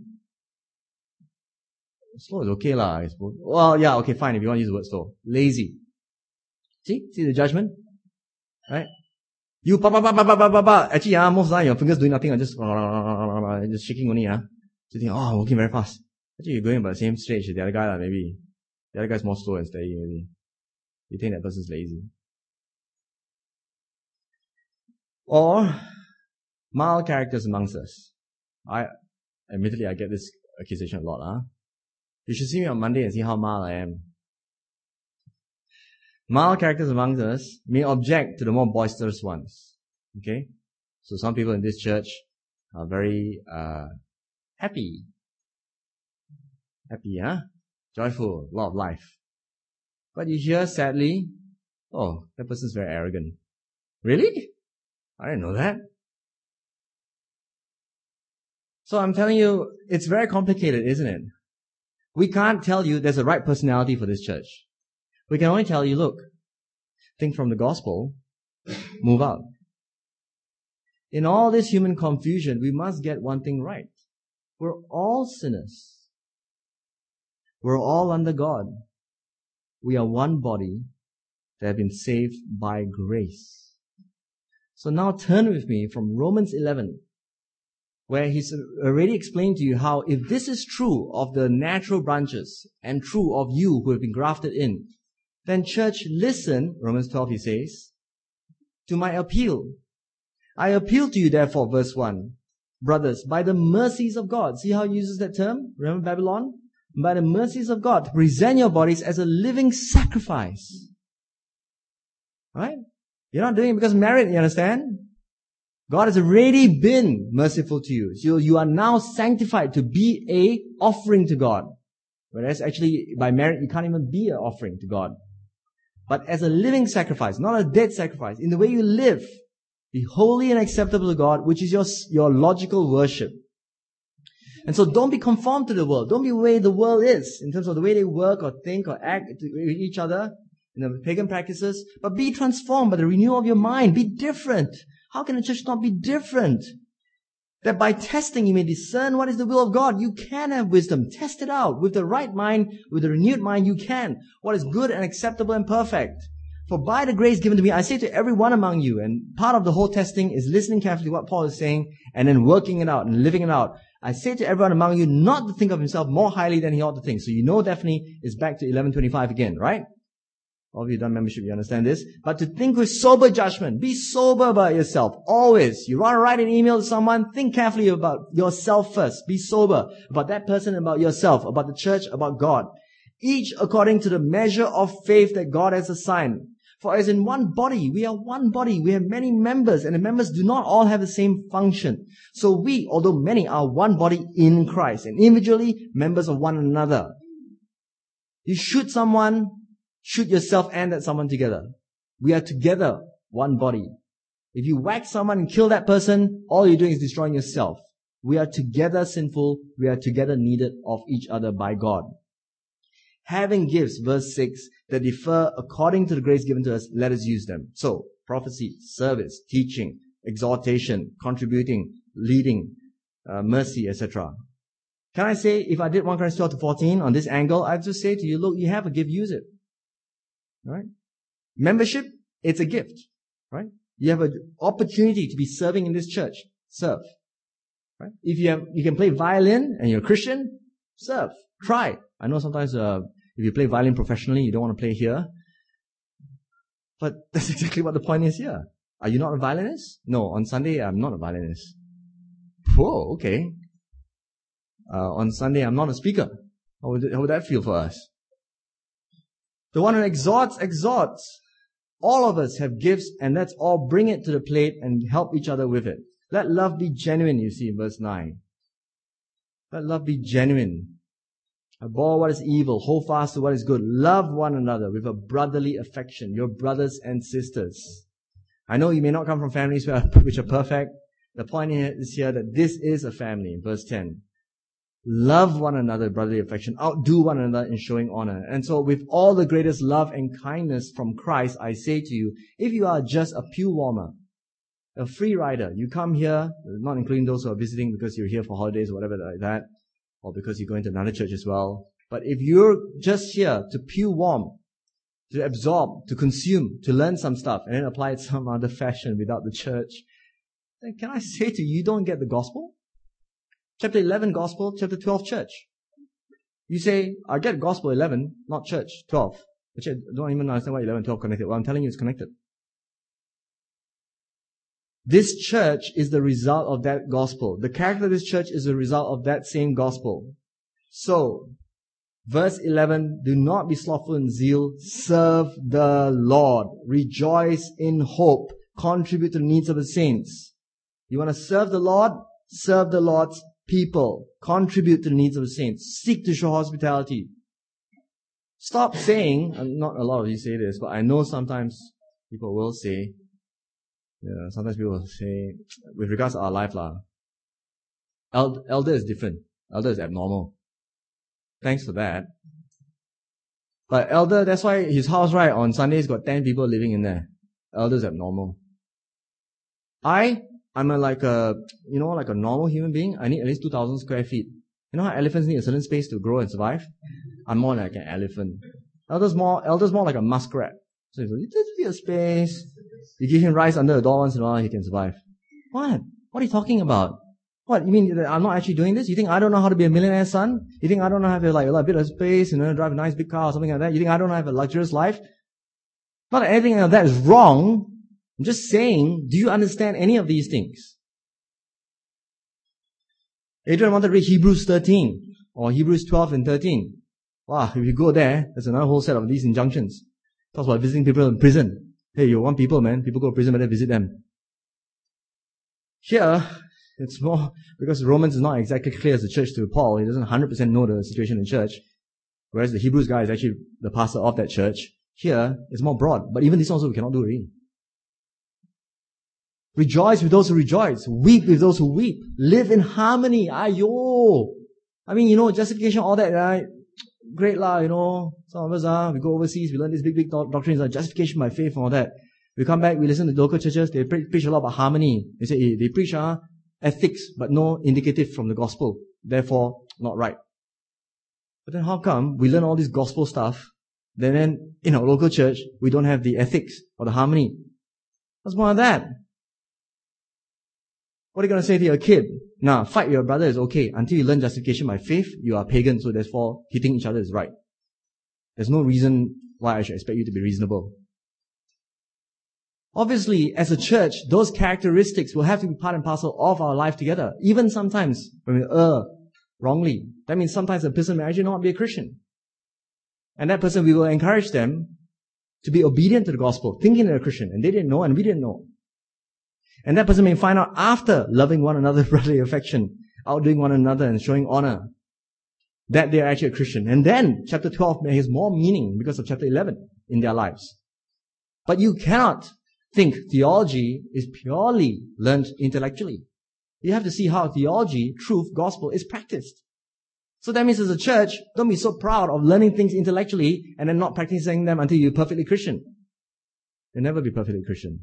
slow is okay lah, I suppose. Well, yeah, okay, fine, if you want to use the word slow. Lazy. See the judgment? Right? You actually, most of the time your fingers doing nothing, just shaking only, So you think, I'm working very fast. Actually, you're going about the same stage as the other guy, maybe. The other guy's more slow and steady, maybe. You think that person's lazy. Or, mild characters amongst us. Admittedly, I get this accusation a lot, You should see me on Monday and see how mild I am. Mild characters among us may object to the more boisterous ones. Okay? So some people in this church are very happy. Happy, huh? Joyful, a lot of life. But you hear, sadly, oh, that person's very arrogant. Really? I didn't know that. So I'm telling you, it's very complicated, isn't it? We can't tell you there's a right personality for this church. We can only tell you, look, think from the gospel, move out. In all this human confusion, we must get one thing right. We're all sinners. We're all under God. We are one body that have been saved by grace. So now turn with me from Romans 11, where he's already explained to you how if this is true of the natural branches and true of you who have been grafted in, then church, listen, Romans 12 he says, to my appeal. I appeal to you therefore, verse 1, brothers, by the mercies of God. See how he uses that term? Remember Babylon? By the mercies of God, present your bodies as a living sacrifice. Right? You're not doing it because married, you understand? God has already been merciful to you. So you are now sanctified to be a offering to God. Whereas actually, by merit, you can't even be an offering to God. But as a living sacrifice, not a dead sacrifice. In the way you live, be holy and acceptable to God, which is your logical worship. And so don't be conformed to the world. Don't be the way the world is, in terms of the way they work or think or act with each other, pagan practices. But be transformed by the renewal of your mind. Be different. How can a church not be different? That by testing you may discern what is the will of God. You can have wisdom. Test it out. With the right mind, with the renewed mind, you can. What is good and acceptable and perfect. For by the grace given to me, I say to every one among you, and part of the whole testing is listening carefully to what Paul is saying, and then working it out and living it out. I say to everyone among you not to think of himself more highly than he ought to think. So you know definitely it's back to 11:25 again, right? All of you done membership, you understand this. But to think with sober judgment. Be sober about yourself. Always. You want to write an email to someone, think carefully about yourself first. Be sober about that person, about yourself, about the church, about God. Each according to the measure of faith that God has assigned. For as in one body, we are one body. We have many members, and the members do not all have the same function. So we, although many, are one body in Christ, and individually members of one another. You shoot someone, shoot yourself and that someone together. We are together, one body. If you whack someone and kill that person, all you're doing is destroying yourself. We are together sinful. We are together needed of each other by God. Having gifts, verse 6, that differ according to the grace given to us, let us use them. So, prophecy, service, teaching, exhortation, contributing, leading, mercy, etc. Can I say, if I did 1 Corinthians 12-14 on this angle, I'd just say to you, look, you have a gift, use it. Right? Membership, it's a gift. Right? You have an opportunity to be serving in this church. Serve. Right? If you can play violin and you're a Christian, serve. Try. I know sometimes if you play violin professionally, you don't want to play here. But that's exactly what the point is here. Are you not a violinist? No, on Sunday, I'm not a violinist. Whoa, okay. On Sunday, I'm not a speaker. How would that feel for us? The one who exhorts. All of us have gifts, and let's all bring it to the plate and help each other with it. Let love be genuine, you see in verse 9. Let love be genuine. Abhor what is evil, hold fast to what is good. Love one another with a brotherly affection, your brothers and sisters. I know you may not come from families which are perfect. The point is here that this is a family, verse 10. Love one another, brotherly affection. Outdo one another in showing honor. And so with all the greatest love and kindness from Christ, I say to you, if you are just a pew warmer, a free rider, you come here, not including those who are visiting because you're here for holidays or whatever like that, or because you're going to another church as well. But if you're just here to pew warm, to absorb, to consume, to learn some stuff, and then apply it some other fashion without the church, then can I say to you, you don't get the gospel? Chapter 11 gospel, chapter 12 church. You say, I get gospel 11, not church 12. Which I don't even understand why 11 and 12 connected. Well, I'm telling you it's connected. This church is the result of that gospel. The character of this church is the result of that same gospel. So, Verse 11, do not be slothful in zeal. Serve the Lord. Rejoice in hope. Contribute to the needs of the saints. You want to serve the Lord? Serve the Lord's people. Contribute to the needs of the saints. Seek to show hospitality. Stop saying, not a lot of you say this, but I know sometimes people will say, sometimes people will say, with regards to our life, elder is different. Elder is abnormal. Thanks for that. But elder, that's why his house, right, on Sundays got 10 people living in there. Elder's abnormal. I'm like a normal human being. I need at least 2,000 square feet. You know how elephants need a certain space to grow and survive? I'm more like an elephant. Elder's more like a muskrat. So he's a little bit of space. You give him rice under the door once in a while, he can survive. What? What are you talking about? What? You mean that I'm not actually doing this? You think I don't know how to be a millionaire's son? You think I don't know how to have a bit of space, drive a nice big car or something like that? You think I don't have a luxurious life? Not that anything of that is wrong. I'm just saying, do you understand any of these things? Adrian wanted to read Hebrews 13 or Hebrews 12 and 13. Wow, if you go there, there's another whole set of these injunctions. Talks about visiting people in prison. Hey, you want people, man. People go to prison, better visit them. Here, it's more, because Romans is not exactly clear as the church to Paul. He doesn't 100% know the situation in church. Whereas the Hebrews guy is actually the pastor of that church. Here, it's more broad. But even this also we cannot do already. Rejoice with those who rejoice. Weep with those who weep. Live in harmony. Ayo. I mean, justification, all that, right? Great lah, Some of us, we go overseas, we learn these big doctrines like justification by faith and all that. We come back, we listen to local churches, they preach a lot about harmony. They say, they preach ethics, but no indicative from the gospel. Therefore, not right. But then how come we learn all this gospel stuff, then in our local church, we don't have the ethics or the harmony? What's more of that? What are you going to say to your kid? Nah, fight with your brother is okay. Until you learn justification by faith, you are pagan, so therefore hitting each other is right. There's no reason why I should expect you to be reasonable. Obviously, as a church, those characteristics will have to be part and parcel of our life together. Even sometimes when we err wrongly. That means sometimes a person may actually not be a Christian. And that person, we will encourage them to be obedient to the gospel, thinking they're a Christian. And they didn't know and we didn't know. And that person may find out after loving one another with brotherly affection, outdoing one another and showing honor, that they are actually a Christian. And then chapter 12 has more meaning because of chapter 11 in their lives. But you cannot think theology is purely learned intellectually. You have to see how theology, truth, gospel is practiced. So that means as a church, don't be so proud of learning things intellectually and then not practicing them until you're perfectly Christian. You'll never be perfectly Christian.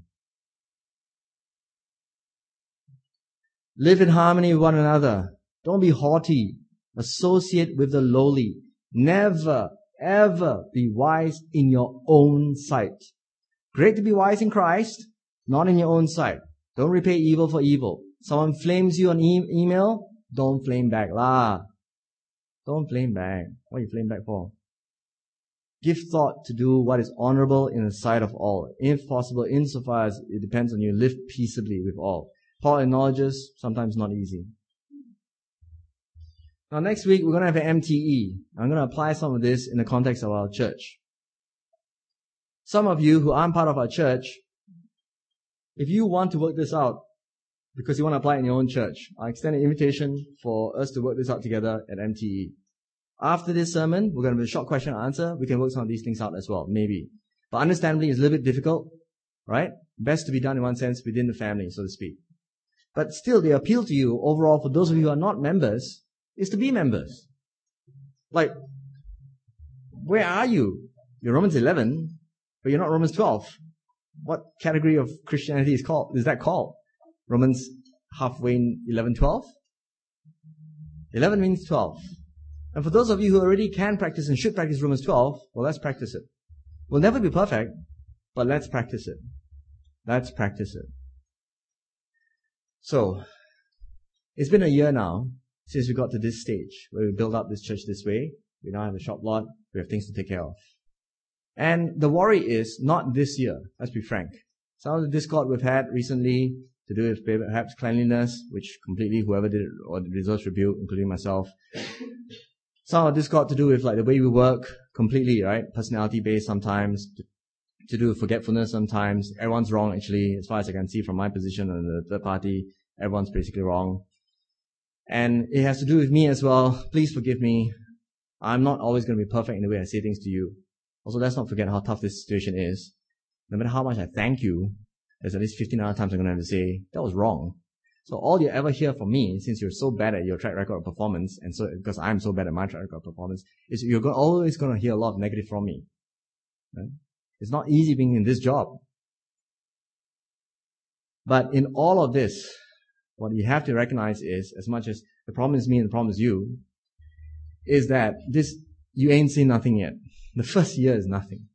Live in harmony with one another. Don't be haughty. Associate with the lowly. Never, ever be wise in your own sight. Great to be wise in Christ, not in your own sight. Don't repay evil for evil. Someone flames you on email, don't flame back lah. Don't flame back. What are you flame back for? Give thought to do what is honorable in the sight of all. If possible, insofar as it depends on you, live peaceably with all. Paul acknowledges, sometimes not easy. Now next week, we're going to have an MTE. I'm going to apply some of this in the context of our church. Some of you who aren't part of our church, if you want to work this out, because you want to apply it in your own church, I extend an invitation for us to work this out together at MTE. After this sermon, we're going to have a short question and answer. We can work some of these things out as well, maybe. But understandably, it's a little bit difficult, right? Best to be done in one sense within the family, so to speak. But still, the appeal to you overall, for those of you who are not members, is to be members. Like, where are you? You're Romans 11, but you're not Romans 12. What category of Christianity is that called? Romans halfway in 11, 12? 11 means 12. And for those of you who already can practice and should practice Romans 12, well, let's practice it. We'll never be perfect, but let's practice it. Let's practice it. So, it's been a year now since we got to this stage where we built up this church this way. We now have a shop lot. We have things to take care of. And the worry is not this year. Let's be frank. Some of the discord we've had recently to do with perhaps cleanliness, which completely whoever did it or deserves rebuke, including myself. Some of this got to do with like the way we work completely, right? Personality based sometimes, to do with forgetfulness sometimes. Everyone's wrong actually, as far as I can see from my position on the third party. Everyone's basically wrong. And it has to do with me as well. Please forgive me. I'm not always going to be perfect in the way I say things to you. Also, let's not forget how tough this situation is. No matter how much I thank you, there's at least 15 other times I'm going to have to say, that was wrong. So all you ever hear from me, since you're so bad at your track record of performance, and so because I'm so bad at my track record of performance, is you're always going to hear a lot of negative from me. Right? It's not easy being in this job. But in all of this, what you have to recognize is, as much as the problem is me and the problem is you, is that you ain't seen nothing yet. The first year is nothing.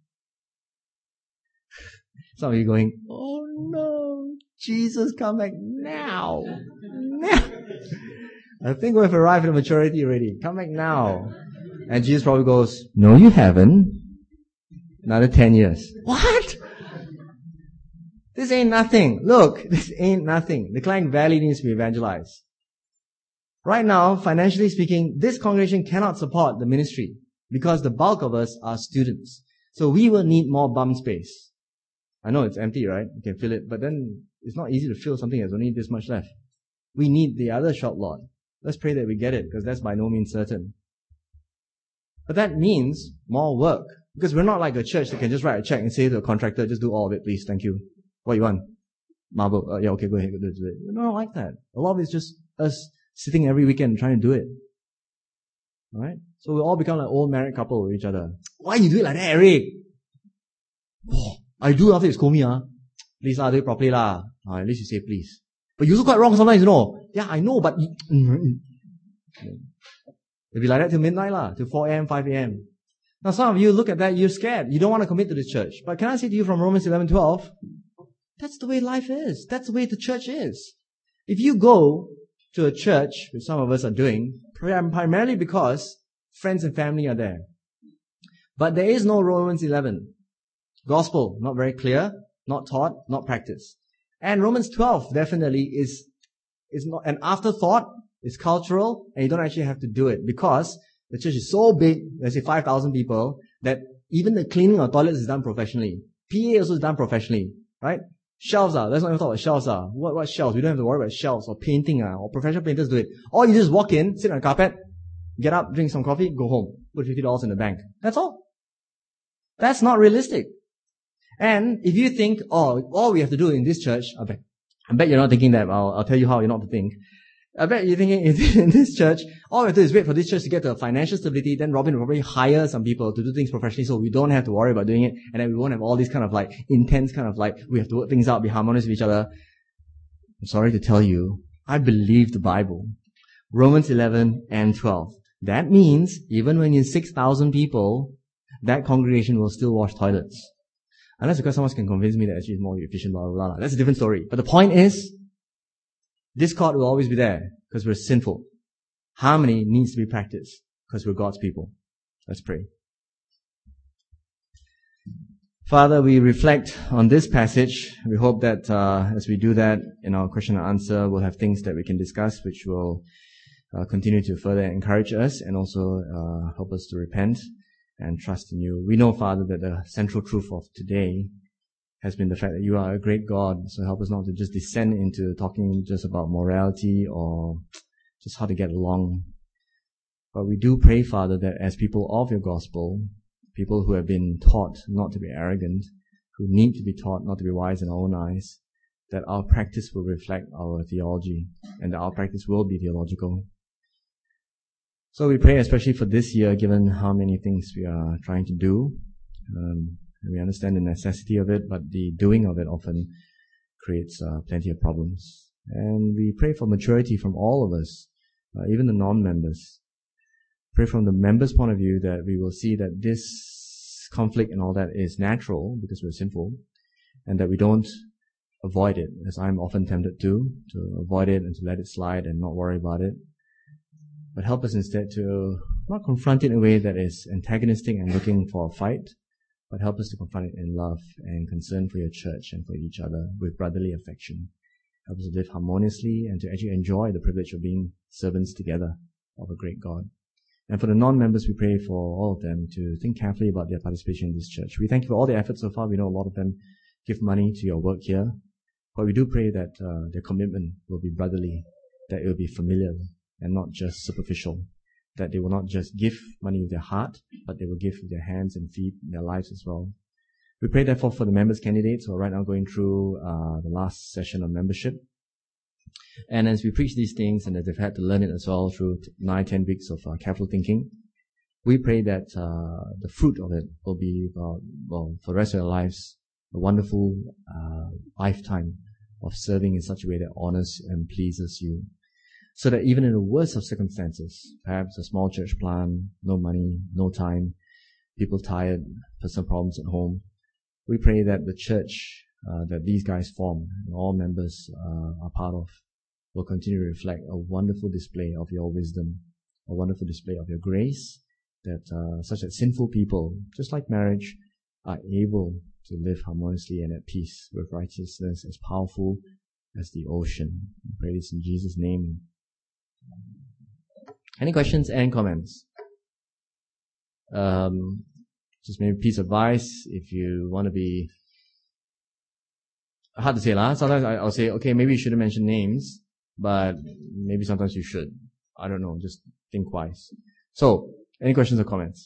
Some of you going, oh no, Jesus, come back now. Now. I think we've arrived at maturity already. Come back now. And Jesus probably goes, no, you haven't. Another 10 years. What? This ain't nothing. Look, this ain't nothing. The Klang Valley needs to be evangelized. Right now, financially speaking, this congregation cannot support the ministry because the bulk of us are students. So we will need more bum space. I know it's empty, right? You can fill it, but then it's not easy to fill something that's only this much left. We need the other shop lot. Let's pray that we get it, because that's by no means certain. But that means more work. Because we're not like a church that can just write a check and say to a contractor, just do all of it, please, thank you. What you want? Marble. Yeah, okay, go ahead, do it. We're not like that. A lot of it's just us sitting every weekend trying to do it. Alright? So we all become like old married couple with each other. Why you do it like that, Eric? Oh, I do after you scold me, Please do it properly at least you say please. But you're also quite wrong sometimes, Yeah, I know, but it'll be like that till midnight, till 4 a.m., 5 a.m. Now some of you look at that, you're scared. You don't want to commit to this church. But can I say to you from Romans 11:12, that's the way life is. That's the way the church is. If you go to a church, which some of us are doing, primarily because friends and family are there. But there is no Romans 11. Gospel, not very clear, not taught, not practiced. And Romans 12 definitely is not an afterthought, it's cultural, and you don't actually have to do it because the church is so big, let's say 5,000 people, that even the cleaning of toilets is done professionally. PA also is done professionally, right? Shelves let's not even talk about shelves What shelves? We don't have to worry about shelves or painting or professional painters do it. Or you just walk in, sit on the carpet, get up, drink some coffee, go home, put $50 in the bank. That's all. That's not realistic. And if you think, all we have to do in this church, I bet you're not thinking that. I'll tell you how you're not to think. I bet you're thinking in this church, all we have to do is wait for this church to get to financial stability, then Robin will probably hire some people to do things professionally so we don't have to worry about doing it, and then we won't have all these kind of like intense kind of like, we have to work things out, be harmonious with each other. I'm sorry to tell you, I believe the Bible. Romans 11 and 12. That means, even when you're 6,000 people, that congregation will still wash toilets. Unless because someone can convince me that actually it's more efficient, blah, blah, blah. That's a different story. But the point is, discord will always be there because we're sinful. Harmony needs to be practiced because we're God's people. Let's pray. Father, we reflect on this passage. We hope that as we do that in our question and answer, we'll have things that we can discuss which will continue to further encourage us and also help us to repent and trust in you. We know, Father, that the central truth of today has been the fact that you are a great God. So help us not to just descend into talking just about morality or just how to get along. But we do pray, Father, that as people of your gospel, people who have been taught not to be arrogant, who need to be taught not to be wise in our own eyes, that our practice will reflect our theology and that our practice will be theological. So we pray especially for this year, given how many things we are trying to do. We understand the necessity of it, but the doing of it often creates plenty of problems. And we pray for maturity from all of us, even the non-members. Pray from the members' point of view that we will see that this conflict and all that is natural because we're sinful, and that we don't avoid it, as I'm often tempted to avoid it and to let it slide and not worry about it. But help us instead to not confront it in a way that is antagonistic and looking for a fight, but help us to confront it in love and concern for your church and for each other with brotherly affection. Help us to live harmoniously and to actually enjoy the privilege of being servants together of a great God. And for the non-members, we pray for all of them to think carefully about their participation in this church. We thank you for all the efforts so far. We know a lot of them give money to your work here. But we do pray that their commitment will be brotherly, that it will be familiar and not just superficial, that they will not just give money with their heart, but they will give with their hands and feet and their lives as well. We pray therefore for the members candidates who are right now going through the last session of membership. And as we preach these things and as they've had to learn it as well through 9-10 weeks of careful thinking, we pray that the fruit of it will be, for the rest of their lives, a wonderful lifetime of serving in such a way that honors and pleases you. So that even in the worst of circumstances, perhaps a small church plant, no money, no time, people tired, personal problems at home, we pray that the church that these guys form and all members are part of will continue to reflect a wonderful display of your wisdom, a wonderful display of your grace, that such that sinful people, just like marriage, are able to live harmoniously and at peace with righteousness as powerful as the ocean. We pray this in Jesus' name. Any questions and comments? Just maybe a piece of advice, if you want to be, hard to say lah. Sometimes I'll say, okay, maybe you shouldn't mention names, but maybe sometimes you should. I don't know, just think twice. So, any questions or comments?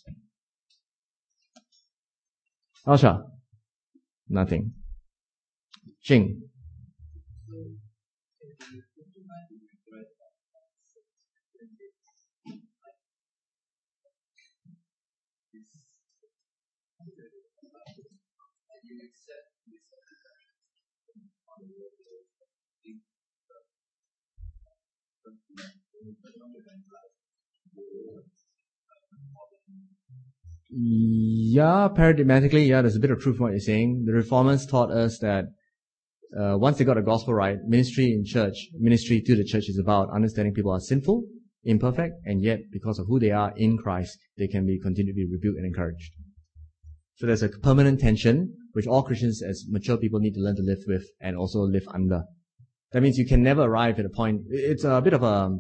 Alsha? Nothing. Ching? Yeah, paradigmatically, yeah, there's a bit of truth in what you're saying. The Reformers taught us that once they got the gospel right, ministry to the church is about understanding people are sinful, imperfect, and yet because of who they are in Christ, they can be continued to be rebuked and encouraged. So there's a permanent tension which all Christians as mature people need to learn to live with and also live under. That means you can never arrive at a point. It's a bit of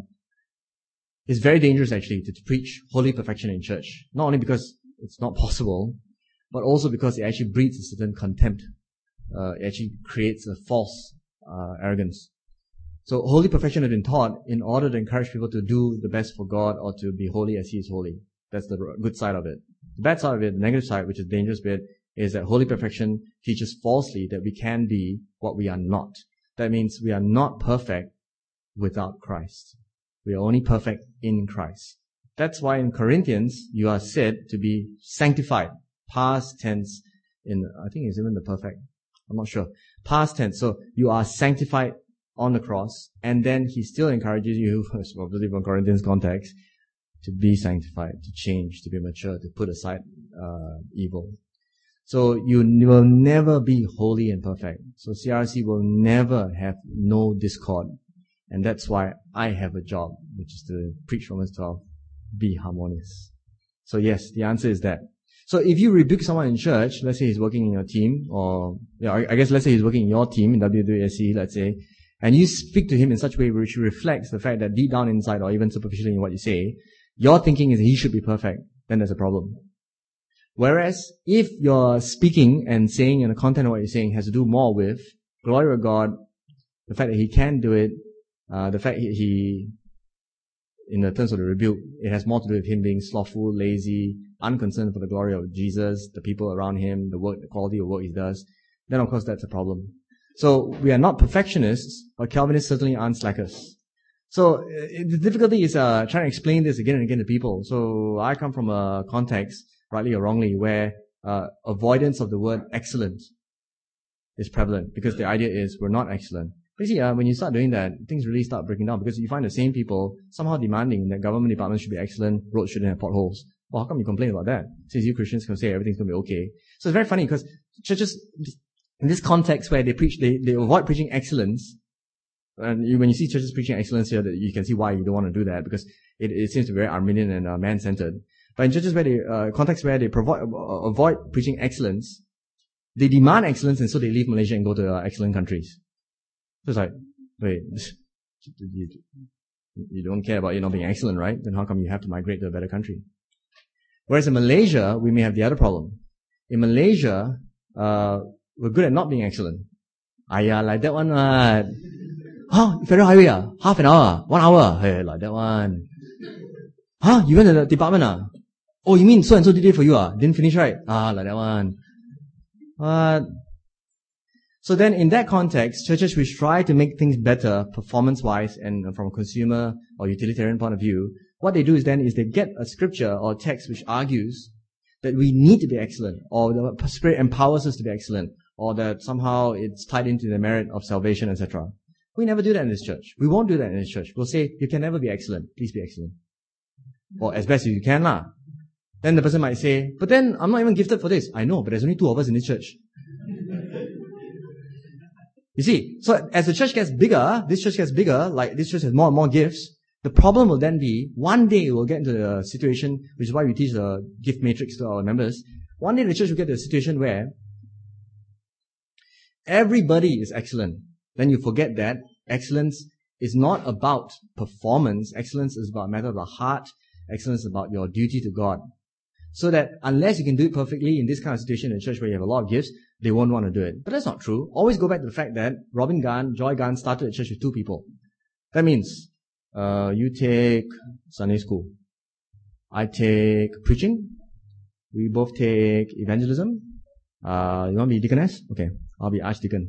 it's very dangerous actually to preach holy perfection in church. Not only because it's not possible, but also because it actually breeds a certain contempt. It actually creates a false arrogance. So holy perfection has been taught in order to encourage people to do the best for God or to be holy as He is holy. That's the good side of it. The bad side of it, the negative side, which is the dangerous bit, is that holy perfection teaches falsely that we can be what we are not. That means we are not perfect without Christ. We are only perfect in Christ. That's why in Corinthians, you are said to be sanctified. Past tense I think it's even the perfect. I'm not sure. Past tense. So you are sanctified on the cross, and then He still encourages you, obviously from Corinthians context, to be sanctified, to change, to be mature, to put aside evil. So you will never be holy and perfect. So CRC will never have no discord. And that's why I have a job, which is to preach Romans 12, be harmonious. So yes, the answer is that. So if you rebuke someone in church, let's say he's working in your team, or I guess let's say he's working in your team in WWSC, let's say, and you speak to him in such a way which reflects the fact that deep down inside, or even superficially in what you say, your thinking is he should be perfect, then there's a problem. Whereas if you're speaking and saying, and the content of what you're saying has to do more with glory of God, the fact that He can do it, the fact he, in the terms of the rebuke, it has more to do with him being slothful, lazy, unconcerned for the glory of Jesus, the people around him, the quality of work he does, then of course that's a problem. So we are not perfectionists, but Calvinists certainly aren't slackers. So the difficulty is trying to explain this again and again to people. So I come from a context, rightly or wrongly, where avoidance of the word excellent is prevalent, because the idea is we're not excellent. Basically, when you start doing that, things really start breaking down, because you find the same people somehow demanding that government departments should be excellent, roads shouldn't have potholes. Well, how come you complain about that? Since you Christians can say everything's going to be okay. So it's very funny, because churches, in this context where they preach, they avoid preaching excellence, and when you see churches preaching excellence here, you can see why you don't want to do that, because it seems to be very Arminian and man-centered. But in churches where context where they avoid preaching excellence, they demand excellence, and so they leave Malaysia and go to excellent countries. So it's like, wait, You don't care about you not being excellent, right? Then how come you have to migrate to a better country? Whereas in Malaysia, we may have the other problem. In Malaysia, we're good at not being excellent. Like that one, Federal Highway, half an hour, 1 hour, hey, like that one. You went to the department, Oh, you mean so and so did it for you, Didn't finish right? Like that one. So then in that context, churches which try to make things better performance-wise and from a consumer or utilitarian point of view, what they do is they get a scripture or a text which argues that we need to be excellent, or the Spirit empowers us to be excellent, or that somehow it's tied into the merit of salvation, etc. We never do that in this church. We won't do that in this church. We'll say, you can never be excellent. Please be excellent. Or as best as you can lah. Then the person might say, but then I'm not even gifted for this. I know, but there's only 2 of us in this church. You see, so as the church gets bigger, this church gets bigger, like this church has more and more gifts, the problem will then be, one day we'll get into the situation, which is why we teach the gift matrix to our members. One day the church will get to a situation where everybody is excellent. Then you forget that excellence is not about performance. Excellence is about a matter of the heart. Excellence is about your duty to God. So that unless you can do it perfectly in this kind of situation in a church where you have a lot of gifts, they won't want to do it. But that's not true. Always go back to the fact that Robin Gunn, Joy Gunn started a church with 2 people. That means, you take Sunday school. I take preaching. We both take evangelism. You want to be deaconess? Okay. I'll be archdeacon.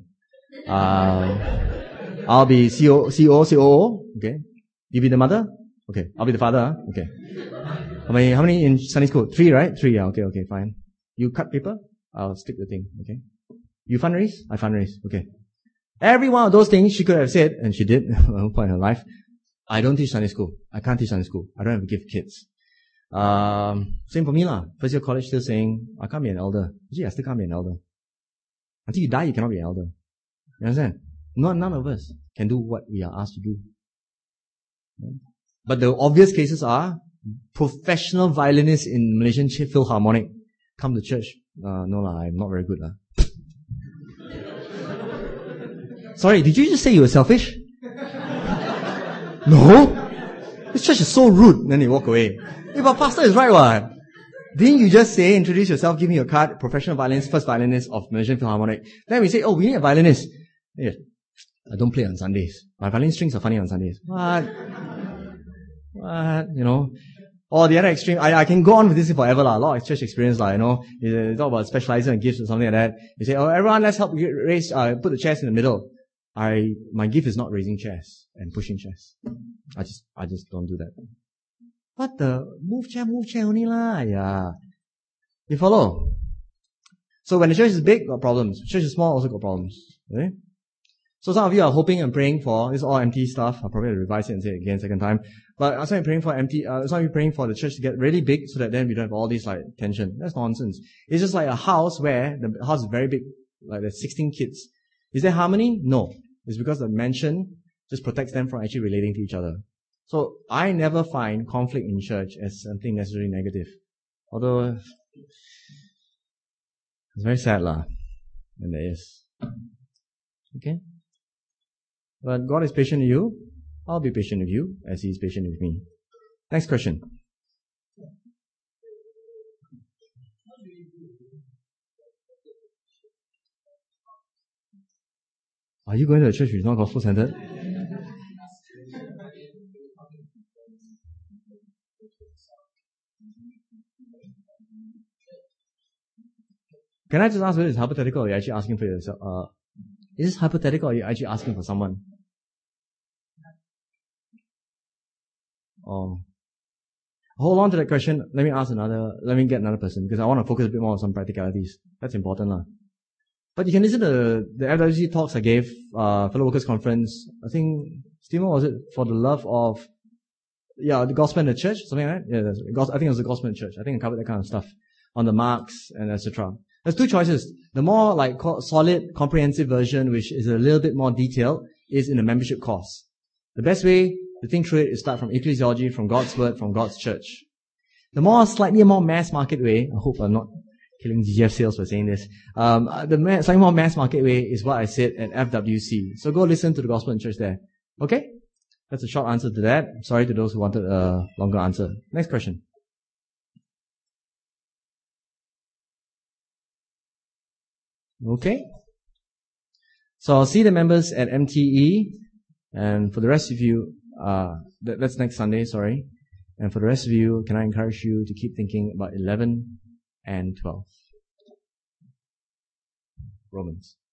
I'll be COO. Okay. You be the mother? Okay. I'll be the father. Okay. How many in Sunday school? 3, right? 3, yeah. Okay, fine. You cut paper? I'll stick the thing. Okay. You fundraise? I fundraise. Okay. Every one of those things she could have said, and she did at one point in her life. I don't teach Sunday school. I can't teach Sunday school. I don't have a gift kids. Same for me lah. First year college still saying, I can't be an elder. Gee, I still can't be an elder. Until you die, you cannot be an elder. You understand? None of us can do what we are asked to do. But the obvious cases are professional violinists in Malaysian Philharmonic come to church. No lah, I'm not very good lah. Sorry, did you just say you were selfish? No? This church is so rude. Then they walk away. Hey, but pastor is right what? Didn't you just say, introduce yourself, give me your card, professional violinist, first violinist of Malaysian Philharmonic. Then we say, oh, we need a violinist. Yeah. I don't play on Sundays. My violin strings are funny on Sundays. What? You know? Or the other extreme, I can go on with this forever lah. A lot of church experience lah, you know. You talk about specializing in gifts or something like that. You say, oh, everyone, let's help raise, put the chairs in the middle. My gift is not raising chairs and pushing chairs. I just don't do that. What the? Move chair only lah. Yeah. You follow? So when the church is big, got problems. Church is small, also got problems. Okay? So some of you are hoping and praying for, this is all empty stuff. I'll probably revise it and say it again second time. But some of you praying for the church to get really big so that then we don't have all this like tension. That's nonsense. It's just like a house where the house is very big, like there's 16 kids. Is there harmony? No. It's because the mansion just protects them from actually relating to each other. So I never find conflict in church as something necessarily negative. Although it's very sad lah, when there is. Okay? But God is patient with you. I'll be patient with you as He is patient with me. Next question. Are you going to a church which is not gospel-centered? Can I just ask whether it's hypothetical or you're actually asking for yourself? Is this hypothetical or you're actually asking for someone? Oh. Hold on to that question. Let me get another person because I want to focus a bit more on some practicalities. That's important lah. But you can listen to the FWC talks I gave, Fellow Workers Conference. I think, Stephen, was it for the love of, the gospel in the church? Something like that? Yeah, I think it was the gospel in the church. I think I covered that kind of stuff on the marks and etc. There's 2 choices. The more like solid, comprehensive version, which is a little bit more detailed, is in the membership course. The best way to think through it is start from ecclesiology, from God's word, from God's church. The slightly more mass market way, I hope I'm not killing GF sales for saying this. The slightly more mass market way is what I said at FWC. So go listen to the gospel in church there. Okay? That's a short answer to that. Sorry to those who wanted a longer answer. Next question. Okay. So I'll see the members at MTE, and for the rest of you, that's next Sunday, sorry. And for the rest of you, can I encourage you to keep thinking about 11 and 12? Romans.